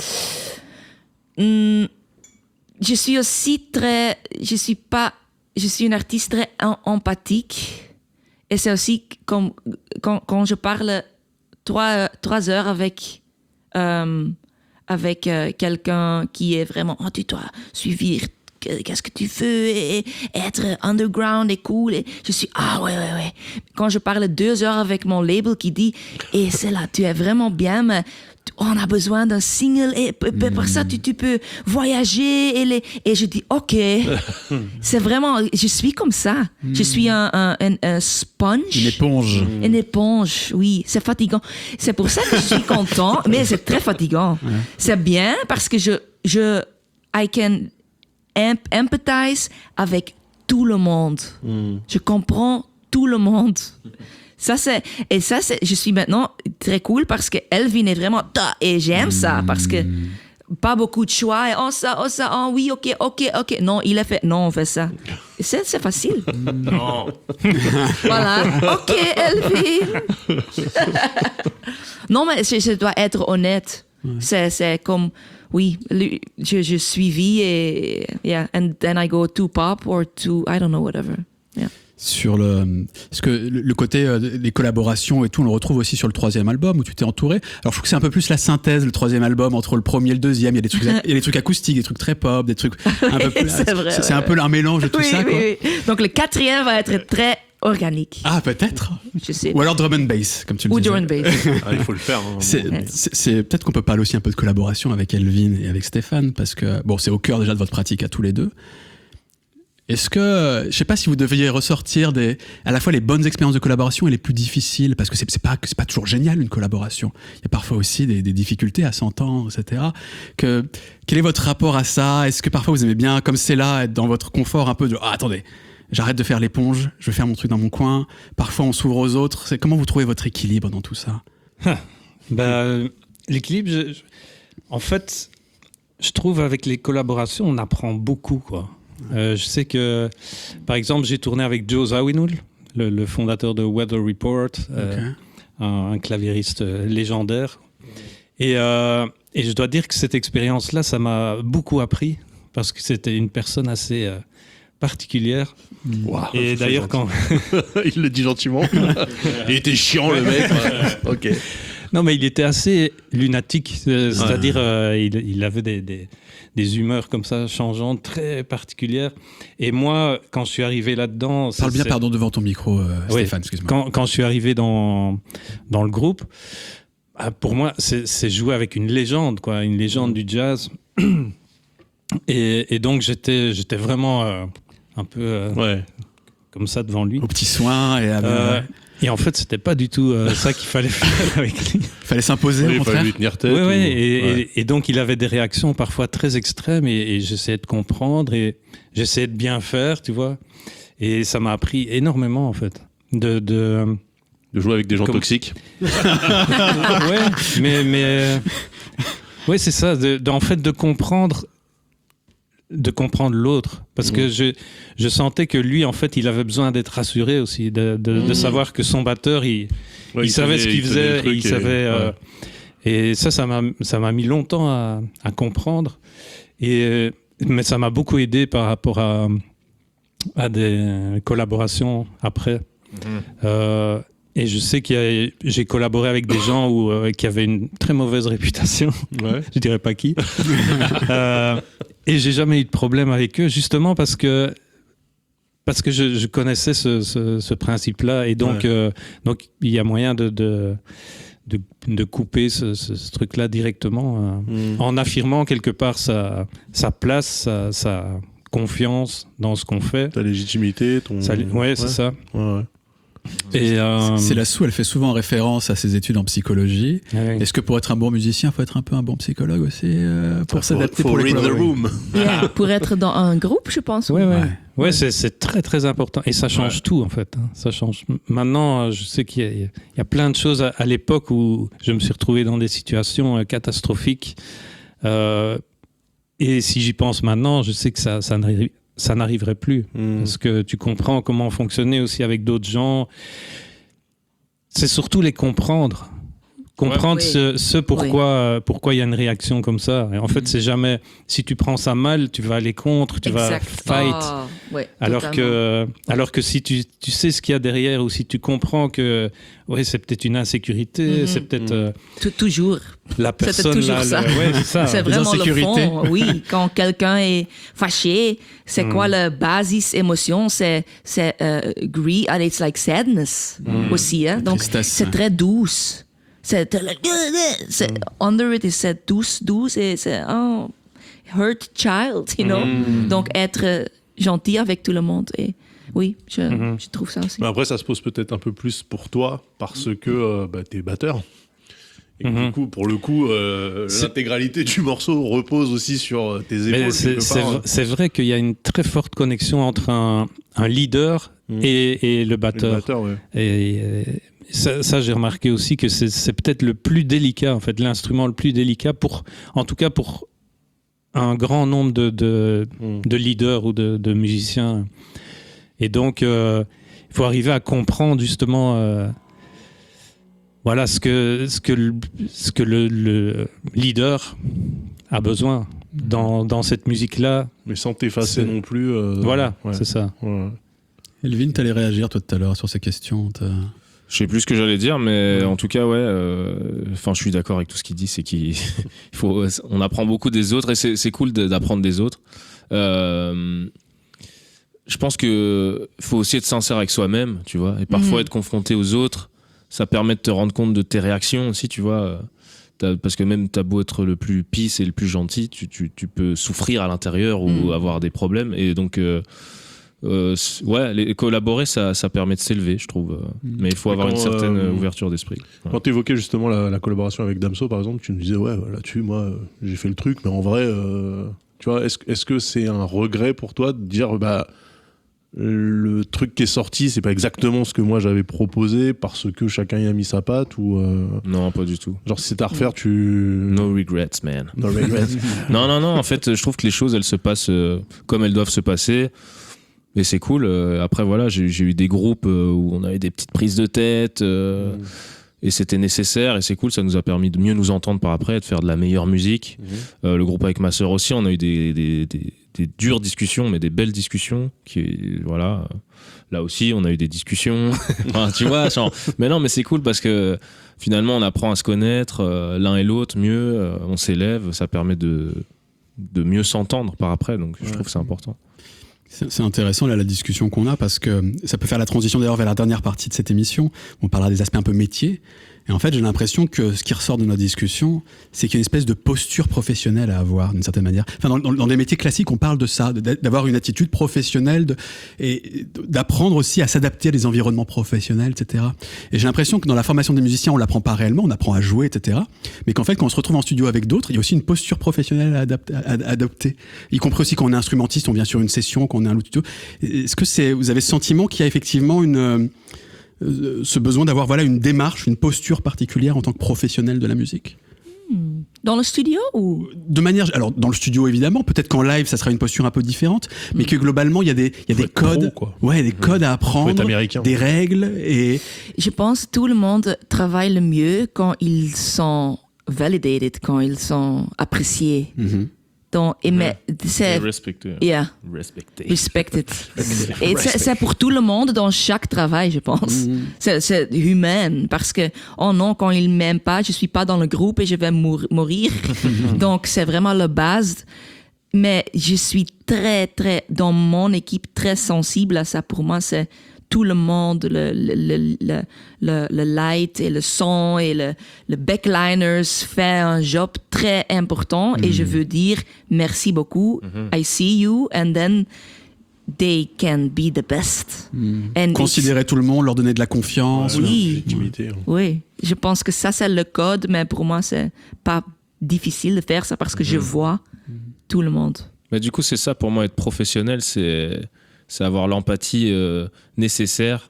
mm, je suis aussi très, je suis pas, je suis une artiste très em- empathique. Et c'est aussi comme quand, quand je parle trois, trois heures avec euh, avec euh, quelqu'un qui est vraiment, oh, tu dois suivre. Qu'est-ce que tu veux et être underground et cool et je suis ah ouais ouais ouais quand je parle deux heures avec mon label qui dit et c'est là tu es vraiment bien mais oh, on a besoin d'un single et p- p- pour ça tu, tu peux voyager et, les... et je dis ok. C'est vraiment, je suis comme ça. Mm. Je suis un, un, un, un sponge. Une éponge. Une éponge, oui. C'est fatigant. C'est pour ça que je suis content, mais c'est très fatigant. Ouais. C'est bien parce que je, je, I can emp- empathize avec tout le monde. Mm. Je comprends tout le monde. Ça, c'est, et ça, c'est, je suis maintenant très cool parce que Elvin est vraiment ta, et j'aime ça parce que pas beaucoup de choix. Et oh, ça, oh, ça, oh, oui, ok, ok, ok. Non, il a fait, non, on fait ça. C'est, c'est facile. Non. Voilà. Ok, Elvin. Non, mais je, je dois être honnête. Ouais. C'est, c'est comme, oui, je, je suivis et, yeah, and then I go to pop or to, I don't know, whatever. Yeah. Sur le, parce que le côté euh, des collaborations et tout, on le retrouve aussi sur le troisième album où tu t'es entouré. Alors je trouve que c'est un peu plus la synthèse, le troisième album, entre le premier et le deuxième. Il y a des trucs, il y a des trucs acoustiques, des trucs très pop, des trucs un peu plus. c'est vrai, c'est, ouais. c'est un peu un mélange de tout oui, ça. Oui, quoi. oui. Donc le quatrième va être très organique. Ah, peut-être. Je sais. Ou alors drum and bass, comme tu le Ou disais. Ou drum and bass. Ah, il faut le faire. Hein, c'est, c'est, c'est peut-être qu'on peut parler aussi un peu de collaboration avec Elvin et avec Stéphane, parce que bon, c'est au cœur déjà de votre pratique à tous les deux. Est-ce que, je sais pas si vous deviez ressortir des, à la fois les bonnes expériences de collaboration et les plus difficiles, parce que c'est, c'est pas, c'est pas toujours génial une collaboration. Il y a parfois aussi des, des difficultés à s'entendre, et cetera. Que, quel est votre rapport à ça? Est-ce que parfois vous aimez bien, comme c'est là, être dans votre confort un peu de, ah, attendez, j'arrête de faire l'éponge, je vais faire mon truc dans mon coin. Parfois on s'ouvre aux autres. C'est, comment vous trouvez votre équilibre dans tout ça? bah, l'équilibre, je, je, en fait, je trouve avec les collaborations, on apprend beaucoup, quoi. Euh, je sais que, par exemple, j'ai tourné avec Joe Zawinul, le, le fondateur de Weather Report, euh, okay. un, un claviériste légendaire. Et, euh, et je dois dire que cette expérience-là, ça m'a beaucoup appris, parce que c'était une personne assez euh, particulière. Wow, et d'ailleurs, quand... il le dit gentiment. Il était chiant, le mec. Ok. Non, mais il était assez lunatique, c'est-à-dire euh, il, il avait des, des, des humeurs comme ça, changeantes, très particulières. Et moi, quand je suis arrivé là-dedans... Parle bien, c'est... pardon, devant ton micro, euh, oui, Stéphane, excuse-moi. Quand, quand je suis arrivé dans, dans le groupe, pour moi, c'est, c'est jouer avec une légende, quoi, une légende mmh. du jazz. Et, et donc, j'étais, j'étais vraiment euh, un peu euh, ouais. comme ça devant lui. Au petit soin et à... Euh, Et en fait, c'était pas du tout euh, ça qu'il fallait faire avec lui. Il fallait s'imposer, oui, au contraire. Il fallait lui tenir tête. Oui, ou... oui. Et, ouais. et, et donc, il avait des réactions parfois très extrêmes et, et j'essayais de comprendre et j'essayais de bien faire, tu vois. Et ça m'a appris énormément, en fait. De, de, de jouer avec des gens comme... toxiques. Ouais, mais... mais euh... Oui, c'est ça. De, de, en fait, de comprendre... de comprendre l'autre, parce mmh. que je, je sentais que lui, en fait, il avait besoin d'être rassuré aussi, de, de, mmh. de savoir que son batteur, il, ouais, il, il savait tenait, ce qu'il il faisait, et il et... savait... Euh, ouais. Et ça, ça m'a, ça m'a mis longtemps à, à comprendre, et, mais ça m'a beaucoup aidé par rapport à, à des collaborations après. Mmh. Euh, Et je sais que j'ai collaboré avec des gens où, euh, qui avaient une très mauvaise réputation. Ouais. Je dirais pas qui. euh, et j'ai jamais eu de problème avec eux, justement parce que parce que je, je connaissais ce, ce, ce principe-là. Et donc, ouais. euh, donc il y a moyen de, de, de, de couper ce, ce, ce truc-là directement euh, mmh. en affirmant quelque part sa, sa place, sa, sa confiance dans ce qu'on fait. Ta légitimité, ton... Ça, ouais, ouais, c'est ça. Ouais, ouais. Et euh... Célassou, elle fait souvent référence à ses études en psychologie. Ah oui. Est-ce que pour être un bon musicien, il faut être un peu un bon psychologue aussi euh, pour faut, s'adapter faut pour les read the room. Yeah, pour être dans un groupe, je pense. Ouais, ouais. ouais. ouais c'est, c'est très très important et ça change ouais. tout en fait. Hein. Ça change. Maintenant, je sais qu'il y a, il y a plein de choses à, à l'époque où je me suis retrouvé dans des situations euh, catastrophiques. Euh, et si j'y pense maintenant, je sais que ça, ça n'arrive. ça n'arriverait plus. Mmh. Parce que tu comprends comment fonctionner aussi avec d'autres gens. C'est surtout les comprendre. Comprendre ouais. ce, ce pourquoi, oui. pourquoi il y a une réaction comme ça. Et en fait, mmh. c'est jamais... Si tu prends ça mal, tu vas aller contre, tu exact. vas fight. Oh, ouais, alors, que, alors que si tu, tu sais ce qu'il y a derrière ou si tu comprends que ouais, c'est peut-être une insécurité, mmh. c'est peut-être... Mmh. Euh, toujours. La personne... C'est toujours là, ça. Le, ouais, c'est ça. C'est vraiment le fond. Oui, quand quelqu'un est fâché, c'est mmh. quoi la basis émotion? C'est, c'est uh, grief, and it's like sadness mmh. aussi. Hein? Donc, tristesse, c'est très douce. c'est, c'est Mm. under it, c'est douce, douce, et c'est oh, hurt child, you know. Mm. Donc être gentil avec tout le monde. Et oui, je, Mm-hmm. je trouve ça aussi. Mais après, ça se pose peut-être un peu plus pour toi parce que euh, bah, t'es batteur. Et Mhm. du coup, pour le coup, euh, C'est- l'intégralité du morceau repose aussi sur tes Mais épaules. c'est, quelque c'est, part. v- c'est vrai qu'il y a une très forte connexion entre un, un leader Mm. et, et le Le batteur. batteur, ouais. Et euh, ça, ça, j'ai remarqué aussi que c'est, c'est peut-être le plus délicat, en fait, l'instrument le plus délicat pour, en tout cas pour un grand nombre de, de, Mm. de leaders ou de, de musiciens. Et donc, euh, il faut arriver à comprendre justement, euh, voilà, ce que ce que le, ce que le, le leader a besoin dans, dans cette musique-là. Mais sans t'effacer C'est- non plus. euh, Voilà, ouais. c'est ça. Ouais. Elvin, t'allais réagir toi tout à l'heure sur ces questions. t'as- Je sais plus ce que j'allais dire, mais Ouais. en tout cas, ouais. euh, Enfin, je suis d'accord avec tout ce qu'il dit. C'est qu'il il faut, on apprend beaucoup des autres et c'est, c'est cool de- d'apprendre des autres. Euh, je pense que faut aussi être sincère avec soi-même, tu vois. Et parfois Mhm. être confronté aux autres, ça permet de te rendre compte de tes réactions aussi, tu vois. T'as- Parce que même t'as beau être le plus peace et le plus gentil, tu, tu, tu peux souffrir à l'intérieur ou Mhm. avoir des problèmes. Et donc, euh, euh, c- ouais, les, collaborer, ça, ça permet de s'élever, je trouve. Mais il faut Et avoir une quand, certaine euh, ouverture d'esprit. Ouais. Quand tu évoquais justement la, la collaboration avec Damso, par exemple, tu me disais, ouais, là-dessus, moi, euh, j'ai fait le truc, mais en vrai, euh, tu vois, est-ce, est-ce que c'est un regret pour toi de dire, bah, le truc qui est sorti, c'est pas exactement ce que moi j'avais proposé parce que chacun y a mis sa patte ou. euh, Non, pas du tout. genre, si c'était à refaire, tu. No regrets, man. No regrets. non, non, non. En fait, je trouve que les choses, elles se passent euh, comme elles doivent se passer. Et c'est cool. Euh, après, voilà, j'ai, j'ai eu des groupes euh, où on avait des petites prises de tête. euh, Mm. Et c'était nécessaire. Et c'est cool. Ça nous a permis de mieux nous entendre par après, de faire de la meilleure musique. Mhm. Euh, le groupe avec ma sœur aussi, on a eu des, des, des, des dures discussions, mais des belles discussions. Qui, voilà. Là aussi, on a eu des discussions. Enfin, tu vois, genre, mais non, mais c'est cool parce que finalement, on apprend à se connaître euh, l'un et l'autre mieux. euh, on s'élève. Ça permet de, de mieux s'entendre par après. Donc, je Ouais. trouve que c'est important. C'est c'est intéressant là la discussion qu'on a parce que ça peut faire la transition d'ailleurs vers la dernière partie de cette émission. On parlera des aspects un peu métiers. Et en fait, j'ai l'impression que ce qui ressort de notre discussion, c'est qu'il y a une espèce de posture professionnelle à avoir d'une certaine manière. Enfin, dans, dans, dans des métiers classiques, on parle de ça, de- d'avoir une attitude professionnelle de, et d'apprendre aussi à s'adapter à des environnements professionnels, et cetera. Et j'ai l'impression que dans la formation des musiciens, on l'apprend pas réellement, on apprend à jouer, et cetera. Mais qu'en fait, quand on se retrouve en studio avec d'autres, il y a aussi une posture professionnelle à, adapter, à, à adopter. Y compris aussi quand on est instrumentiste, on vient sur une session, quand on est un studio. Est-ce que c'est, vous avez ce sentiment qu'il y a effectivement une, euh, ce besoin d'avoir voilà une démarche, une posture particulière en tant que professionnel de la musique? Dans le studio ou De manière, alors dans le studio évidemment, peut-être qu'en live ça sera une posture un peu différente, mais que globalement il y a des, il y a Faut des être pro, codes, quoi. ouais, des codes à Faut apprendre, être américain. des règles et je pense que tout le monde travaille le mieux quand ils sont validated, quand ils sont appréciés. Mhm. Donc, et mais c'est respecter. yeah, Respecter. respected. Et c'est c'est pour tout le monde dans chaque travail, je pense. Mhm. C'est, c'est humain parce que oh non, quand ils m'aiment pas, je suis pas dans le groupe et je vais mour- mourir. Donc c'est vraiment la base. Mais je suis très très dans mon équipe très sensible à ça. Pour moi, c'est tout le monde, le, le, le, le, le, le light et le son et le, le backliners fait un job très important et je veux dire merci beaucoup. I see you and then they can be the best. And it's- considérer tout le monde, leur donner de la confiance. Oui. Légitimité, hein. oui, je pense que ça c'est le code, mais pour moi c'est pas difficile de faire ça parce que je vois tout le monde. Mais du coup, c'est ça pour moi, être professionnel, c'est, c'est avoir l'empathie euh, nécessaire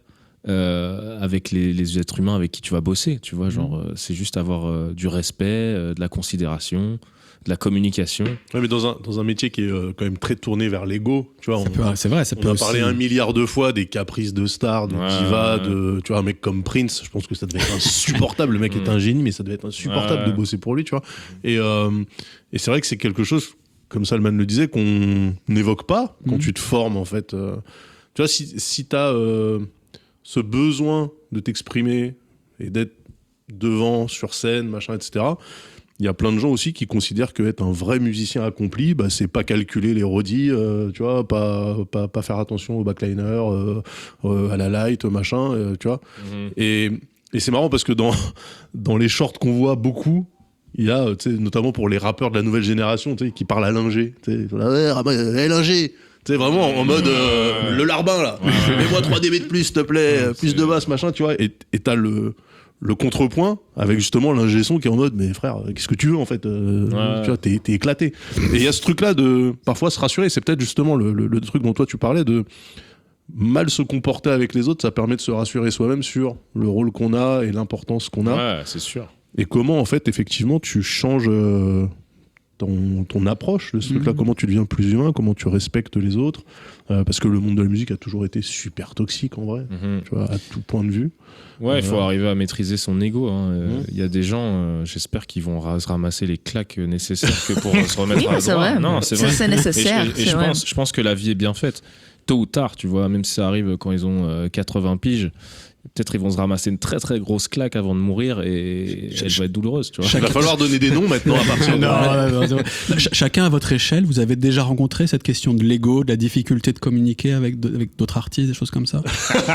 euh, avec les, les êtres humains avec qui tu vas bosser. Tu vois, genre, euh, c'est juste avoir euh, du respect, euh, de la considération, de la communication. Ouais, mais dans un, dans un métier qui est euh, quand même très tourné vers l'ego, tu vois, Ça on, peut- c'est vrai, ça on peut a aussi- parlé un milliard de fois des caprices de stars, de Ouais, divas, ouais. de, tu vois, un mec comme Prince, je pense que ça devait être insupportable. Le mec est un génie, mais ça devait être insupportable Ouais. de bosser pour lui, tu vois. Et, euh, et c'est vrai que c'est quelque chose, comme Salman le disait, qu'on n'évoque pas quand Mhm. tu te formes, en fait. Euh, tu vois, si, si tu as euh, ce besoin de t'exprimer et d'être devant, sur scène, machin, et cetera, il y a plein de gens aussi qui considèrent qu'être un vrai musicien accompli, bah, c'est pas calculer les rodis, euh, tu vois, pas, pas, pas faire attention au backliner, euh, euh, à la light, machin, euh, tu vois. Et Et c'est marrant parce que dans, dans les shorts qu'on voit beaucoup, il y a, notamment pour les rappeurs de la nouvelle génération, qui parlent à Linger. Ouais, hey, Linger. Tu sais, vraiment en mode euh, le larbin, là. Ouais. Mets-moi trois décibels de plus, s'il te plaît, ouais, plus c'est... de basse, machin, tu vois. Et, et t'as le, le contrepoint avec justement l'ingé son qui est en mode, mais frère, qu'est-ce que tu veux, en fait euh, ouais. Tu vois, t'es, t'es éclaté. Et il y a ce truc-là de parfois se rassurer. C'est peut-être justement le, le, le truc dont toi tu parlais de mal se comporter avec les autres, ça permet de se rassurer soi-même sur le rôle qu'on a et l'importance qu'on a. Ouais, c'est sûr. Et comment, en fait, effectivement, tu changes euh, ton, ton approche de ce mmh. truc-là, comment tu deviens plus humain, comment tu respectes les autres. Euh, parce que le monde de la musique a toujours été super toxique, en vrai, mmh. tu vois, à tout point de vue. Ouais, il euh, faut arriver à maîtriser son ego. Il hein. mmh. y a des gens, euh, j'espère, qui vont ra- ramasser les claques nécessaires que pour se remettre oui, à c'est droit. Vrai. Non, c'est ça, vrai. C'est nécessaire. Et, je, et c'est je, vrai. pense, je pense que la vie est bien faite. Tôt ou tard, tu vois, même si ça arrive quand ils ont euh, quatre-vingts piges, peut-être ils vont se ramasser une très très grosse claque avant de mourir et elle va être douloureuse, tu vois. Il va falloir donner des noms maintenant à partir de là. Non, non, non, non. Ch- chacun à votre échelle, vous avez déjà rencontré cette question de l'ego, de la difficulté de communiquer avec, de, avec d'autres artistes, des choses comme ça?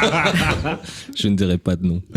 Je ne dirais pas de nom.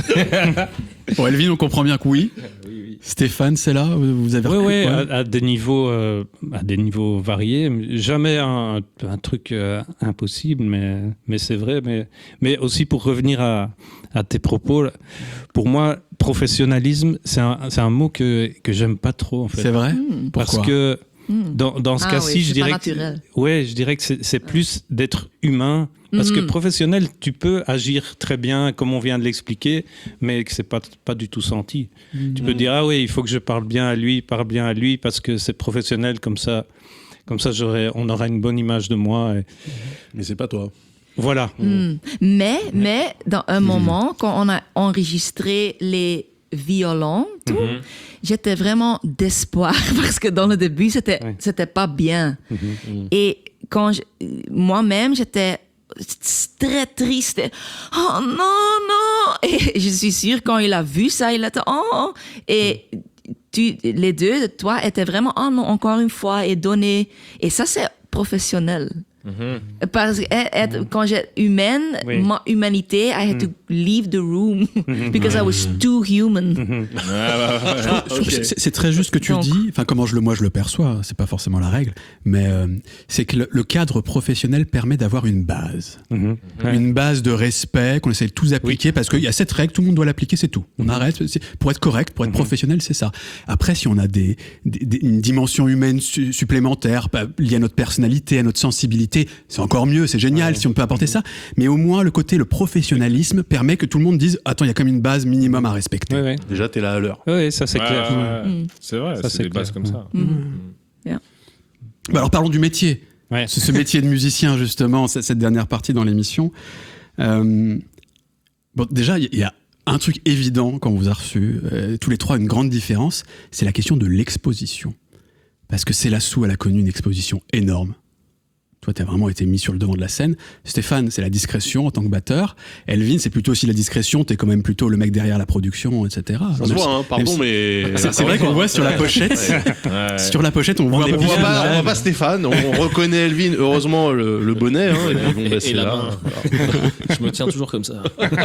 Bon, Elvin, on comprend bien que oui. oui, oui. Stéphane, c'est là, vous avez oui, recul, oui, ouais. à, à des niveaux, euh, à des niveaux variés. Jamais un, un truc euh, impossible, mais mais c'est vrai. Mais mais aussi pour revenir à à tes propos, pour moi, professionnalisme, c'est un c'est un mot que que j'aime pas trop en fait. C'est vrai. Mmh. Parce Pourquoi? que dans dans ce ah, cas-ci, oui, je dirais que ouais, je dirais que c'est c'est plus d'être humain. Parce mm-hmm. que professionnel, tu peux agir très bien, comme on vient de l'expliquer, mais que c'est pas pas du tout senti. Mm-hmm. Tu peux dire ah oui, il faut que je parle bien à lui, parle bien à lui, parce que c'est professionnel, comme ça, comme ça, j'aurais, on aura une bonne image de moi. Et... Mais c'est pas toi. Voilà. Mm. Mais mais dans un mm. moment, quand on a enregistré les violons, tout, mm-hmm. j'étais vraiment d'espoir parce que dans le début, c'était ouais. c'était pas bien. Mm-hmm. Et quand je, moi-même, j'étais très triste. Oh non, non! Et je suis sûre, quand il a vu ça, il a dit oh! Et tu, les deux de toi étaient vraiment oh non, encore une fois, et donner. Et ça, c'est professionnel. Mm-hmm. Parce que être, quand j'ai humaine, oui. ma humanité, I had mm. to leave the room because I was too human. Mm-hmm. ah, bah, ouais. okay. c'est, c'est très juste ce que tu Donc. dis. Enfin, comment je le, moi je le perçois, c'est pas forcément la règle, mais euh, c'est que le, le cadre professionnel permet d'avoir une base, mm-hmm. ouais. une base de respect qu'on essaie de tous appliquer oui. parce qu'il y a cette règle, tout le monde doit l'appliquer, c'est tout. On mm-hmm. arrête. C'est, pour être correct, pour être mm-hmm. professionnel, c'est ça. Après, si on a des, des, des une dimension humaine su- supplémentaire bah, liée à notre personnalité, à notre sensibilité, c'est encore mieux, c'est génial ouais. si on peut apporter ça, mais au moins le côté, le professionnalisme permet que tout le monde dise attends, il y a quand même une base minimum à respecter. Ouais, ouais. Déjà, t'es là à l'heure. Oui, ça c'est ouais, clair. Ouais, ouais. Mmh. C'est vrai, ça, c'est, c'est des clair. bases comme ça. Mmh. Mmh. Yeah. Bah alors parlons du métier. Ouais. C'est ce métier de musicien, justement, cette dernière partie dans l'émission. Euh, bon, déjà, il y a un truc évident quand on vous a reçu, euh, tous les trois, une grande différence, c'est la question de l'exposition. Parce que Célassou, elle a connu une exposition énorme. Toi, t'as vraiment été mis sur le devant de la scène. Stéphane, c'est la discrétion en tant que batteur. Elvin, c'est plutôt aussi la discrétion. T'es quand même plutôt le mec derrière la production, et cetera. Ça se voit, hein, pardon, mais... C'est, c'est vrai qu'on voit sur la pochette. Ouais. Ouais. Sur la pochette, on, on voit... On voit pas, on voit pas Stéphane, on, on reconnaît Elvin, heureusement, le, le bonnet. Hein, et puis, bon, bah, et la là. main. Je me tiens toujours comme ça.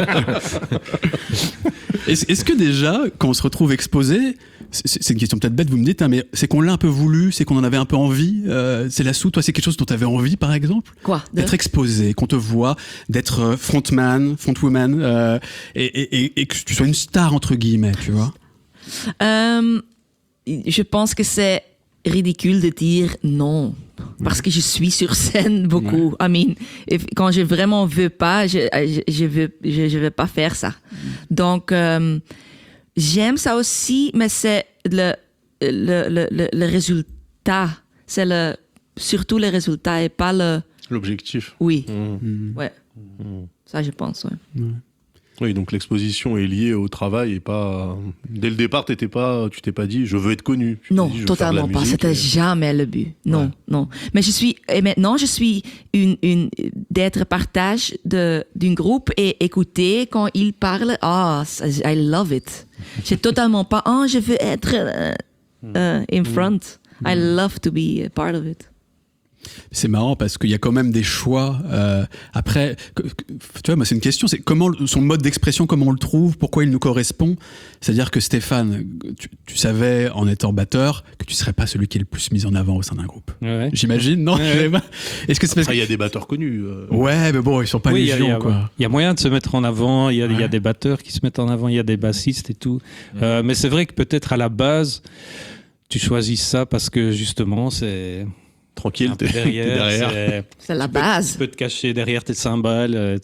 est-ce, est-ce que déjà, quand on se retrouve exposé... C'est, c'est une question peut-être bête, vous me dites, hein, mais c'est qu'on l'a un peu voulu, c'est qu'on en avait un peu envie. Euh, Célassou, toi, c'est quelque chose dont tu avais envie, par exemple? Quoi? De... D'être exposé, qu'on te voit, d'être frontman, frontwoman, euh, et, et, et, et que tu sois une star, entre guillemets, tu vois? Euh, je pense que c'est ridicule de dire non. Parce que je suis sur scène beaucoup. Ouais. I mean, if, quand je vraiment veux pas, je, je, je veux, je, je veux pas faire ça. Donc, euh, j'aime ça aussi, mais c'est le, le, le, le, le résultat. C'est le, surtout le résultat et pas le... L'objectif. Oui. Mmh. Ouais. Mmh. Ça, je pense, ouais. Mmh. Oui, donc l'exposition est liée au travail et pas... Dès le départ, t'étais pas, tu t'es pas dit « je veux être connu ». Non, dit, totalement pas. C'était et... jamais le but. Non, ouais. non. Mais je suis... Et maintenant, je suis une, une, d'être partage de, d'un groupe et écouter quand ils parlent. Ah, oh, I love it. J'ai totalement pas... Oh, je veux être uh, uh, in front. Mm. I love to be a part of it. C'est marrant parce qu'il y a quand même des choix. Euh, après, que, que, tu vois, moi, c'est une question. C'est comment son mode d'expression, comment on le trouve, pourquoi il nous correspond. C'est-à-dire que Stéphane, tu, tu savais en étant batteur que tu serais pas celui qui est le plus mis en avant au sein d'un groupe. Ouais. J'imagine, non ouais. Est-ce que c'est parce Après, il que... y a des batteurs connus. Euh... Ouais, mais bon, ils sont pas oui, légion, y a, y a, quoi. Il y a moyen de se mettre en avant. Il y a, ouais. y a des batteurs qui se mettent en avant. Il y a des bassistes et tout. Ouais. Euh, mais c'est vrai que peut-être à la base, tu choisis ça parce que justement, c'est tranquille, t'es derrière. T'es derrière. C'est, c'est la tu base. Peux, tu peux te cacher derrière tes cymbales. Euh,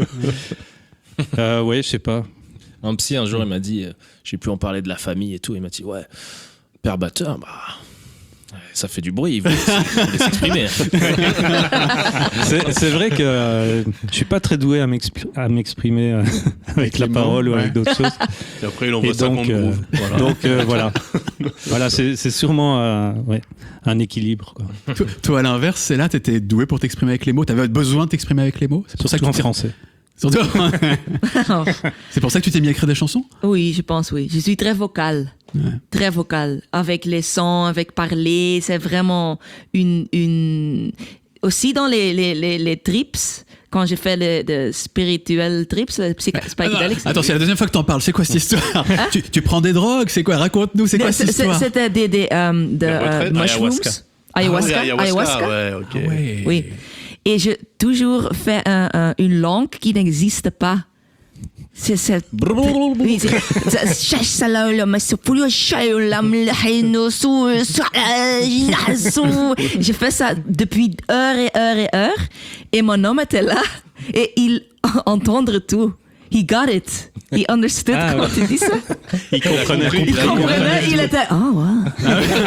euh, ouais, je sais pas. Un psy un jour il m'a dit, euh, j'ai pu en parler de la famille et tout. Il m'a dit ouais, père batteur, bah ça fait du bruit. Il faut, il faut s'exprimer. c'est, c'est vrai que euh, je suis pas très doué à, m'exp- à m'exprimer euh, avec, avec la parole mots, ou ouais. avec d'autres choses. Et après il envoie ça contre euh, groove. Voilà. Donc euh, voilà, voilà, c'est, c'est sûrement euh, ouais, un équilibre. Quoi. Toi, toi, à l'inverse, c'est là, t'étais doué pour t'exprimer avec les mots. T'avais besoin de t'exprimer avec les mots. C'est pour Surtout ça que tu en français. Surtout... c'est pour ça que tu t'es mis à écrire des chansons? Oui, je pense, oui. Je suis très vocale. Ouais. Très vocale. Avec les sons, avec parler. C'est vraiment une... une... Aussi dans les, les, les, les trips, quand j'ai fait le, le spiritual trips, le psychedelics. Attends, c'est la deuxième fois que t'en parles. C'est quoi cette histoire? hein? tu, tu prends des drogues? C'est quoi? Raconte-nous, c'est quoi cette histoire? C'était des, des um, de, uh, mushrooms. Ayahuasca. Ayahuasca. Ah, ayahuasca. ayahuasca. Ouais, ok. Ah ouais. Oui. Et j'ai toujours fait un, un, une langue qui n'existe pas. C'est c'est oui, c'est j'ai fait ça depuis heures et heures et heures et mon homme était là et il entendait tout. He got it. He understood ah, comment ouais. tu dis ça. Il comprenait. Il comprenait. Il était. Oh, wow.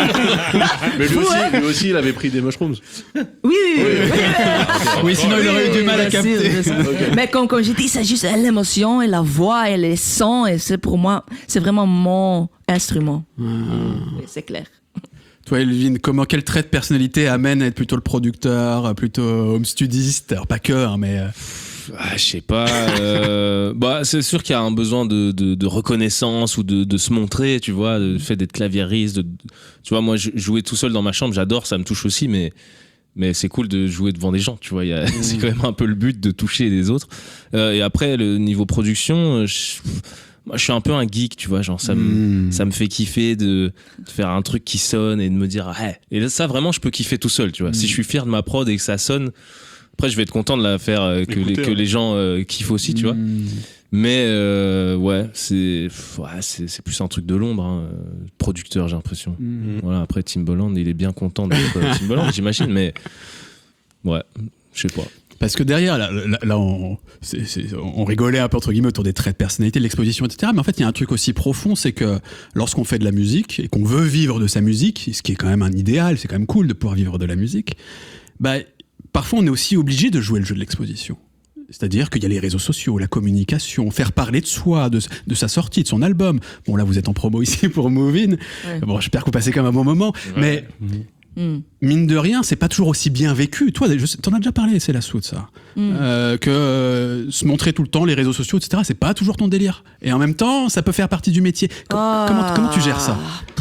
Mais lui aussi, lui aussi, il avait pris des mushrooms. Oui, oui, oui. oui, oui. oui sinon, il aurait eu du mal à capter. Okay. Mais comme, comme j'ai dit, c'est juste l'émotion et la voix et les sons. Et c'est pour moi, c'est vraiment mon instrument. Ah. Oui, c'est clair. Toi, Elvin, comment, quel trait de personnalité amène à être plutôt le producteur, plutôt home studiste? Alors, pas que, hein, mais. Ah, je sais pas. Euh, bah, c'est sûr qu'il y a un besoin de, de, de reconnaissance ou de, de se montrer, tu vois, le fait d'être claviériste. De, tu vois, moi, jouer tout seul dans ma chambre, j'adore, ça me touche aussi, mais, mais c'est cool de jouer devant des gens, tu vois. Y a, mmh. C'est quand même un peu le but de toucher les autres. Euh, et après, le niveau production, je, moi, je suis un peu un geek, tu vois, genre, ça, mmh. me, ça me fait kiffer de, de faire un truc qui sonne et de me dire, ah, hey. Et là, ça, vraiment, je peux kiffer tout seul, tu vois. Mmh. Si je suis fier de ma prod et que ça sonne, après, je vais être content de la faire, euh, que, Écoutez, les, que ouais. les gens euh, kiffent aussi, tu mmh. vois. Mais euh, ouais, c'est, ouais c'est, c'est plus un truc de l'ombre, hein, producteur, j'ai l'impression. Mmh. Voilà, après, Timbaland, il est bien content d'être euh, Timbaland, j'imagine, mais ouais, je sais pas. Parce que derrière, là, là, là on, c'est, c'est, on rigolait un peu entre guillemets autour des traits de personnalité, de l'exposition, et cetera. Mais en fait, il y a un truc aussi profond, c'est que lorsqu'on fait de la musique et qu'on veut vivre de sa musique, ce qui est quand même un idéal, c'est quand même cool de pouvoir vivre de la musique, bah, parfois, on est aussi obligé de jouer le jeu de l'exposition. C'est-à-dire qu'il y a les réseaux sociaux, la communication, faire parler de soi, de, de sa sortie, de son album. Bon, là, vous êtes en promo ici pour Move In. Ouais. Bon, j'espère que vous passez quand même un bon moment. Ouais. Mais, mmh. mine de rien, c'est pas toujours aussi bien vécu. Toi, je, t'en as déjà parlé, c'est la soude, ça. Mmh. Euh, que euh, se montrer tout le temps, les réseaux sociaux, et cetera, c'est pas toujours ton délire. Et en même temps, ça peut faire partie du métier. Com- oh. comment, comment tu gères ça?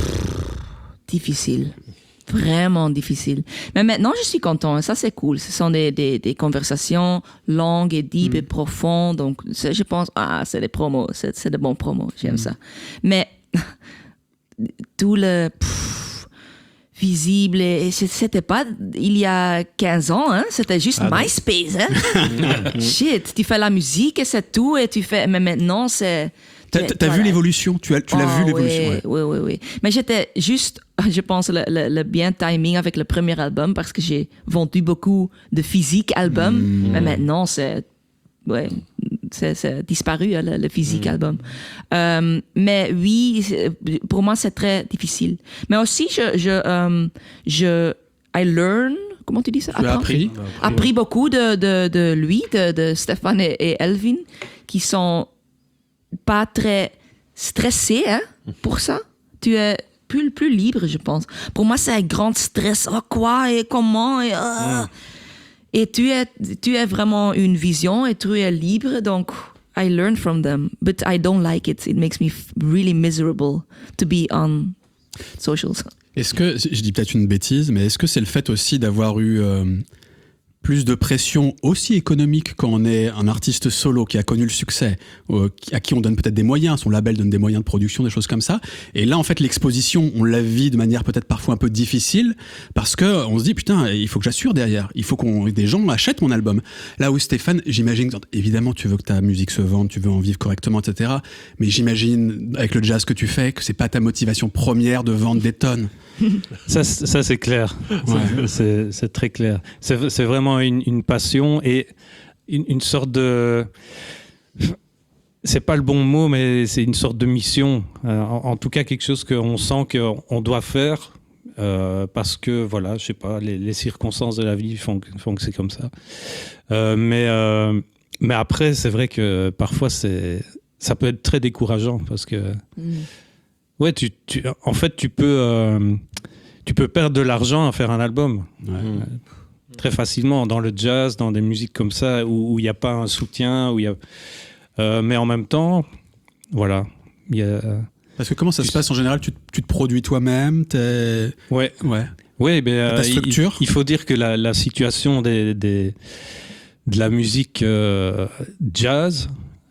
Difficile. Vraiment difficile. Mais maintenant, je suis content. Ça, c'est cool. Ce sont des, des, des conversations longues et deep mmh. et profondes. Donc, je pense, ah, c'est des promos. C'est, c'est de bons promos. J'aime mmh. ça. Mais tout le pff, visible, et c'était pas il y a quinze ans. Hein? C'était juste ah, MySpace. Hein? Shit. Tu fais la musique et c'est tout. Et tu fais... Mais maintenant, c'est... T'as, t'as voilà. vu l'évolution, tu, as, tu l'as oh, vu l'évolution. Oui, ouais. oui, oui, oui. Mais j'étais juste, je pense, le, le, le bien timing avec le premier album parce que j'ai vendu beaucoup de physique album. Mmh. Mais maintenant, c'est, ouais, c'est, c'est disparu, le, le physique mmh. album. Euh, mais oui, pour moi, c'est très difficile. Mais aussi, je, je, um, je I learn. Comment tu dis ça? Tu as appris. Appris, appris ouais. beaucoup de, de, de lui, de, de Stéphane et, et Elvin, qui sont pas très stressé hein, pour ça. Tu es plus, plus libre, je pense. Pour moi, c'est un grand stress. Oh, quoi et comment et, oh. mm. et tu es, tu es vraiment une vision et tu es libre. Donc, I learn from them. But I don't like it. It makes me really miserable to be on socials. Est-ce que, je dis peut-être une bêtise, mais est-ce que c'est le fait aussi d'avoir eu euh, plus de pression aussi économique quand on est un artiste solo qui a connu le succès, euh, à qui on donne peut-être des moyens, son label donne des moyens de production, des choses comme ça, et là en fait l'exposition, on la vit de manière peut-être parfois un peu difficile, parce que on se dit putain, il faut que j'assure derrière, il faut qu'on des gens achètent mon album. Là où Stéphane, j'imagine, évidemment tu veux que ta musique se vende, tu veux en vivre correctement, et cetera, mais j'imagine avec le jazz que tu fais, que c'est pas ta motivation première de vendre des tonnes. Ça, ça c'est clair. Ouais. C'est, c'est très clair. C'est, c'est vraiment une, une passion et une, une sorte de... C'est pas le bon mot, mais c'est une sorte de mission. Euh, en, en tout cas, quelque chose qu'on sent qu'on doit faire euh, parce que, voilà, je sais pas, les, les circonstances de la vie font, font que c'est comme ça. Euh, mais, euh, mais après, c'est vrai que parfois, c'est, ça peut être très décourageant parce que... Mm. Ouais, tu, tu, en fait, tu peux, euh, tu peux perdre de l'argent à faire un album. Ouais. Euh, très facilement, dans le jazz, dans des musiques comme ça, où il n'y a pas un soutien. Où y a, euh, mais en même temps, voilà. Y a, Parce que comment ça se passe en général, tu, tu te produis toi-même t'es... Ouais. Ouais. Ouais, ben, ta structure. Il, il faut dire que la, la situation des, des, de la musique euh, jazz,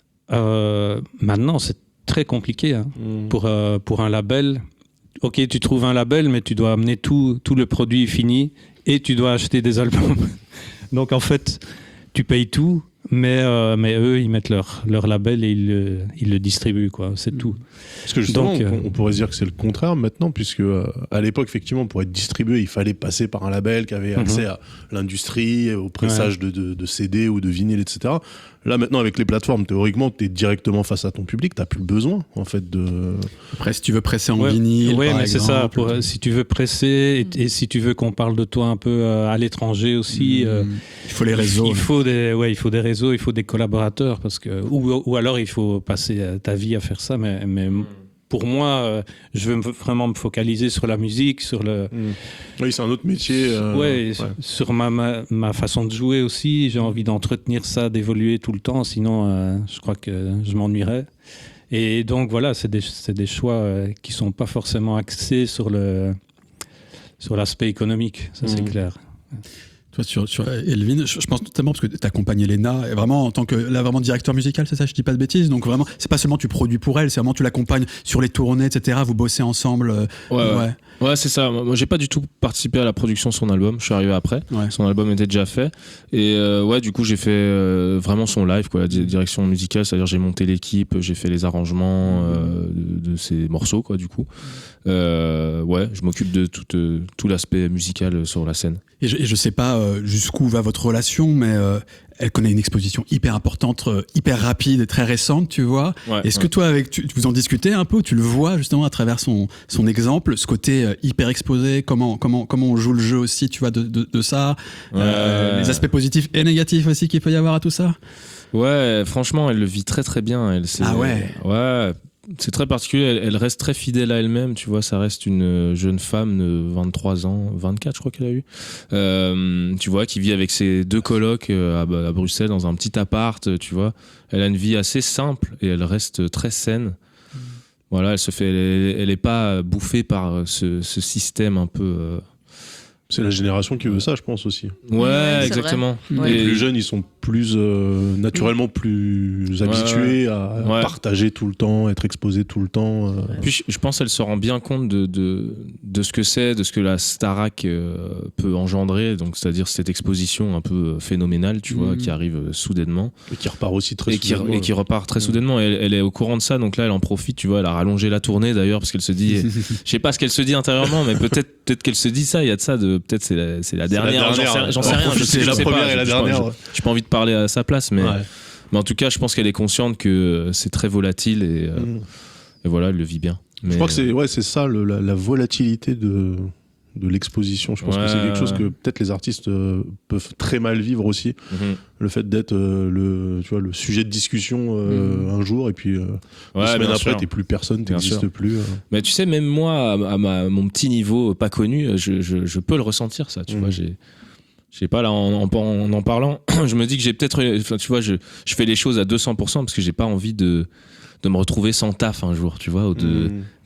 euh, maintenant, c'est très compliqué hein, mmh. pour, euh, pour un label. Ok, tu trouves un label, mais tu dois amener tout, tout le produit fini et tu dois acheter des albums. Donc en fait, tu payes tout, mais, euh, mais eux, ils mettent leur, leur label et ils le, ils le distribuent, quoi. C'est mmh. tout. Parce que justement, Donc, on, on pourrait se dire que c'est le contraire maintenant, puisque euh, à l'époque, effectivement, pour être distribué, il fallait passer par un label qui avait accès mmh. à l'industrie, au pressage ouais. de, de, de C D ou de vinyle, et cetera. Là, maintenant, avec les plateformes, théoriquement, tu es directement face à ton public, tu n'as plus besoin, en fait, de... Après, si tu veux presser en ouais. vinyle, Oui, mais exemple, c'est ça. Pour, euh, si tu veux presser et, et si tu veux qu'on parle de toi un peu euh, à l'étranger aussi... Mmh. Euh, il faut les réseaux. Il, il, faut des, ouais, il faut des réseaux, il faut des collaborateurs, parce que, ou, ou alors il faut passer ta vie à faire ça, mais... mais mmh. Pour moi, euh, je veux me, vraiment me focaliser sur la musique, sur le... Mmh. Oui, c'est un autre métier. Euh, ouais, ouais, sur ma, ma, ma façon de jouer aussi. J'ai envie d'entretenir ça, d'évoluer tout le temps, sinon euh, je crois que je m'ennuierais. Et donc voilà, c'est des, c'est des choix euh, qui ne sont pas forcément axés sur, le, sur l'aspect économique, ça mmh. c'est clair. Toi, sur, sur Elvin, je, je pense notamment parce que tu accompagnes Elena, et vraiment en tant que là, vraiment directeur musical, c'est ça, je dis pas de bêtises. Donc vraiment, c'est pas seulement tu produis pour elle, c'est vraiment tu l'accompagnes sur les tournées, et cetera. Vous bossez ensemble. Euh, ouais, ouais. ouais, c'est ça. Moi, j'ai pas du tout participé à la production de son album. Je suis arrivé après. Ouais. Son album était déjà fait. Et euh, ouais, du coup, j'ai fait euh, vraiment son live, quoi, la direction musicale. C'est-à-dire, j'ai monté l'équipe, j'ai fait les arrangements euh, de, de ces morceaux, quoi, du coup. Euh, ouais, je m'occupe de tout, euh, tout l'aspect musical sur la scène. Et je, et je sais pas euh, jusqu'où va votre relation, mais euh, elle connaît une exposition hyper importante, euh, hyper rapide et très récente, tu vois. Ouais, Est-ce ouais. que toi, avec, tu, vous en discutez un peu, tu le vois justement à travers son, son exemple, ce côté euh, hyper exposé, comment, comment, comment on joue le jeu aussi, tu vois, de, de, de ça, ouais. euh, les aspects positifs et négatifs aussi qu'il peut y avoir à tout ça. Ouais, franchement, elle le vit très très bien. Elle, c'est, ah ouais Ouais. C'est très particulier, elle, elle reste très fidèle à elle-même, tu vois, ça reste une jeune femme de vingt-trois ans, vingt-quatre je crois qu'elle a eu, euh, tu vois, qui vit avec ses deux colocs à, à Bruxelles dans un petit appart, tu vois. Elle a une vie assez simple et elle reste très saine. Mmh. Voilà, elle se fait, elle, elle est pas bouffée par ce, ce système un peu... Euh, C'est la génération qui veut ça, je pense aussi. Ouais, ouais exactement. Ouais. Les plus jeunes, ils sont plus euh, naturellement plus habitués ouais, ouais. à ouais. partager tout le temps, être exposés tout le temps. Euh. Puis je, je pense qu'elle se rend bien compte de, de, de ce que c'est, de ce que la Starac euh, peut engendrer, donc c'est-à-dire cette exposition un peu phénoménale, tu mmh. vois, qui arrive soudainement. Et qui repart aussi très et soudainement. Qui, et qui repart très mmh. soudainement. Elle, elle est au courant de ça, donc là, elle en profite, tu vois, elle a rallongé la tournée d'ailleurs, parce qu'elle se dit, je sais pas ce qu'elle se dit intérieurement, mais peut-être, peut-être qu'elle se dit ça, il y a de ça, de, peut-être c'est la, c'est la dernière, c'est la dernière, j'en sais, j'en sais rien, je sais, la je sais première pas, et la je, dernière. Je, je, j'ai pas envie de parler à sa place, mais, ouais. mais en tout cas, je pense qu'elle est consciente que c'est très volatile et, euh, mmh. et voilà, elle le vit bien. Mais, je crois que c'est, ouais, c'est ça, le, la, la volatilité de, de l'exposition. Je pense ouais, que c'est quelque chose que peut-être les artistes euh, peuvent très mal vivre aussi. Mmh. Le fait d'être euh, le, tu vois, le sujet de discussion euh, mmh. un jour et puis euh, ouais, une semaine après, t'es plus personne, t'existes plus. Euh. Mais tu sais, même moi, à, ma, à mon petit niveau pas connu, je, je, je peux le ressentir, ça. Tu mmh. vois, j'ai. Je sais pas, là, en en, en en parlant, je me dis que j'ai peut-être, enfin, tu vois, je, je fais les choses à deux cents pour cent parce que j'ai pas envie de, de me retrouver sans taf un jour, tu vois, ou de, mmh.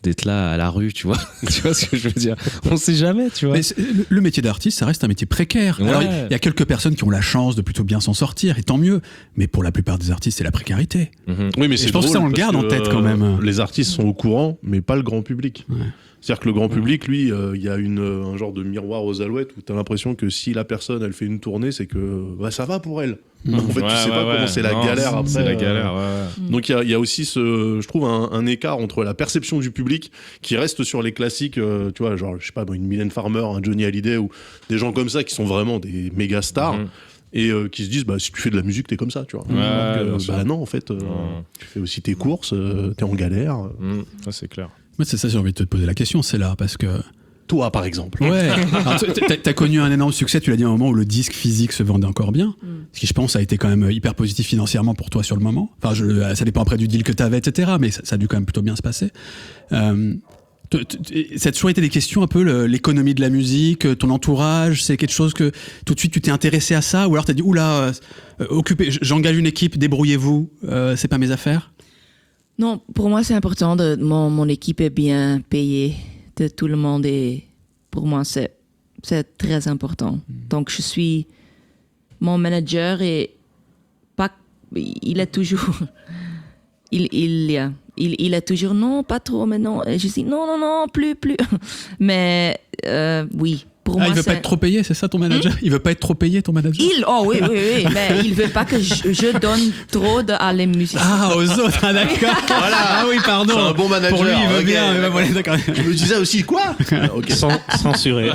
d'être là à la rue, tu vois. Tu vois ce que je veux dire? On sait jamais, tu vois. Mais le, le métier d'artiste, ça reste un métier précaire. Ouais. Alors, il y a quelques personnes qui ont la chance de plutôt bien s'en sortir, et tant mieux. Mais pour la plupart des artistes, c'est la précarité. Mm-hmm. Oui, mais c'est je pense que ça, on le parce garde en tête, euh, quand même. Les artistes sont au courant, mais pas le grand public. Ouais. C'est-à-dire que le grand public, lui, il euh, y a une, un genre de miroir aux alouettes où t'as l'impression que si la personne, elle fait une tournée, c'est que bah, ça va pour elle. Mmh. En fait, ouais, tu sais ouais, pas ouais. comment c'est la Non, galère après. C'est la euh, galère, ouais. ouais. Donc il y a, y a aussi, ce, je trouve, un, un écart entre la perception du public qui reste sur les classiques, euh, tu vois, genre, je sais pas, une Mylène Farmer, un Johnny Hallyday, ou des gens comme ça qui sont vraiment des méga stars. Mmh. Et euh, qui se disent, bah, si tu fais de la musique, t'es comme ça, tu vois. Ouais, Donc, euh, bah non, en fait, euh, mmh. tu fais aussi tes courses, euh, t'es en galère. Mmh. Ça, c'est clair. Moi, c'est ça, j'ai envie de te poser la question, c'est là, parce que... Toi, par exemple. Ouais. Alors, t'as, t'as connu un énorme succès, tu l'as dit à un moment où le disque physique se vendait encore bien. Mm. Ce qui, je pense, a été quand même hyper positif financièrement pour toi sur le moment. Enfin, je, ça dépend après du deal que t'avais, et cetera. Mais ça, ça a dû quand même plutôt bien se passer. Euh, t- t- ça a toujours été des questions un peu, le, l'économie de la musique, ton entourage, c'est quelque chose que tout de suite tu t'es intéressé à ça, ou alors t'as dit, oula, euh, occupez, j'engage une équipe, débrouillez-vous, euh, c'est pas mes affaires? Non, pour moi, c'est important de mon, mon équipe est bien payée. De tout le monde et pour moi c'est c'est très important. Mm. Donc je suis mon manager et pas il est toujours il il il il est toujours non pas trop mais non et je dis non non non plus plus mais euh, oui. Pour ah, moi, il veut c'est... pas être trop payé, c'est ça ton manager? Mmh? Il veut pas être trop payé, ton manager? Il, oh oui, oui, oui, mais il veut pas que je, je donne trop de, à les musiciens. Ah, aux autres, ah, d'accord. Voilà. Ah oui, pardon. C'est un bon manager. Pour lui, il veut okay. bien. Mais voilà, d'accord. Je me disais aussi quoi? Okay. Sans, censuré.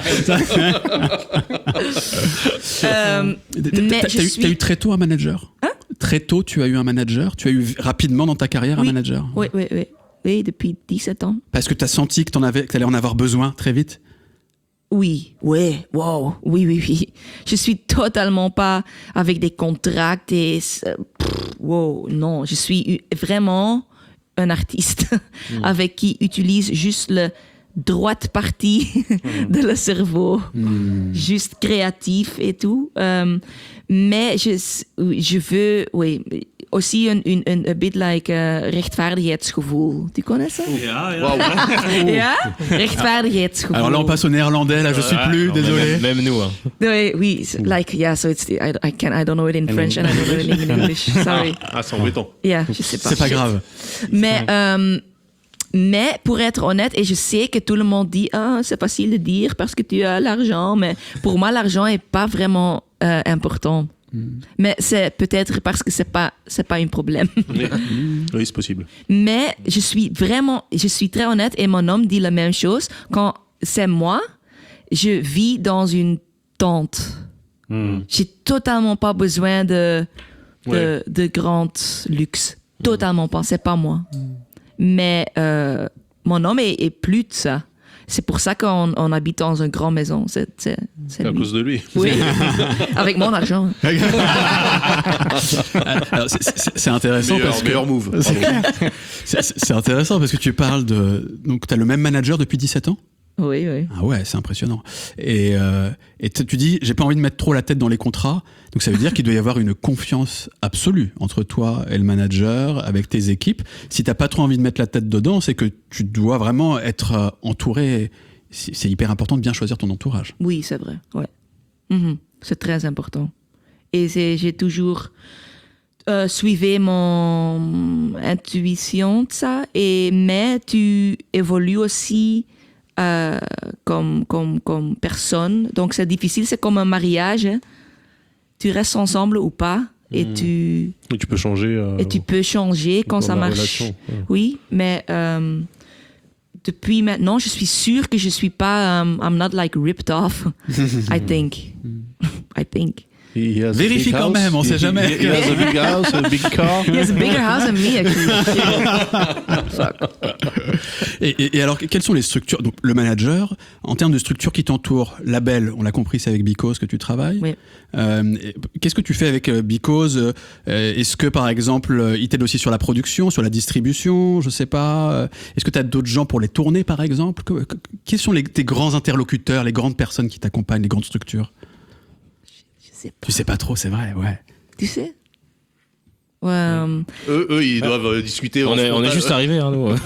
euh, mais t'as, je t'as, suis... eu, t'as eu très tôt un manager? Hein? Très tôt, tu as eu un manager? Tu as eu rapidement dans ta carrière oui. un manager? Oui, oui, oui. Oui, depuis dix-sept ans. Parce que tu as senti que tu allais en avoir besoin très vite? Oui, oui, wow, oui, oui, oui. Je suis totalement pas avec des contrats et pff, wow, non, je suis vraiment un artiste mmh. avec qui utilise juste le droite partie mmh. de le cerveau, mmh. juste créatif et tout. Um, mais je, je veux, oui, aussi een, een, een, een bit like uh, rechtvaardigheidsgevoel. Tu connais ça? Ja, ja. Wow. Ja? Rechtvaardigheidsgevoel. Alors là, on passe au néerlandais. Là, je suis plus, non, désolé. Même, même nous. Hein. Oui, oui, like, yeah, so it's, I, I, can, I don't know it in French and I don't know it in English. Sorry. Ah, c'est embêtant. Yeah, je sais pas. C'est pas grave. Mais, euh, mais pour être honnête, et je sais que tout le monde dit, ah, c'est facile de dire parce que tu as l'argent, mais pour moi, l'argent est pas vraiment euh, important. Mm. Mais c'est peut-être parce que c'est pas c'est pas un problème. Oui, c'est possible. Mais je suis vraiment, je suis très honnête et mon homme dit la même chose. Quand c'est moi, je vis dans une tente. Mm. J'ai totalement pas besoin de de, ouais. de grand luxe. Totalement pas. C'est pas moi. Mm. Mais euh, mon homme est, est plus de ça. C'est pour ça qu'on on habite dans une grande maison. C'est, c'est, c'est à cause de lui. Oui, avec mon argent. Alors, c'est, c'est, c'est intéressant meilleur, parce que... Meilleur move. c'est, c'est intéressant parce que tu parles de... Donc, tu as le même manager depuis dix-sept ans? Oui, oui. Ah ouais, c'est impressionnant. Et, euh, et tu dis, j'ai pas envie de mettre trop la tête dans les contrats. Donc ça veut dire qu'il doit y avoir une confiance absolue entre toi et le manager, avec tes équipes. Si t'as pas trop envie de mettre la tête dedans, c'est que tu dois vraiment être entouré. C'est, c'est hyper important de bien choisir ton entourage. Oui, c'est vrai. Ouais. Mm-hmm. C'est très important. Et c'est, j'ai toujours euh, suivi mon intuition de ça. Et, mais tu évolues aussi Euh, comme, comme, comme personne. Donc, c'est difficile. C'est comme un mariage. Hein. Tu restes ensemble ou pas. Et, mmh. tu, et tu peux changer. Euh, et tu peux changer quand ça marche. Relation, ouais. Oui, mais euh, depuis maintenant, je suis sûre que je ne suis pas... Um, I'm not like ripped off. I think. I think. Vérifie quand même, on ne sait jamais. He has a big house, a big car. He has a bigger house than me, actually. et, et, et alors, quelles sont les structures? Donc, le manager, en termes de structure qui t'entoure, label, on l'a compris, c'est avec Because que tu travailles. Oui. Euh, qu'est-ce que tu fais avec Because? euh, Est-ce que, par exemple, il t'aide aussi sur la production, sur la distribution? Je ne sais pas. Est-ce que tu as d'autres gens pour les tourner, par exemple? Quels sont les, tes grands interlocuteurs, les grandes personnes qui t'accompagnent, les grandes structures? Sais pas. Tu sais pas trop, c'est vrai, ouais. Tu sais? Ouais. euh, Eux, eux, ils doivent euh, discuter. On en est, on est frontal. juste arrivés, hein, nous.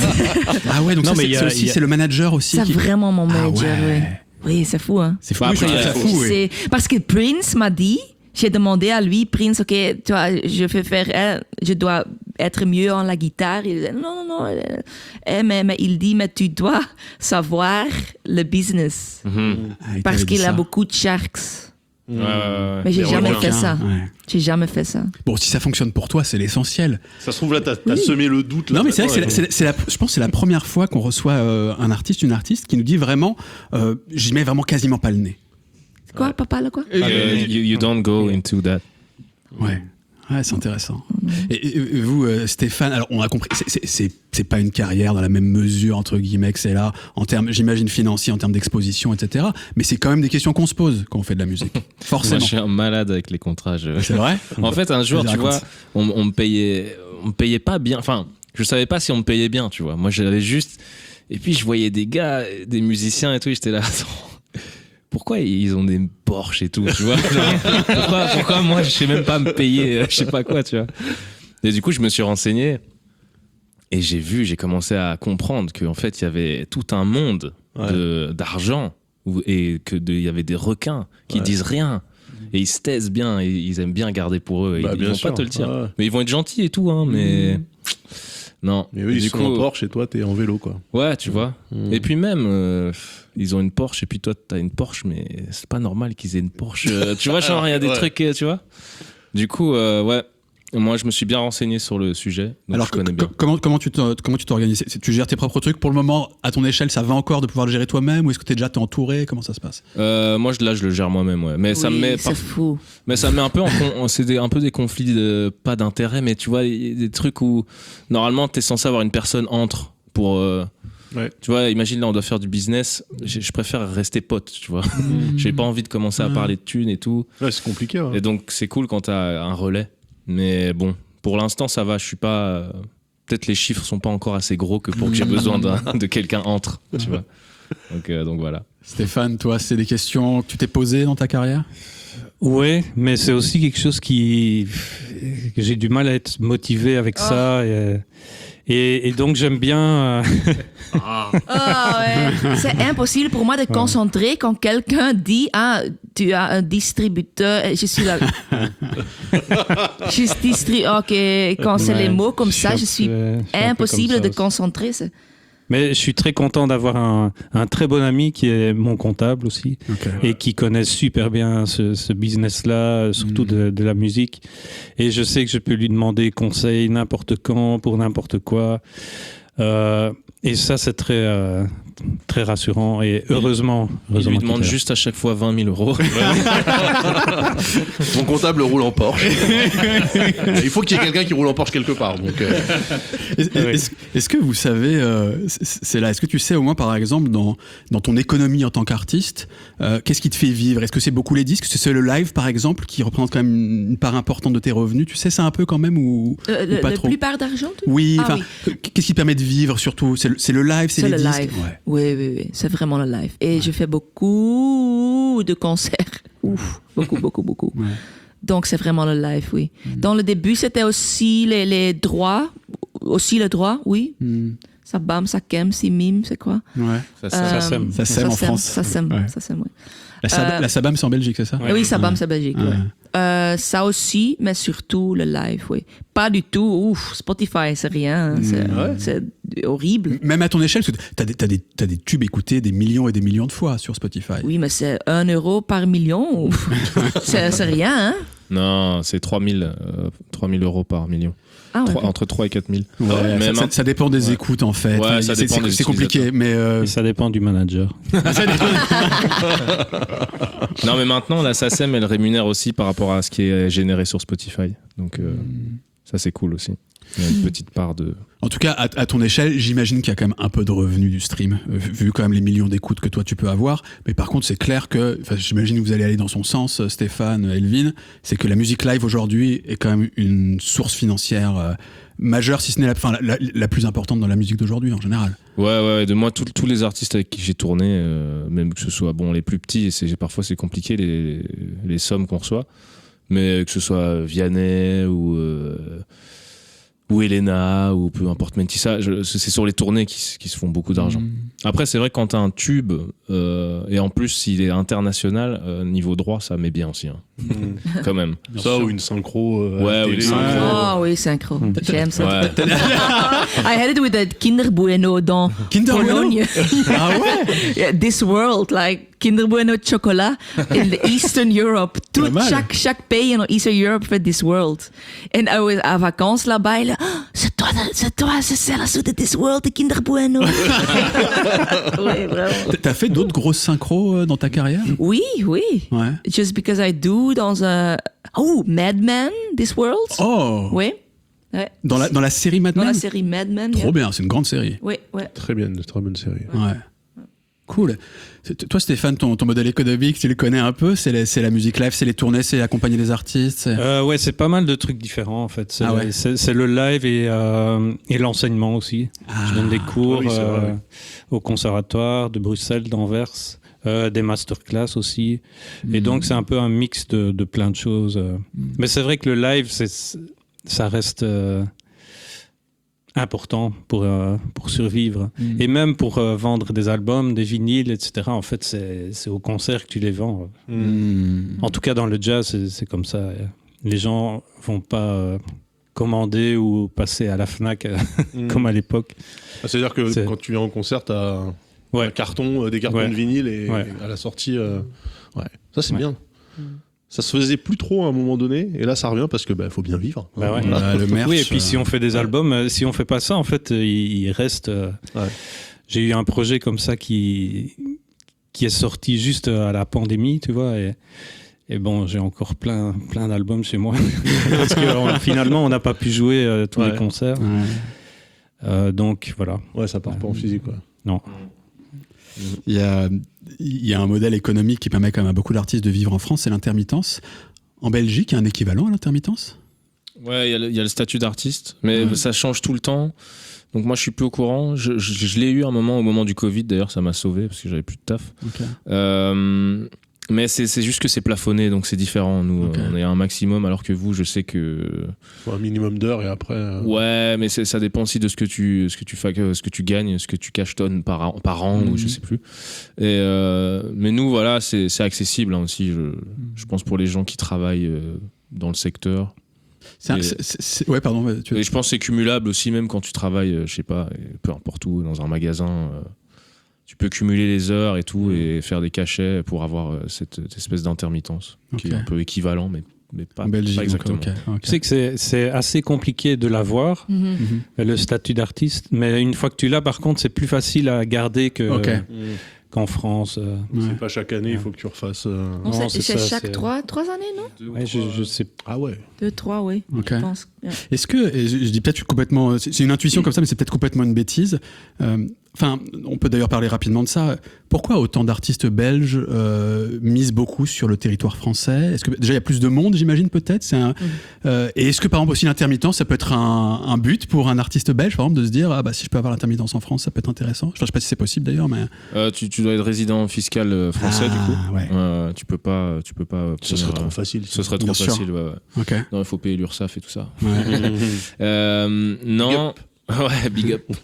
Ah ouais, donc Non, ça, mais c'est, il y a- c'est aussi il y a- c'est le manager aussi. C'est qui- vraiment mon Ah manager, ouais. oui. Oui, c'est fou, hein. C'est fou. Bah, Oui, je après, trouve ça il fou, oui. C'est parce que Prince m'a dit, j'ai demandé à lui, Prince, ok, tu vois, je vais faire, hein, je dois être mieux en la guitare. Il dit, non, non, non, euh, mais, mais il dit, mais tu dois savoir le business Mhm. Ah, il parce t'avait dit qu'il a ça. beaucoup de sharks. Ouais, ouais, ouais. Mais j'ai Les jamais requins. fait ça. Ouais. J'ai jamais fait ça. Bon, si ça fonctionne pour toi, c'est l'essentiel. Ça se trouve là, t'as, t'as semé le doute. Là, Non, mais c'est vrai que c'est la- maintenant, c'est la- c'est la- je pense que c'est la première fois qu'on reçoit euh, un artiste, une artiste qui nous dit vraiment, euh, j'y mets vraiment quasiment pas le nez. Quoi, papa, là, quoi? Euh, you, you don't go into that. Ouais. Ouais, c'est intéressant. Et, et- et vous, euh, Stéphane, alors on a compris, c'est- c'est- c'est c'est pas une carrière dans la même mesure entre guillemets que c'est là, en termes, j'imagine financiers, en termes d'exposition, et cetera. Mais c'est quand même des questions qu'on se pose quand on fait de la musique, Moi, forcément. je suis un malade avec les contrats. je- C'est vrai. En fait, un jour, Vas-y, tu vois, raconte. on, on me payait, on me payait pas bien. Enfin, je savais pas si on me payait bien, tu vois. Moi, j'avais juste. Et puis, je voyais des gars, des musiciens et tout. et J'étais là. Attends, pourquoi ils ont des Porsche et tout, tu vois Genre, pourquoi, pourquoi moi, je sais même pas me payer, euh, je sais pas quoi, tu vois. Et du coup, je me suis renseigné et j'ai vu, j'ai commencé à comprendre qu'en fait, il y avait tout un monde de, d'argent où- et qu'il y avait des requins qui Ouais. disent rien. Et ils se taisent bien, et ils aiment bien garder pour eux. Et Bah, ils bien vont sûr. pas te le dire. Ouais. Mais ils vont être gentils et tout, hein, mais. Non. Mais eux, Et ils du sont coup, en Porsche et toi, t'es en vélo, quoi. ouais, tu vois. Mm. Et puis même, euh, ils ont une Porsche et puis toi, t'as une Porsche, mais c'est pas normal qu'ils aient une Porsche. euh, tu vois, genre, il y a des Ouais. trucs, euh, tu vois. Du coup, euh, ouais. Moi, je me suis bien renseigné sur le sujet. Donc Alors je connais co- bien. co- comment comment tu te- comment tu t'organises? C'est- Tu gères tes propres trucs pour le moment à ton échelle, ça va encore de pouvoir le gérer toi-même ou est-ce que t'es déjà t'es entouré? Comment ça se passe? Euh, moi, je- là, je le gère moi-même, ouais. Mais ça me Oui, met. c'est par- fou. Mais ça me met un peu en con- c'est des- un peu des conflits de, pas d'intérêt, mais tu vois, il y a des trucs où normalement t'es censé avoir une personne entre pour. euh, Ouais. Tu vois, imagine là on doit faire du business, je, je préfère rester pote, tu vois. J'ai pas envie de commencer à parler de thunes et tout. Ouais, c'est compliqué. Ouais. Et donc c'est cool quand t'as un relais. Mais bon, pour l'instant ça va, je suis pas. euh, Peut-être les chiffres sont pas encore assez gros que pour que j'ai besoin d'un- de quelqu'un entre, tu vois. Donc, euh, donc voilà. Stéphane, toi, c'est des questions que tu t'es posées dans ta carrière? Oui, mais c'est aussi quelque chose qui que j'ai du mal à être motivé avec ça et, et, et donc j'aime bien euh, Ah ouais. C'est impossible pour moi de concentrer quand quelqu'un dit ah tu as un distributeur et je suis là. je suis distri- ok quand c'est Ouais, les mots comme je ça un je suis peu- je suis un peu impossible comme ça de aussi. concentrer. c'est- Mais je suis très content d'avoir un, un très bon ami qui est mon comptable aussi Ok. et qui connaît super bien ce, ce business-là, surtout de, de la musique. Et je sais que je peux lui demander conseil n'importe quand, pour n'importe quoi. Euh, et ça, c'est très, euh, très rassurant. Et heureusement, Il heureusement lui qu'il demande est là. juste à chaque fois vingt mille euros. Mon comptable roule en Porsche. Il faut qu'il y ait quelqu'un qui roule en Porsche quelque part. Donc, euh, Est- Est-ce est-ce que vous savez, euh, c'est c'est là, est-ce que tu sais au moins par exemple dans, dans ton économie en tant qu'artiste, euh, qu'est-ce qui te fait vivre? Est-ce que c'est beaucoup les disques? Est-ce que c'est le live par exemple qui représente quand même une part importante de tes revenus? Tu sais ça un peu quand même ou, Euh, ou le, pas la trop? plupart d'argent tu- Oui, Ah enfin, qu'est-ce qui te permet de vivre surtout? C'est le, c'est le live, c'est C'est les le disques? live. Ouais. Oui, oui, oui. C'est vraiment le live. Et je fais beaucoup de concerts. Ouf, beaucoup, beaucoup, beaucoup. Ouais. Donc, c'est vraiment le live, oui. Dans le début, c'était aussi les, les droits. Aussi le droit, oui. Hmm. Ça bam, ça kem, si mime, c'est quoi? Ouais. Ça, ça, Ça Euh, sème. Ça sème en sème, France. Ça sème, Ouais. ça sème, oui. La, Sab- Euh, la Sabam c'est en Belgique, c'est ça? Ouais. Oui, ça bam, c'est Belgique, Ouais. oui. Euh, ça aussi, mais surtout le live, oui. Pas du tout, ouf, Spotify, c'est rien. hein. C'est Ouais. c'est horrible. Même à ton échelle, parce que t'as des, t'as des, t'as des tubes écoutés des millions et des millions de fois sur Spotify. Oui, mais c'est un euro par million. ouf. c'est c'est rien, hein? Non, c'est trois mille, euh, trois mille euros par million. Ah, ouais. Trois- entre trois et quatre mille. Ouais, Mais ça, ça- main- ça dépend des Ouais. écoutes en fait. Ouais, ça C'est- dépend c'est- des C'est compliqué, mais euh, Et ça dépend du manager. Non, mais maintenant, la SACEM, elle rémunère aussi par rapport à ce qui est généré sur Spotify. Donc, euh, ça, c'est cool aussi. Il y a une petite part de. en tout cas, à, à ton échelle, j'imagine qu'il y a quand même un peu de revenus du stream, euh, vu quand même les millions d'écoutes que toi tu peux avoir. Mais par contre, c'est clair que, enfin, j'imagine que vous allez aller dans son sens, euh, Stéphane, Elvin, c'est que la musique live aujourd'hui est quand même une source financière euh, majeure, si ce n'est la, enfin, la, la, la plus importante dans la musique d'aujourd'hui en général. Ouais, ouais, ouais, de moi, tout- tous les artistes avec qui j'ai tourné, euh, même que ce soit bon, les plus petits, c'est, parfois c'est compliqué les, les sommes qu'on reçoit. Mais que ce soit Vianney ou, euh, ou Elena ou peu importe Mentissa, je, c'est sur les tournées qui, qui se font beaucoup d'argent. Mmh. Après, c'est vrai que quand t'as un tube, euh, et en plus s'il est international, euh, niveau droit, ça met bien aussi. Hein. Mmh. Quand même. Bien ça sûr. Ou une synchro. Euh, ouais, ou une synchro. Oh oui, synchro. J'aime ça. Ouais. I had it with the Kinder Bueno dans Kinder Pologne. Ah ouais? Yeah, this world, like Kinder Bueno de chocolat in the Eastern Europe. Tout, chaque, chaque pays en Eastern Europe fait this world. Et I was à vacances là-bas, et là, oh, c'est toi, c'est toi, c'est la suite de this world de Kinder Bueno. Oui, vraiment. T'as fait d'autres grosses synchros dans ta carrière? Oui, oui. Ouais. Just because I do dans un... Oh, Mad Men, This World. Oh. Oui. Ouais. Dans, la, dans la série Mad Men? Dans la série Mad Men. Trop yeah. bien, c'est une grande série. Oui, ouais. Très bien, très bonne série. Ouais. ouais. Cool. Toi, Stéphane, ton, ton modèle économique, tu le connais un peu? C'est, les, c'est la musique live, c'est les tournées, c'est accompagner les artistes c'est... Euh, ouais, c'est pas mal de trucs différents en fait. C'est, ah ouais. c'est, c'est le live et, euh, et l'enseignement aussi. Ah. Je donne des cours oui, euh, au conservatoire de Bruxelles, d'Anvers. Euh, des masterclass aussi. Mmh. Et donc, c'est un peu un mix de, de plein de choses. Mmh. Mais c'est vrai que le live, c'est, ça reste euh, important pour, euh, pour survivre. Mmh. Et même pour euh, vendre des albums, des vinyles, et cetera. En fait, c'est, c'est au concert que tu les vends. Mmh. En tout cas, dans le jazz, c'est, c'est comme ça. Les gens vont pas euh, commander ou passer à la Fnac mmh. comme à l'époque. Ah, c'est-à-dire que c'est... quand tu viens en concert, t'as... Ouais. Un carton, euh, des cartons ouais. de vinyle et, ouais. et à la sortie, euh... ouais. ça c'est ouais. bien. Mm. Ça se faisait plus trop à un moment donné et là ça revient parce que bah faut bien vivre. Bah ouais. Bah, le merch, oui et puis euh... si on fait des ouais. albums, si on fait pas ça en fait il, il reste. Euh... Ouais. J'ai eu un projet comme ça qui qui est sorti juste à la pandémie, tu vois et. Et bon, j'ai encore plein, plein d'albums chez moi parce que on, finalement on n'a pas pu jouer euh, tous ouais. les concerts. Ouais. Euh, donc voilà. Ouais, ça part pas en physique quoi. Non. Il y, a, il y a un modèle économique qui permet quand même à beaucoup d'artistes de vivre en France, c'est l'intermittence. En Belgique, il y a un équivalent à l'intermittence? Ouais, il y, a le, il y a le statut d'artiste, mais ouais. ça change tout le temps. Donc moi, je suis plus au courant. Je, je, je l'ai eu un moment, au moment du Covid, d'ailleurs, ça m'a sauvé parce que j'avais plus de taf. Okay. Euh, mais c'est, c'est juste que c'est plafonné, donc c'est différent. Nous, okay. on est à un maximum, alors que vous, je sais que... Faut un minimum d'heures et après... Euh... Ouais, mais c'est, ça dépend aussi de ce que tu, ce que tu fais, ce que tu gagnes, ce que tu cachetonnes par an, par an mm-hmm. ou je sais plus. Et euh, mais nous, voilà, c'est, c'est accessible hein, aussi, je, mm-hmm. je pense, pour les gens qui travaillent euh, dans le secteur. C'est un, et, c'est, c'est, ouais, pardon. Tu... Et je pense que c'est cumulable aussi, même quand tu travailles, je sais pas, peu importe où, dans un magasin... Euh, tu peux cumuler les heures et tout et faire des cachets pour avoir cette, cette espèce d'intermittence okay. qui est un peu équivalent, mais, mais pas, Belgique, pas exactement. Okay, okay. Tu sais que c'est, c'est assez compliqué de l'avoir, mm-hmm. le statut d'artiste, mais une fois que tu l'as, par contre, c'est plus facile à garder que, okay. euh, qu'en France. Euh. Ouais. C'est pas chaque année, il faut que tu refasses... Euh... Non, non, c'est, c'est ça, chaque c'est... Trois, trois années, non Deux, ouais, je, je sais. Ah ouais. Deux, trois, oui. Okay. Je pense. Yeah. Est-ce que, et je, je dis peut-être complètement... C'est une intuition comme ça, mais c'est peut-être complètement une bêtise. Euh, Enfin, on peut d'ailleurs parler rapidement de ça. Pourquoi autant d'artistes belges euh, misent beaucoup sur le territoire français? Est-ce que déjà il y a plus de monde, j'imagine peut-être. C'est un, mmh. euh, et est-ce que par exemple aussi l'intermittence, ça peut être un, un but pour un artiste belge, par exemple, de se dire ah bah si je peux avoir l'intermittence en France, ça peut être intéressant. Enfin, je sais pas si c'est possible d'ailleurs, mais euh, tu, tu dois être résident fiscal français ah, du coup. Ouais. Euh, tu peux pas, tu peux pas. Ce serait trop facile. Ce serait trop facile. Ouais, ouais. Okay. Non, il faut payer l'URSSAF et tout ça. Ouais. euh, non. Big up. Ouais, big up.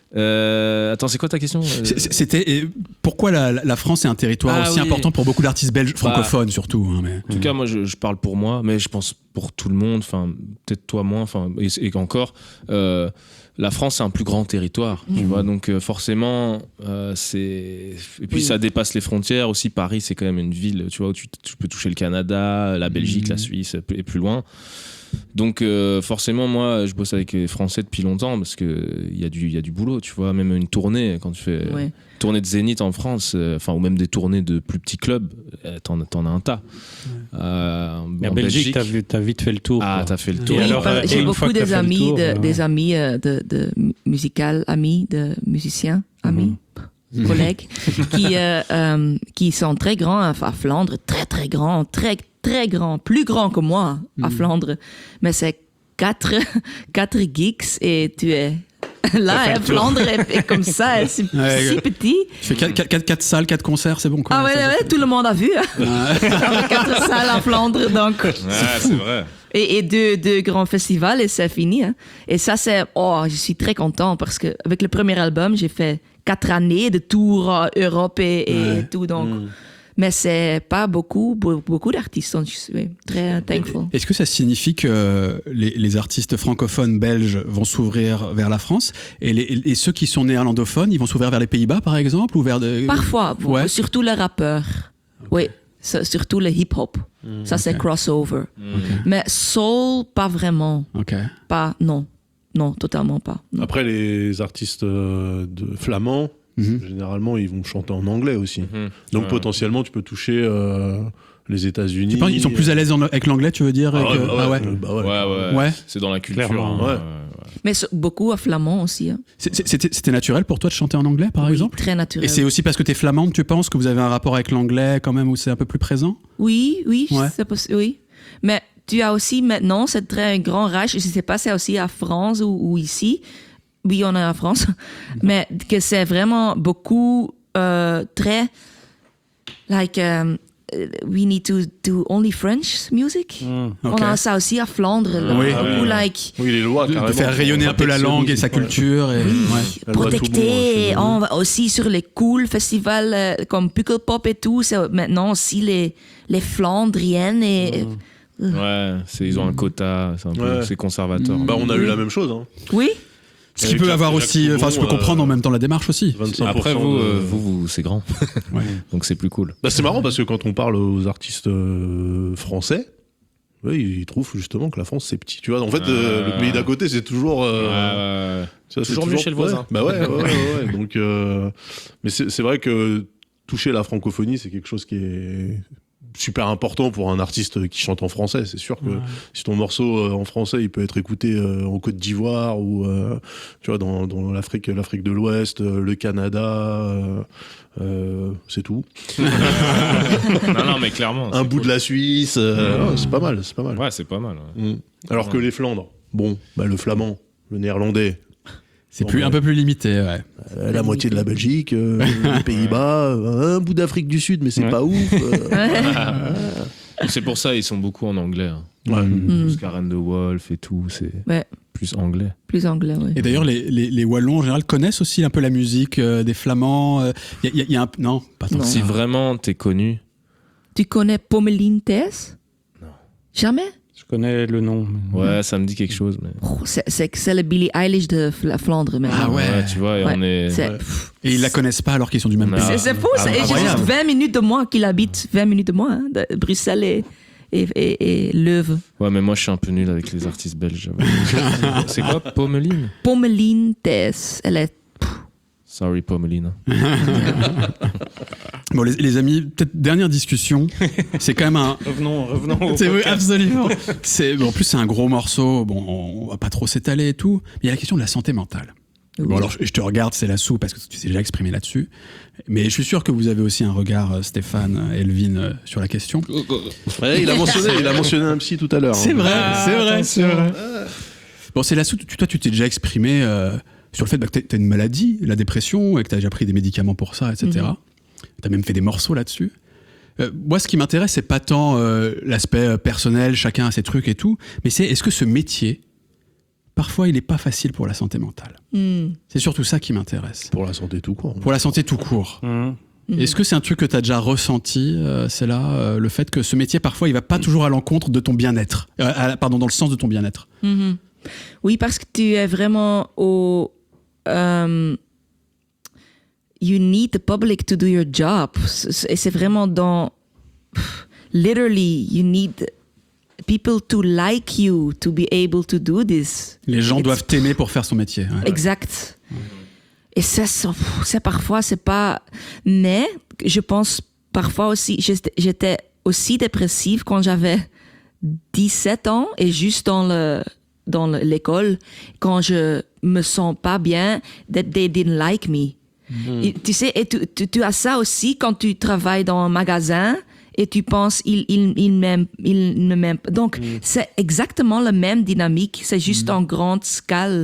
Euh, attends, c'est quoi ta question? C'était pourquoi la, la France est un territoire ah, aussi oui. important pour beaucoup d'artistes belges francophones bah, surtout. Hein, mais... En tout cas, moi, je, je parle pour moi, mais je pense pour tout le monde. Enfin, peut-être toi moins. Enfin, et, et encore, euh, la France c'est un plus grand territoire, mmh. tu vois. Donc euh, forcément, euh, c'est et puis oui. ça dépasse les frontières aussi. Paris, c'est quand même une ville, tu vois, où tu, tu peux toucher le Canada, la Belgique, mmh. la Suisse et plus loin. Donc euh, forcément moi je bosse avec les Français depuis longtemps parce que il y a du il y a du boulot, tu vois, même une tournée quand tu fais ouais. tournée de Zénith en France, enfin euh, ou même des tournées de plus petits clubs, t'en, t'en as un tas. Ouais. Euh, en, en Belgique, t'as, vu, t'as vite fait le tour. Ah, quoi. T'as fait le tour. Et alors, euh, j'ai beaucoup des amis, tour, de, ouais. des amis euh, de, de musical, amis de musiciens, amis. Mm-hmm. collègues qui euh, euh, qui sont très grands à, à Flandre, très très grands, très très grands, plus grands que moi à mmh. Flandre, mais c'est quatre quatre gigs et tu es Là, hein, Flandre est, est comme ça, c'est Ouais, si ouais. petit. Tu fais quatre salles, quatre concerts, c'est bon quoi. Ah ouais, Ça, ouais, tout le monde a vu. Hein. Quatre salles à Flandre, donc. Ouais, c'est vrai. Et, et deux, deux grands festivals et c'est fini. Hein. Et ça, c'est... Oh, je suis très content parce qu'avec le premier album, j'ai fait quatre années de tour euh, Europe et, et Ouais. tout. Donc. Mm. Mais c'est pas beaucoup, be- beaucoup d'artistes. Donc je suis très thankful. Est-ce que ça signifie que les, les artistes francophones belges vont s'ouvrir vers la France et, les, et ceux qui sont néerlandophones, ils vont s'ouvrir vers les Pays-Bas par exemple ou vers de... Parfois, Ouais. surtout les rappeurs. Oui, ça- surtout le hip-hop. Ça, c'est ok. crossover. Mais soul, pas vraiment. Ok. Pas, non. Non, totalement pas. Non. Après, les artistes euh, de flamands, Mhm. généralement, ils vont chanter en anglais aussi. Mhm. Donc Ouais. potentiellement, tu peux toucher euh, les États-Unis. Tu penses qu'ils sont plus à l'aise en- avec l'anglais, tu veux dire Ah et ouais, que- bah ah ouais, ouais. bah ouais. Ouais, ouais. Ouais. C'est dans la culture. Clairement. hein. Ouais. Ouais, ouais. Mais so- beaucoup à flamand aussi. Hein. C'est- c'est- C'était c'était naturel pour toi de chanter en anglais par Oui, exemple très naturel. Et c'est aussi parce que tu es flamande, tu penses que vous avez un rapport avec l'anglais quand même où c'est un peu plus présent Oui, oui, Ouais. c'est possi- oui. Mais tu as aussi maintenant, c'est très grand rush, je ne sais pas si c'est aussi à France ou, ou ici. Oui, on est à France. Mais que c'est vraiment beaucoup euh, très. Like, um, we need to do only French music. Ok. On a ça aussi à Flandre. là. Oui. Beaucoup, Oui. like. Oui, les lois, de, de carrément. faire rayonner un peu la langue et sa culture. Et, ouais. La loi Protecté, Toubon, et c'est- on va aussi sur les cool festivals euh, comme Pukkelpop et tout, c'est maintenant aussi les, les Flandriennes et... Ouais, c'est- ils ont un quota, c'est un peu Ouais. c'est conservateur. Bah, on a eu la même chose. Hein. Oui, Ce qui Avec peut Jacques- avoir Jacques aussi, Toubon, enfin, je peux euh, comprendre en même temps la démarche aussi. vingt-cinq pour cent Après, vous, de- euh, vous, vous c'est grand. Ouais. Donc c'est plus cool. Bah, c'est marrant parce que quand on parle aux artistes euh, français, oui, ils trouvent justement que la France c'est petit. Tu vois, en fait, euh, Ah. le pays d'à côté c'est toujours. euh, Ouais, ouais, ouais. tu vois, c'est Toujours mieux chez le ouais. voisin. Bah ouais, ouais, ouais, ouais, ouais. Donc, euh, mais c'est c'est vrai que toucher la francophonie, c'est quelque chose qui est super important pour un artiste qui chante en français. C'est sûr que Ouais. si ton morceau euh, en français, il peut être écouté euh, en Côte d'Ivoire ou euh, tu vois dans, dans l'Afrique, l'Afrique de l'Ouest, euh, le Canada, euh, euh, c'est tout. non, non, mais clairement. Un c'est bout cool. de la Suisse, euh, ouais, c'est pas mal, c'est pas mal. Ouais, c'est pas mal. ouais. Mm. Alors que les Flandres, bon, bah, le flamand, le néerlandais, C'est Bon, plus, ouais. un peu plus limité, ouais. euh, la moitié de la Belgique, euh, les Pays-Bas, euh, un bout d'Afrique du Sud, mais c'est Ouais. pas ouf. euh. C'est pour ça ils sont beaucoup en anglais. Hein. Ouais. Mm. Parce qu'Aren de Wolf et tout, c'est ouais, plus anglais. plus anglais, oui. Et d'ailleurs, les, les, les Wallons en général connaissent aussi un peu la musique euh, des Flamands. Il y, a- y a un non, pas tant Non. que Si ça. vraiment t'es connu, Tu connais Pommeline Thijs? Non. Jamais? Je connais le nom. mais- ouais, ça me dit quelque chose. Mais... Oh, c'est, c'est, c'est le Billie Eilish de Fla- Flandre maintenant. Ah ouais. tu vois, et Ouais, on est. C'est, Ouais. pff, Et ils la connaissent pas alors qu'ils sont du même Non. pays. c'est, c'est fou, Ah, c'est, et j'ai incroyable. juste vingt minutes de moi qu'il habite, vingt minutes de moi, hein, de Bruxelles et, et, et, et Leuven. Ouais, mais moi je suis un peu nul avec les artistes belges. j'avoue. C'est quoi, Pommeline? Pommeline Thijs, elle est... Sorry, Pommeline. Bon, les, les amis, peut-être dernière discussion. C'est quand même un. Revenons, revenons au C'est oui, podcast. absolument. C'est bon, en plus c'est un gros morceau. Bon, on va pas trop s'étaler et tout. Mais il y a la question de la santé mentale. Bon, alors je, je te regarde, c'est la soupe parce que tu t'es déjà exprimé là-dessus. Mais je suis sûr que vous avez aussi un regard, euh, Stéphane, Elvin, euh, sur la question. Ouais, il a mentionné, il a mentionné un psy tout à l'heure. C'est hein. vrai, Ah, c'est vrai, attention. c'est vrai. Bon, c'est la soupe. Tu- Toi, tu t'es déjà exprimé euh, sur le fait bah, que tu as une maladie, la dépression, et que tu as déjà pris des médicaments pour ça, et cetera. Tu as même fait des morceaux là-dessus. Euh, moi, ce qui m'intéresse, c'est pas tant euh, l'aspect euh, personnel, chacun a ses trucs et tout, mais c'est est-ce que ce métier, parfois, il n'est pas facile pour la santé mentale. Hmm. C'est surtout ça qui m'intéresse. Pour la santé tout court. Pour la santé tout court. Mhm. Est-ce que c'est un truc que tu as déjà ressenti, euh, c'est là, euh, le fait que ce métier, parfois, il va pas toujours à l'encontre de ton bien-être. Euh, à- pardon, dans le sens de ton bien-être. Mhm. Oui, parce que tu es vraiment au... um, you need the public to do your job. Et c'est vraiment dans... Literally, you need people to like you to be able to do this. Les gens It's- doivent t'aimer pour faire son métier. ouais. Exact. Et ça, ça, c'est parfois, c'est pas... Mais je pense parfois aussi, j'étais- j'étais aussi dépressive quand j'avais dix-sept ans et juste dans le dans le- l'école, quand je me sens pas bien, that they didn't like me. Et tu sais, et tu, tu, tu as ça aussi quand tu travailles dans un magasin et tu penses, il, il, il, m'aime, il ne m'aime pas. Donc, c'est exactement la même dynamique, c'est juste en grande scale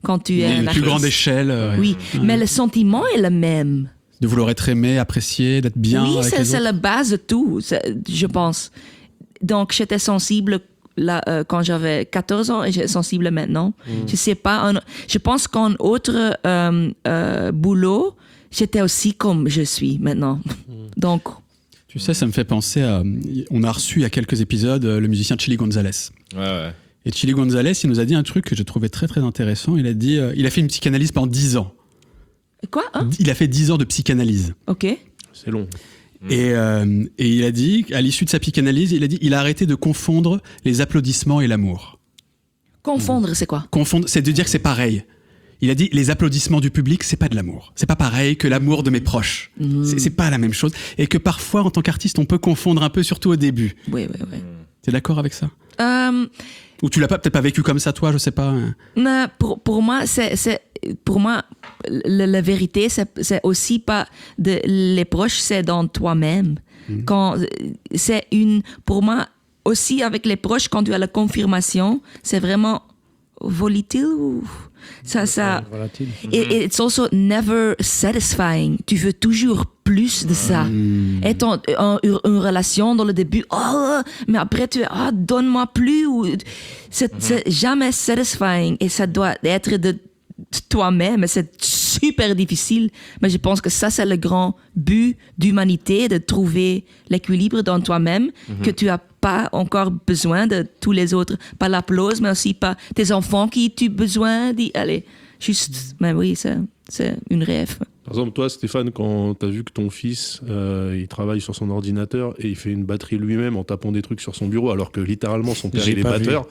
quand tu es à un une plus grande échelle. Euh, oui, ouais. Mais le sentiment est le même. De vouloir être aimé, apprécié, d'être bien. Oui, avec c'est, les c'est autres. la base de tout, je pense. Donc, j'étais sensible là, euh, quand j'avais quatorze ans et j'ai sensible maintenant. Mm. Je sais pas. Un, je pense qu'en autre euh, euh, boulot, j'étais aussi comme je suis maintenant. Mm. Donc. Tu sais, ça me fait penser à. On a reçu il y a quelques épisodes le musicien Chili Gonzalez. Ouais, ouais. Et Chili Gonzalez, il nous a dit un truc que j'ai trouvé très très intéressant. Il a dit, euh, il a fait une psychanalyse pendant dix ans. Quoi hein? Il a fait dix ans de psychanalyse. Ok. C'est long. Et, euh, et il a dit, à l'issue de sa psychanalyse, il a dit, il a arrêté de confondre les applaudissements et l'amour. Confondre, mmh. c'est quoi? Confondre, c'est de dire que c'est pareil. Il a dit, les applaudissements du public, c'est pas de l'amour. C'est pas pareil que l'amour de mes proches. Mmh. C'est, c'est pas la même chose. Et que parfois, en tant qu'artiste, on peut confondre un peu, surtout au début. Oui, oui, oui. T'es d'accord avec ça? euh... Ou tu l'as pas, peut-être pas vécu comme ça, toi, je sais pas. Non, pour, pour moi, c'est, c'est, pour moi, la, la vérité, c'est, c'est aussi pas de, les proches, c'est dans toi-même. Mmh. Quand, c'est une, pour moi, aussi avec les proches, quand tu as la confirmation, c'est vraiment volatile ou ça, ça. Volatile. Et it's also never satisfying. Tu veux toujours plus de ça. Mm. Et ton, en, une relation dans le début, oh, mais après tu es, oh, donne-moi plus. Ou, c'est, mm-hmm. c'est jamais satisfying et ça doit être de toi-même. C'est super difficile. Mais je pense que ça, c'est le grand but d'humanité, de trouver l'équilibre dans toi-même, mm-hmm. que tu as pas encore besoin de tous les autres, pas l'applause, mais aussi pas tes enfants qui tu as besoin d'y aller. Juste, mais oui, c'est, c'est une rêve. Par exemple, toi, Stéphane, quand t'as vu que ton fils, euh, il travaille sur son ordinateur et il fait une batterie lui-même en tapant des trucs sur son bureau, alors que littéralement son père, J'ai il est pas batteur.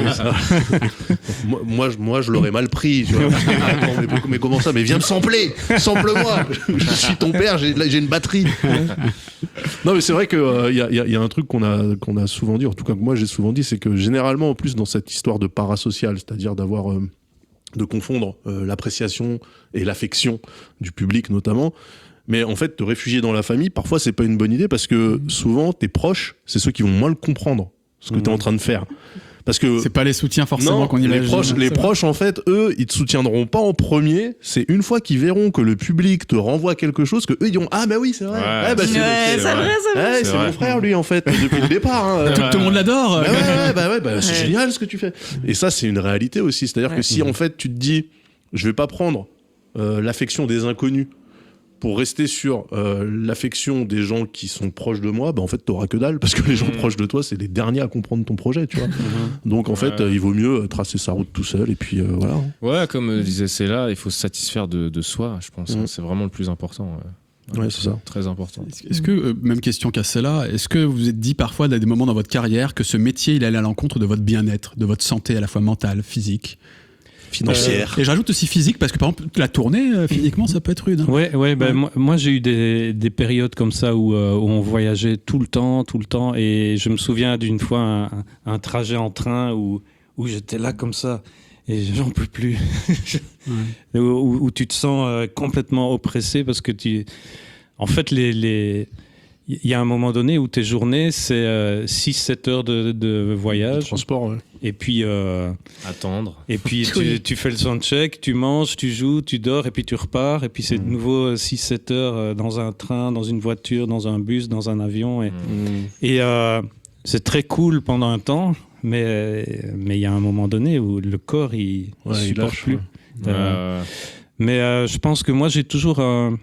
moi, moi, je, moi, je l'aurais mal pris. Tu vois. Attends, mais, mais comment ça? Mais viens me sampler, sample-moi. Je suis ton père, j'ai, j'ai une batterie. Non, mais c'est vrai qu'il euh, y, y, y a un truc qu'on a, qu'on a souvent dit, en tout cas que moi j'ai souvent dit, c'est que généralement, en plus, dans cette histoire de parasocial, c'est-à-dire d'avoir... Euh, de confondre euh, l'appréciation et l'affection du public notamment, mais en fait te réfugier dans la famille, parfois c'est pas une bonne idée parce que souvent tes proches, c'est ceux qui vont moins le comprendre ce que mmh. tu es en train de faire. Parce que c'est pas les soutiens forcément non, qu'on imagine. Les proches, les proches en fait, eux, ils te soutiendront pas en premier. C'est une fois qu'ils verront que le public te renvoie quelque chose que eux ils diront ah bah oui c'est vrai. Ouais, ah, bah, c'est, ouais, c'est, c'est vrai, c'est vrai. Ouais, c'est, c'est vrai. mon frère lui en fait depuis le départ. Hein. Tout, tout le monde l'adore. Bah ouais, ouais, bah ouais, bah, c'est ouais. génial ce que tu fais. Et ça c'est une réalité aussi. C'est-à-dire ouais. que si en fait tu te dis je vais pas prendre euh, l'affection des inconnus pour rester sur euh, l'affection des gens qui sont proches de moi, bah en fait t'auras que dalle parce que les gens mmh. proches de toi c'est les derniers à comprendre ton projet, tu vois. Mmh. Donc en fait ouais. euh, il vaut mieux tracer sa route tout seul et puis euh, voilà. Ouais, comme euh, disait Céla, il faut se satisfaire de, de soi, je pense. Mmh. C'est vraiment le plus important. Ouais, ouais c'est, c'est ça. Très important. Est-ce que, euh, même question qu'à Céla, est-ce que vous vous êtes dit parfois à des moments dans votre carrière que ce métier il allait à l'encontre de votre bien-être, de votre santé à la fois mentale, physique, financière. Euh, et j'ajoute aussi physique parce que par exemple la tournée euh, physiquement ça peut être rude. Hein. Ouais, ouais, ben, ouais. Moi, moi j'ai eu des, des périodes comme ça où, euh, où on voyageait tout le temps, tout le temps, et je me souviens d'une fois un, un trajet en train où, où j'étais là comme ça et j'en peux plus. ouais. où, où tu te sens euh, complètement oppressé parce que tu, en fait les, les... il y a un moment donné où tes journées, c'est euh, six sept heures de, de voyage. De transport, ouais. Et puis... Euh, Attendre. Et puis tu, tu fais le soundcheck, tu manges, tu joues, tu dors, et puis tu repars. Et puis c'est mmh. de nouveau six sept heures dans un train, dans une voiture, dans un bus, dans un avion. Et, mmh. et euh, c'est très cool pendant un temps, mais mais il y a un moment donné où le corps, il ne ouais, supporte il plus. Ouais. Euh, mais euh, je pense que moi, j'ai toujours... un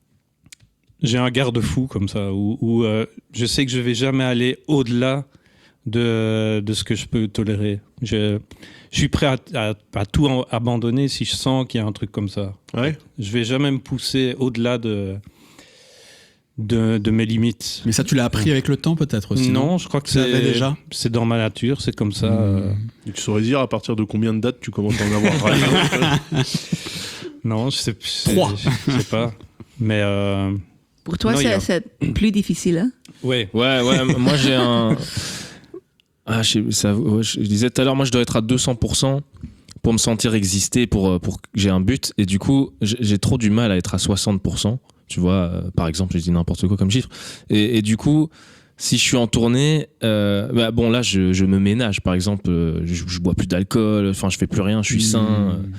J'ai un garde-fou comme ça, où, où euh, je sais que je vais jamais aller au-delà de, de ce que je peux tolérer. Je, je suis prêt à, à, à tout en, abandonner si je sens qu'il y a un truc comme ça. Ouais. Je vais jamais me pousser au-delà de, de, de mes limites. Mais ça, tu l'as appris avec le temps peut-être aussi? Non, je crois que c'est, déjà c'est dans ma nature, c'est comme ça. Mmh. Euh... Et tu saurais dire à partir de combien de dates tu commences à en avoir parlé? Non, je sais, je Trois. Je sais pas. Mais... Euh... Pour toi, non, c'est, a... c'est plus difficile, hein? Ouais, ouais, ouais. Moi, j'ai un... Ah, je, ça, ouais, je disais tout à l'heure, moi, je dois être à deux cents pour cent pour me sentir exister, pour, pour que j'ai un but. Et du coup, j'ai, j'ai trop du mal à être à soixante pour cent. Tu vois, euh, par exemple, j'ai dit n'importe quoi comme chiffre. Et, et du coup, si je suis en tournée, euh, bah, bon, là, je, je me ménage. Par exemple, euh, je, je bois plus d'alcool, enfin, je fais plus rien, je suis sain. Mmh.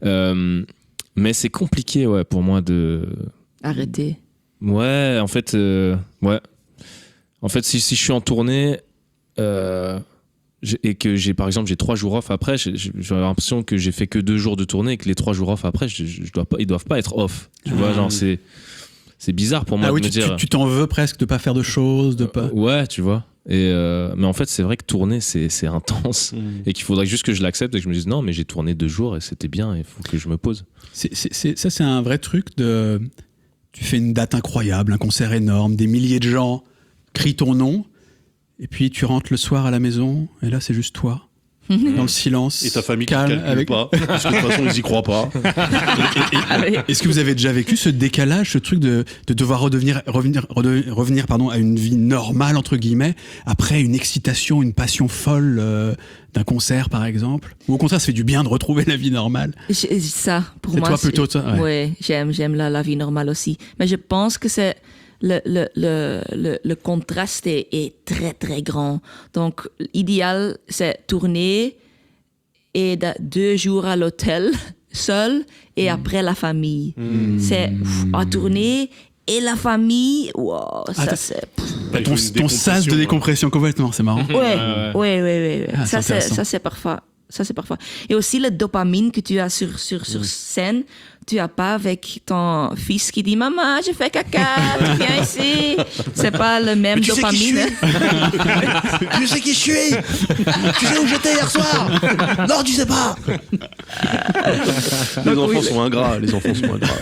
Euh, mais c'est compliqué, ouais, pour moi de Arrêter. Ouais, en fait, euh, ouais. En fait, si, si je suis en tournée euh, et que j'ai, par exemple, j'ai trois jours off après, j'ai, j'ai l'impression que j'ai fait que deux jours de tournée et que les trois jours off après, je, je dois pas, ils doivent pas être off. Tu ah, vois, genre oui. c'est c'est bizarre pour moi ah, de oui, me tu, dire. Tu, tu t'en veux presque de pas faire de choses, de pas. Euh, ouais, tu vois. Et euh, mais en fait, c'est vrai que tourner, c'est, c'est intense mmh. et qu'il faudrait juste que je l'accepte et que je me dise non, mais j'ai tourné deux jours et c'était bien, il faut que je me pose. C'est, c'est, c'est, ça, c'est un vrai truc de. Tu fais une date incroyable, un concert énorme, des milliers de gens crient ton nom, et puis tu rentres le soir à la maison, et là, c'est juste toi. Dans le silence. Et ta famille calme, qui ne calcule avec... pas, parce que de toute façon, ils y croient pas. et, et, et, est-ce que vous avez déjà vécu ce décalage, ce truc de, de devoir redevenir, revenir, redevenir, revenir pardon, à une vie normale, entre guillemets, après une excitation, une passion folle euh, d'un concert, par exemple? Ou au contraire, ça fait du bien de retrouver la vie normale? Je, ça, pour c'est moi, toi plutôt ça? Ouais, ouais j'aime, j'aime la, la vie normale aussi. Mais je pense que c'est... Le, le, le, le, le contraste est, est très, très grand. Donc, l'idéal, c'est tourner et de, deux jours à l'hôtel, seul, et mmh. après la famille. Mmh. C'est pff, à tourner et la famille. Wow, ça, ah, c'est... Bah, ton, ton sas de décompression, ouais. complètement, c'est marrant. Oui, oui, oui. Ça, c'est, ça, c'est parfois... Ça, c'est parfois. Et aussi, le dopamine que tu as sur, sur, sur mmh. scène, tu n'as pas avec ton fils qui dit « Maman, j'ai fait caca, tu viens ici ». C'est pas le même tu dopamine. Sais tu sais qui je suis. Tu sais où j'étais hier soir. Non, tu sais pas. Les enfants sont ingrats. Les enfants sont ingrats.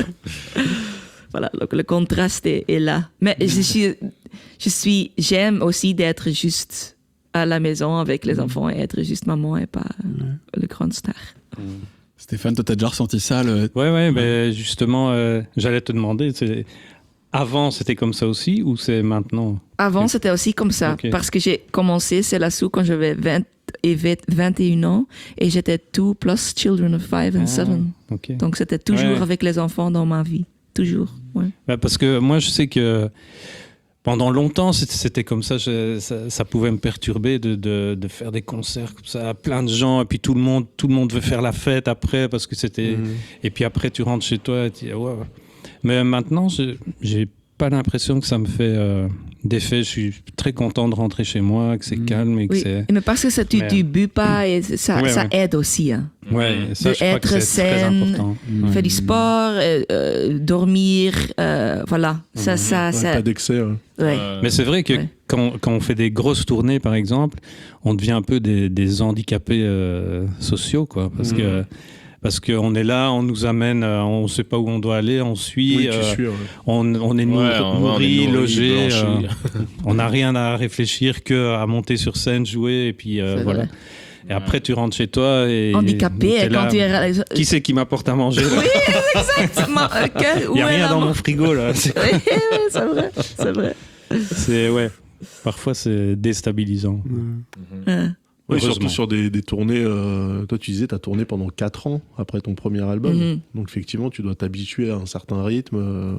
Voilà, donc le contraste est, est là. Mais je suis, je suis, j'aime aussi d'être juste à la maison avec les enfants et être juste maman et pas ouais. le grand star. Mmh. Stéphane, toi, t'as déjà ressenti ça le... Ouais, ouais, mais justement, euh, j'allais te demander, c'est... avant, c'était comme ça aussi ou c'est maintenant? Avant, c'était aussi comme ça, okay. parce que j'ai commencé C'est la Sou quand j'avais vingt et vingt et un ans et j'étais tout plus Children of five and seven. Ah, okay. Donc, c'était toujours ouais. avec les enfants dans ma vie, toujours. Ouais. Bah, parce que moi, je sais que pendant longtemps, c'était comme ça, je, ça, ça pouvait me perturber de, de, de faire des concerts comme ça, plein de gens, et puis tout le monde, tout le monde veut faire la fête après, parce que c'était... Mmh. Et puis après, tu rentres chez toi et tu dis, ouais. Mais maintenant, je, j'ai pas l'impression que ça me fait euh, d'effet. Je suis très content de rentrer chez moi, que c'est mmh. calme et que oui. c'est... Mais parce que ça, tu, mais... tu bus pas, et ça, ouais, ça ouais. aide aussi. Hein. Ouais, ça, de je crois être que c'est saine, très important. Faire ouais. du sport, euh, euh, dormir, euh, voilà. Ça, mmh. ça, ouais, ça... Pas d'excès. Ouais. Ouais. Mais c'est vrai que ouais. quand, quand on fait des grosses tournées, par exemple, on devient un peu des, des handicapés euh, sociaux, quoi, parce mmh. que parce qu'on est là, on nous amène, on ne sait pas où on doit aller, on suit, oui, euh, suis, ouais. on, on est nourri, ouais, logé, euh, on n'a rien à réfléchir qu'à monter sur scène, jouer, et puis euh, voilà. Vrai. Et après, tu rentres chez toi et... Handicapé, et quand tu es... Qui c'est qui m'apporte à manger là? Oui, exactement. Okay. Il n'y a rien dans mon frigo, là. C'est... oui, c'est vrai, c'est vrai. C'est, ouais, parfois, c'est déstabilisant. Mmh. Ouais. Oui, surtout sur des, des tournées... Euh, toi, tu disais, tu as tourné pendant quatre ans après ton premier album. Mmh. Donc, effectivement, tu dois t'habituer à un certain rythme. Euh...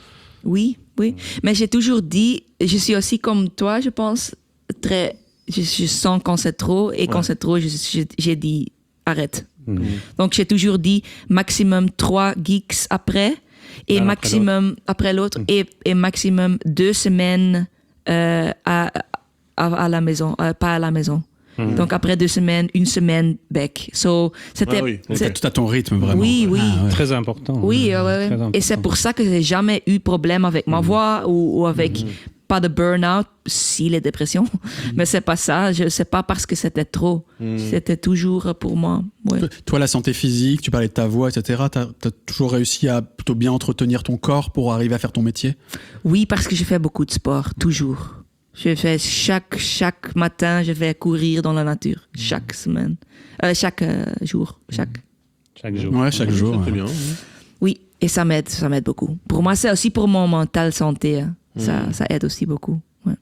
Oui, oui. Mais j'ai toujours dit... Je suis aussi comme toi, je pense, très... Je, je sens quand c'est trop, et ouais. quand c'est trop, je, je, j'ai dit arrête. Mmh. Donc j'ai toujours dit maximum trois geeks après, et ah, maximum après l'autre, après l'autre mmh. et, et maximum deux semaines euh, à, à, à la maison, euh, pas à la maison. Mmh. Donc après deux semaines, une semaine back. So, c'était, ah oui. c'est... Tout à ton rythme, vraiment. Oui, oui. Ah, ouais. Très important. Oui, ouais, ouais. Très important. Et c'est pour ça que j'ai jamais eu de problème avec ma mmh. voix ou, ou avec... Mmh. Pas de burn-out, si les dépressions, mmh. mais c'est pas ça. Je sais pas parce que c'était trop. Mmh. C'était toujours pour moi. Ouais. Toi, la santé physique, tu parlais de ta voix, et cetera. T'as, t'as toujours réussi à plutôt bien entretenir ton corps pour arriver à faire ton métier? Oui, parce que je fais beaucoup de sport, toujours. Je fais chaque chaque matin, je vais courir dans la nature, chaque semaine, euh, chaque euh, jour, chaque. Chaque jour. Ouais, chaque ouais, jour. Ça fait ouais. bien. Oui, et ça m'aide, ça m'aide beaucoup. Pour moi, c'est aussi pour mon mental santé. Hein. Ça, mmh. ça aide aussi beaucoup. Ouais.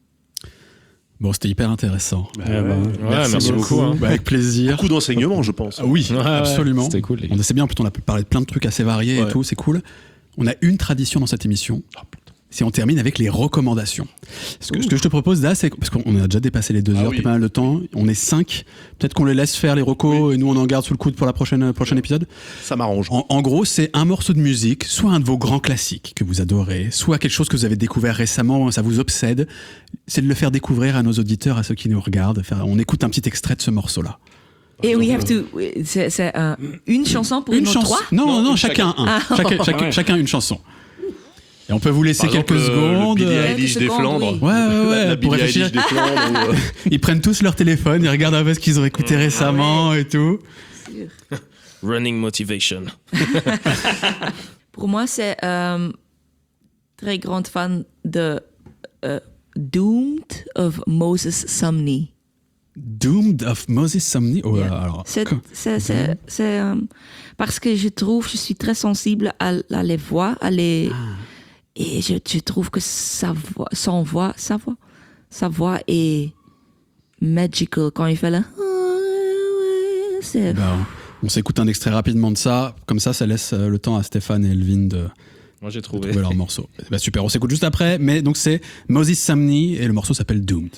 Bon, c'était hyper intéressant. Bah, ouais, ouais. Merci, merci beaucoup. beaucoup hein. Bah, avec plaisir. Beaucoup d'enseignements, je pense. Ah, oui, ouais, absolument. Ouais, c'était cool. On sait bien, en plus, on a parlé de plein de trucs assez variés ouais. et tout, c'est cool. On a une tradition dans cette émission. Oh, putain. si on termine avec les recommandations. Ce que, ce que je te propose là, c'est parce qu'on a déjà dépassé les deux Ah heures, oui. depuis pas mal de temps. On est cinq. Peut-être qu'on les laisse faire les recos Oui. et nous on en garde sous le coude pour la prochaine prochain épisode. Ça m'arrange. En, en gros, c'est un morceau de musique, soit un de vos grands classiques que vous adorez, soit quelque chose que vous avez découvert récemment, ça vous obsède. C'est de le faire découvrir à nos auditeurs, à ceux qui nous regardent. Faire, on écoute un petit extrait de ce morceau-là. Et we have to. C'est, c'est euh, une chanson pour Une nos chanson. trois. Non, non, Non, chacun un. Ah. Chacun, chacun, Ouais. chacun une chanson. Et on peut vous laisser Par exemple, quelques euh, secondes. le Billie euh, Eilish Quelques des secondes, Flandres. oui. Ouais, ouais, ouais. La, la pour Billie réfléchir. Eilish des Flandres. ou, euh, Ils prennent tous leur téléphone, ils regardent un peu ce qu'ils ont écouté récemment et tout. Running motivation. Pour moi, c'est euh, très grande fan de euh, Doomed of Moses Sumney. Doomed of Moses Sumney. Oh, Yeah. alors, C'est, co- c'est, c'est, c'est, euh, parce que je trouve, je suis très sensible à, à les voix, à les, et je, je trouve que sa voix, son voix, sa voix, sa voix est magical quand il fait là. C'est, ben, on s'écoute un extrait rapidement de ça. Comme ça, ça laisse euh, le temps à Stéphane et Elvin de, Moi, j'ai de trouvé. trouver leur morceau. Bah, super, on s'écoute juste après. Mais donc c'est Moses Sumney et le morceau s'appelle Doomed.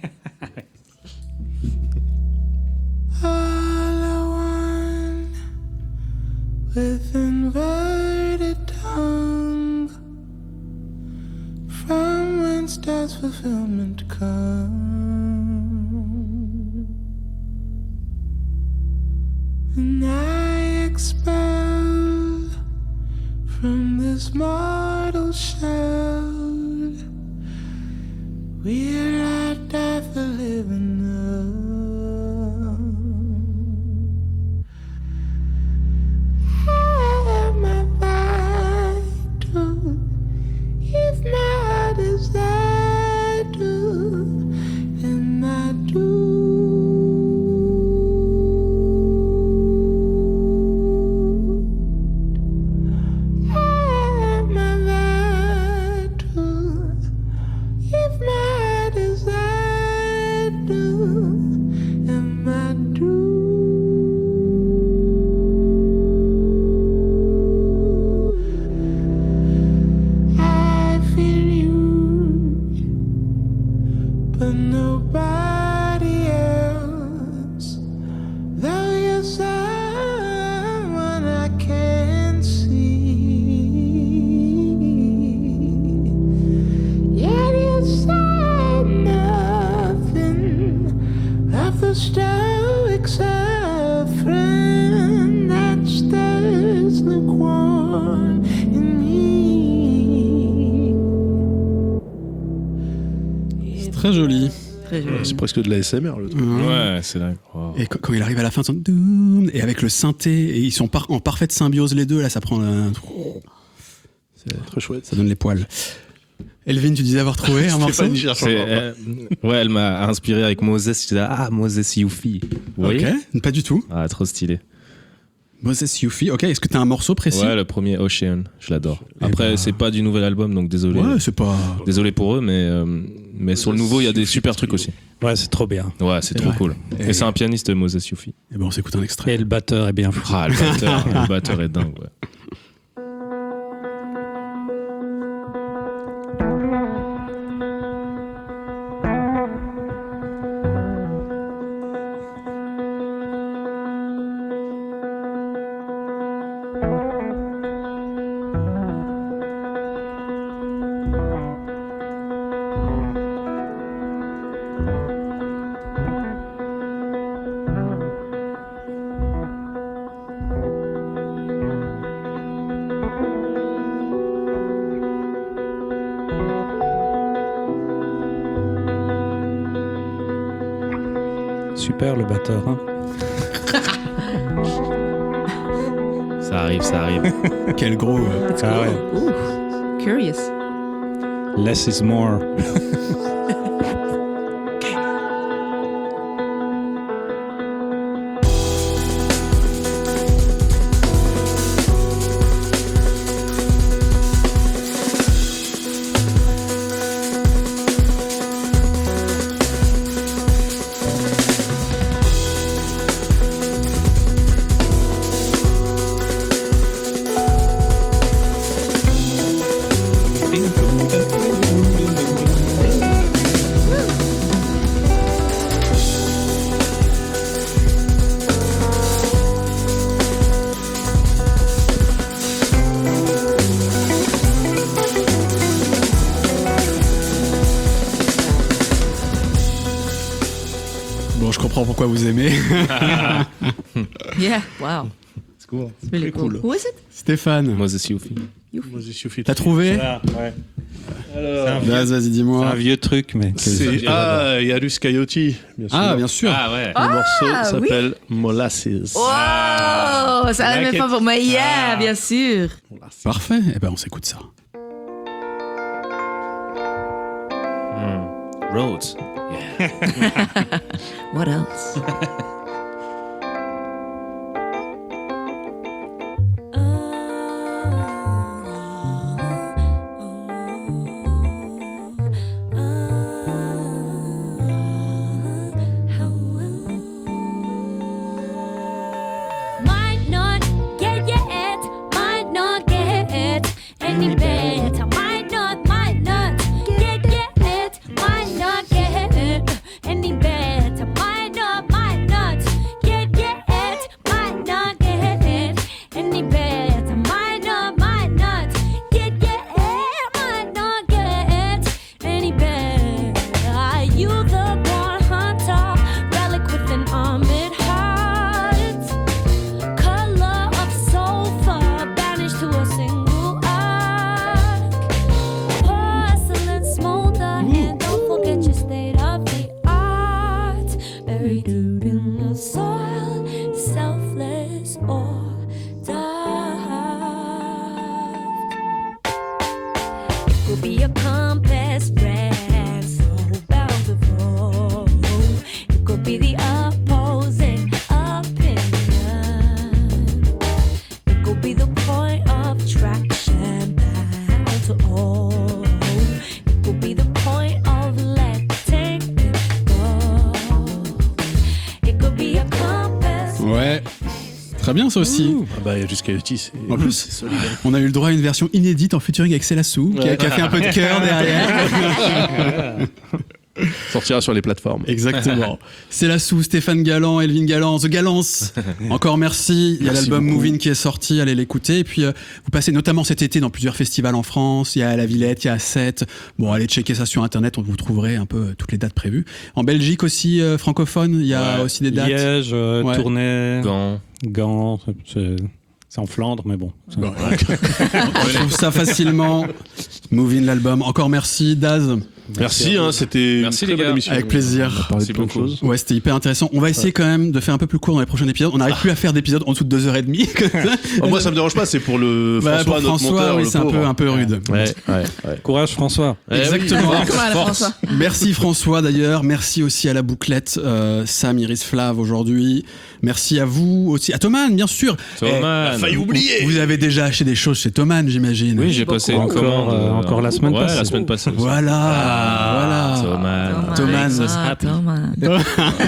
All I want with inverted tongue, from whence does fulfillment come? And I expel from this mortal shell, where I die for living up. Am I vital if my heart is that do and I do? Am I vital if my heart is that do and I do? I feel you, but nobody else. Though you're someone I can't see, yet you said nothing of the stoic suffering that stirs lukewarm in me. C'est très joli. très joli. C'est presque de la S M R le truc. Ouais, c'est là. Wow. Et quand, quand il arrive à la fin, son Doomed, et avec le synthé, et ils sont par- en parfaite symbiose les deux, là ça prend un... Très chouette. Ça donne les poils. Elvin, tu disais avoir trouvé un morceau Stéphanie cherche C'est, encore. euh, ouais, elle m'a inspiré avec Moses. Je disais, ah, Moses Youfi. Vous voyez? Ok, pas du tout. Ah, trop stylé. Moses Youfi, ok, est-ce que t'as un morceau précis? Ouais, le premier Ocean, je l'adore. Eh Après, ben. c'est pas du nouvel album, donc désolé. Ouais, c'est pas... Désolé pour eux, mais, euh, mais sur le nouveau, il y a des super trucs aussi. Ouais, c'est trop bien. Ouais, c'est trop Ouais. cool. Et- Et c'est un pianiste, Moses Youfi. Eh ben on s'écoute un extrait. Et le batteur est bien fou. Ah, le batteur, le batteur est dingue, ouais. Super le batteur. Hein. Ça arrive, ça arrive. Quel gros... euh, It's Ah cool. Ooh, curious. Less is more. Bon, je comprends pourquoi vous aimez. Yeah, wow. C'est cool. It's really Très cool. cool. Who is it? Stéphane, Moses Youfi. Moses Youfi. t'as trouvé? Voilà, ouais. Alors, C'est un vieux- Vas-vas-y, C'est un dis-moi. vieux truc, mais. que- c'est ah, Yarus Coyote, bien sûr. Ah, bien sûr. Ah ouais. Le morceau Ah, s'appelle Molasses. Oh, ça la Like même it. pas pour moi. Yeah, Ah. bien sûr. Parfait. Eh ben, on s'écoute ça. Hmm. Roads. What else? Might not get yet, might not get any better. Might not, might not get yet, might not get any better. Might not, might not get yet, might not get any better. Might not, might not get yet, might not get any better. Are you the born hunter, relic with an armored heart? Color of sulfur banished to a single arc. Porcelain smolder, and don't forget your state of the art. Buried in the soil, selfless or daft. It could be a compass brand so bountiful. It could be the opposing opinion. It could be the point of traction bound to all. It could be the point of letting it go. It could be a compass. Ouais. Très bien, ça aussi. Ah bah, Yarus Coyote, c'est. En plus, c'est solide. on a eu le droit à une version inédite en featuring avec Célassou, qui, a- Ouais. qui a fait un peu de cœur derrière. Sortira sur les plateformes. Exactement. Célassou, Stéphane Galland, Elvin Galland, The Gallants. Encore merci. Il y a Merci l'album beaucoup. Moving qui est sorti, allez l'écouter. Et puis, euh, vous passez notamment cet été dans plusieurs festivals en France. Il y a à La Villette, il y a à Sète. Bon, allez checker ça sur Internet, on vous trouverez un peu euh, toutes les dates prévues. En Belgique aussi, euh, francophone, il y a Ouais. aussi des dates. Liège, euh, Ouais. Tournai, Gand. Gand, c'est c'est en Flandre, mais bon. c'est- On trouve ça facilement. Moving l'album. Encore merci, Daz. Merci, hein, c'était Merci, une très les bonne gars. émission. Avec plaisir. On a parlé Merci de plein de beaucoup. choses. Ouais, c'était hyper intéressant. On va essayer quand même de faire un peu plus court dans les prochains épisodes. On n'arrive plus à faire d'épisodes en dessous de deux heures et demie. Oh, moi, ça me dérange pas, c'est pour le Bah, François, pour notre François, monteur, oui, le c'est un pauvre. peu, un peu rude. Ouais, ouais, ouais. Courage, François. Exactement. Comment la François? Merci François d'ailleurs. Merci aussi à la bouclette euh, Sam, Iris, Flav aujourd'hui. Merci à vous aussi. À Thoman, bien sûr. Thoman. Eh, failli oublier. Vous, vous avez déjà acheté des choses chez Thoman, j'imagine. Oui, j'ai passé une Encore, commande. euh, encore la semaine ouais, passée. la semaine passée. Voilà. Ah, voilà. Thoman. Thoman. Ah, Thoman.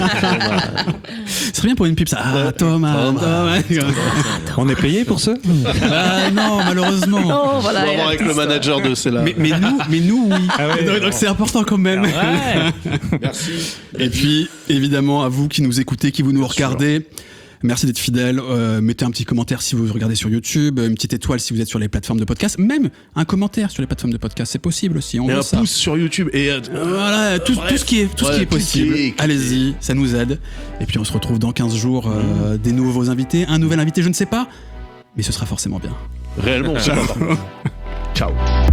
Ce serait bien pour une pub ça. Ah, Thoman. Thoman. On est payé pour ça? Ah non, malheureusement. Oh, voilà. On va et voir avec le l'artiste. manager de Cella. Mais, mais nous, mais nous, oui. Ah ouais. donc donc c'est important quand même. Merci. Et puis, évidemment, à vous qui nous écoutez, qui vous nous regardez, merci d'être fidèles. Euh, mettez un petit commentaire si vous regardez sur YouTube, une petite étoile si vous êtes sur les plateformes de podcast, même un commentaire sur les plateformes de podcast, c'est possible aussi. On Et veut un ça. pouce sur YouTube. Et euh, Voilà, tout, Bref. tout ce qui est, tout ce Ouais, qui est cliquez, possible. cliquez. Allez-y, ça nous aide. Et puis on se retrouve dans quinze jours, euh, des nouveaux invités, un nouvel invité, je ne sais pas, mais ce sera forcément bien. réellement, c'est pas Ciao.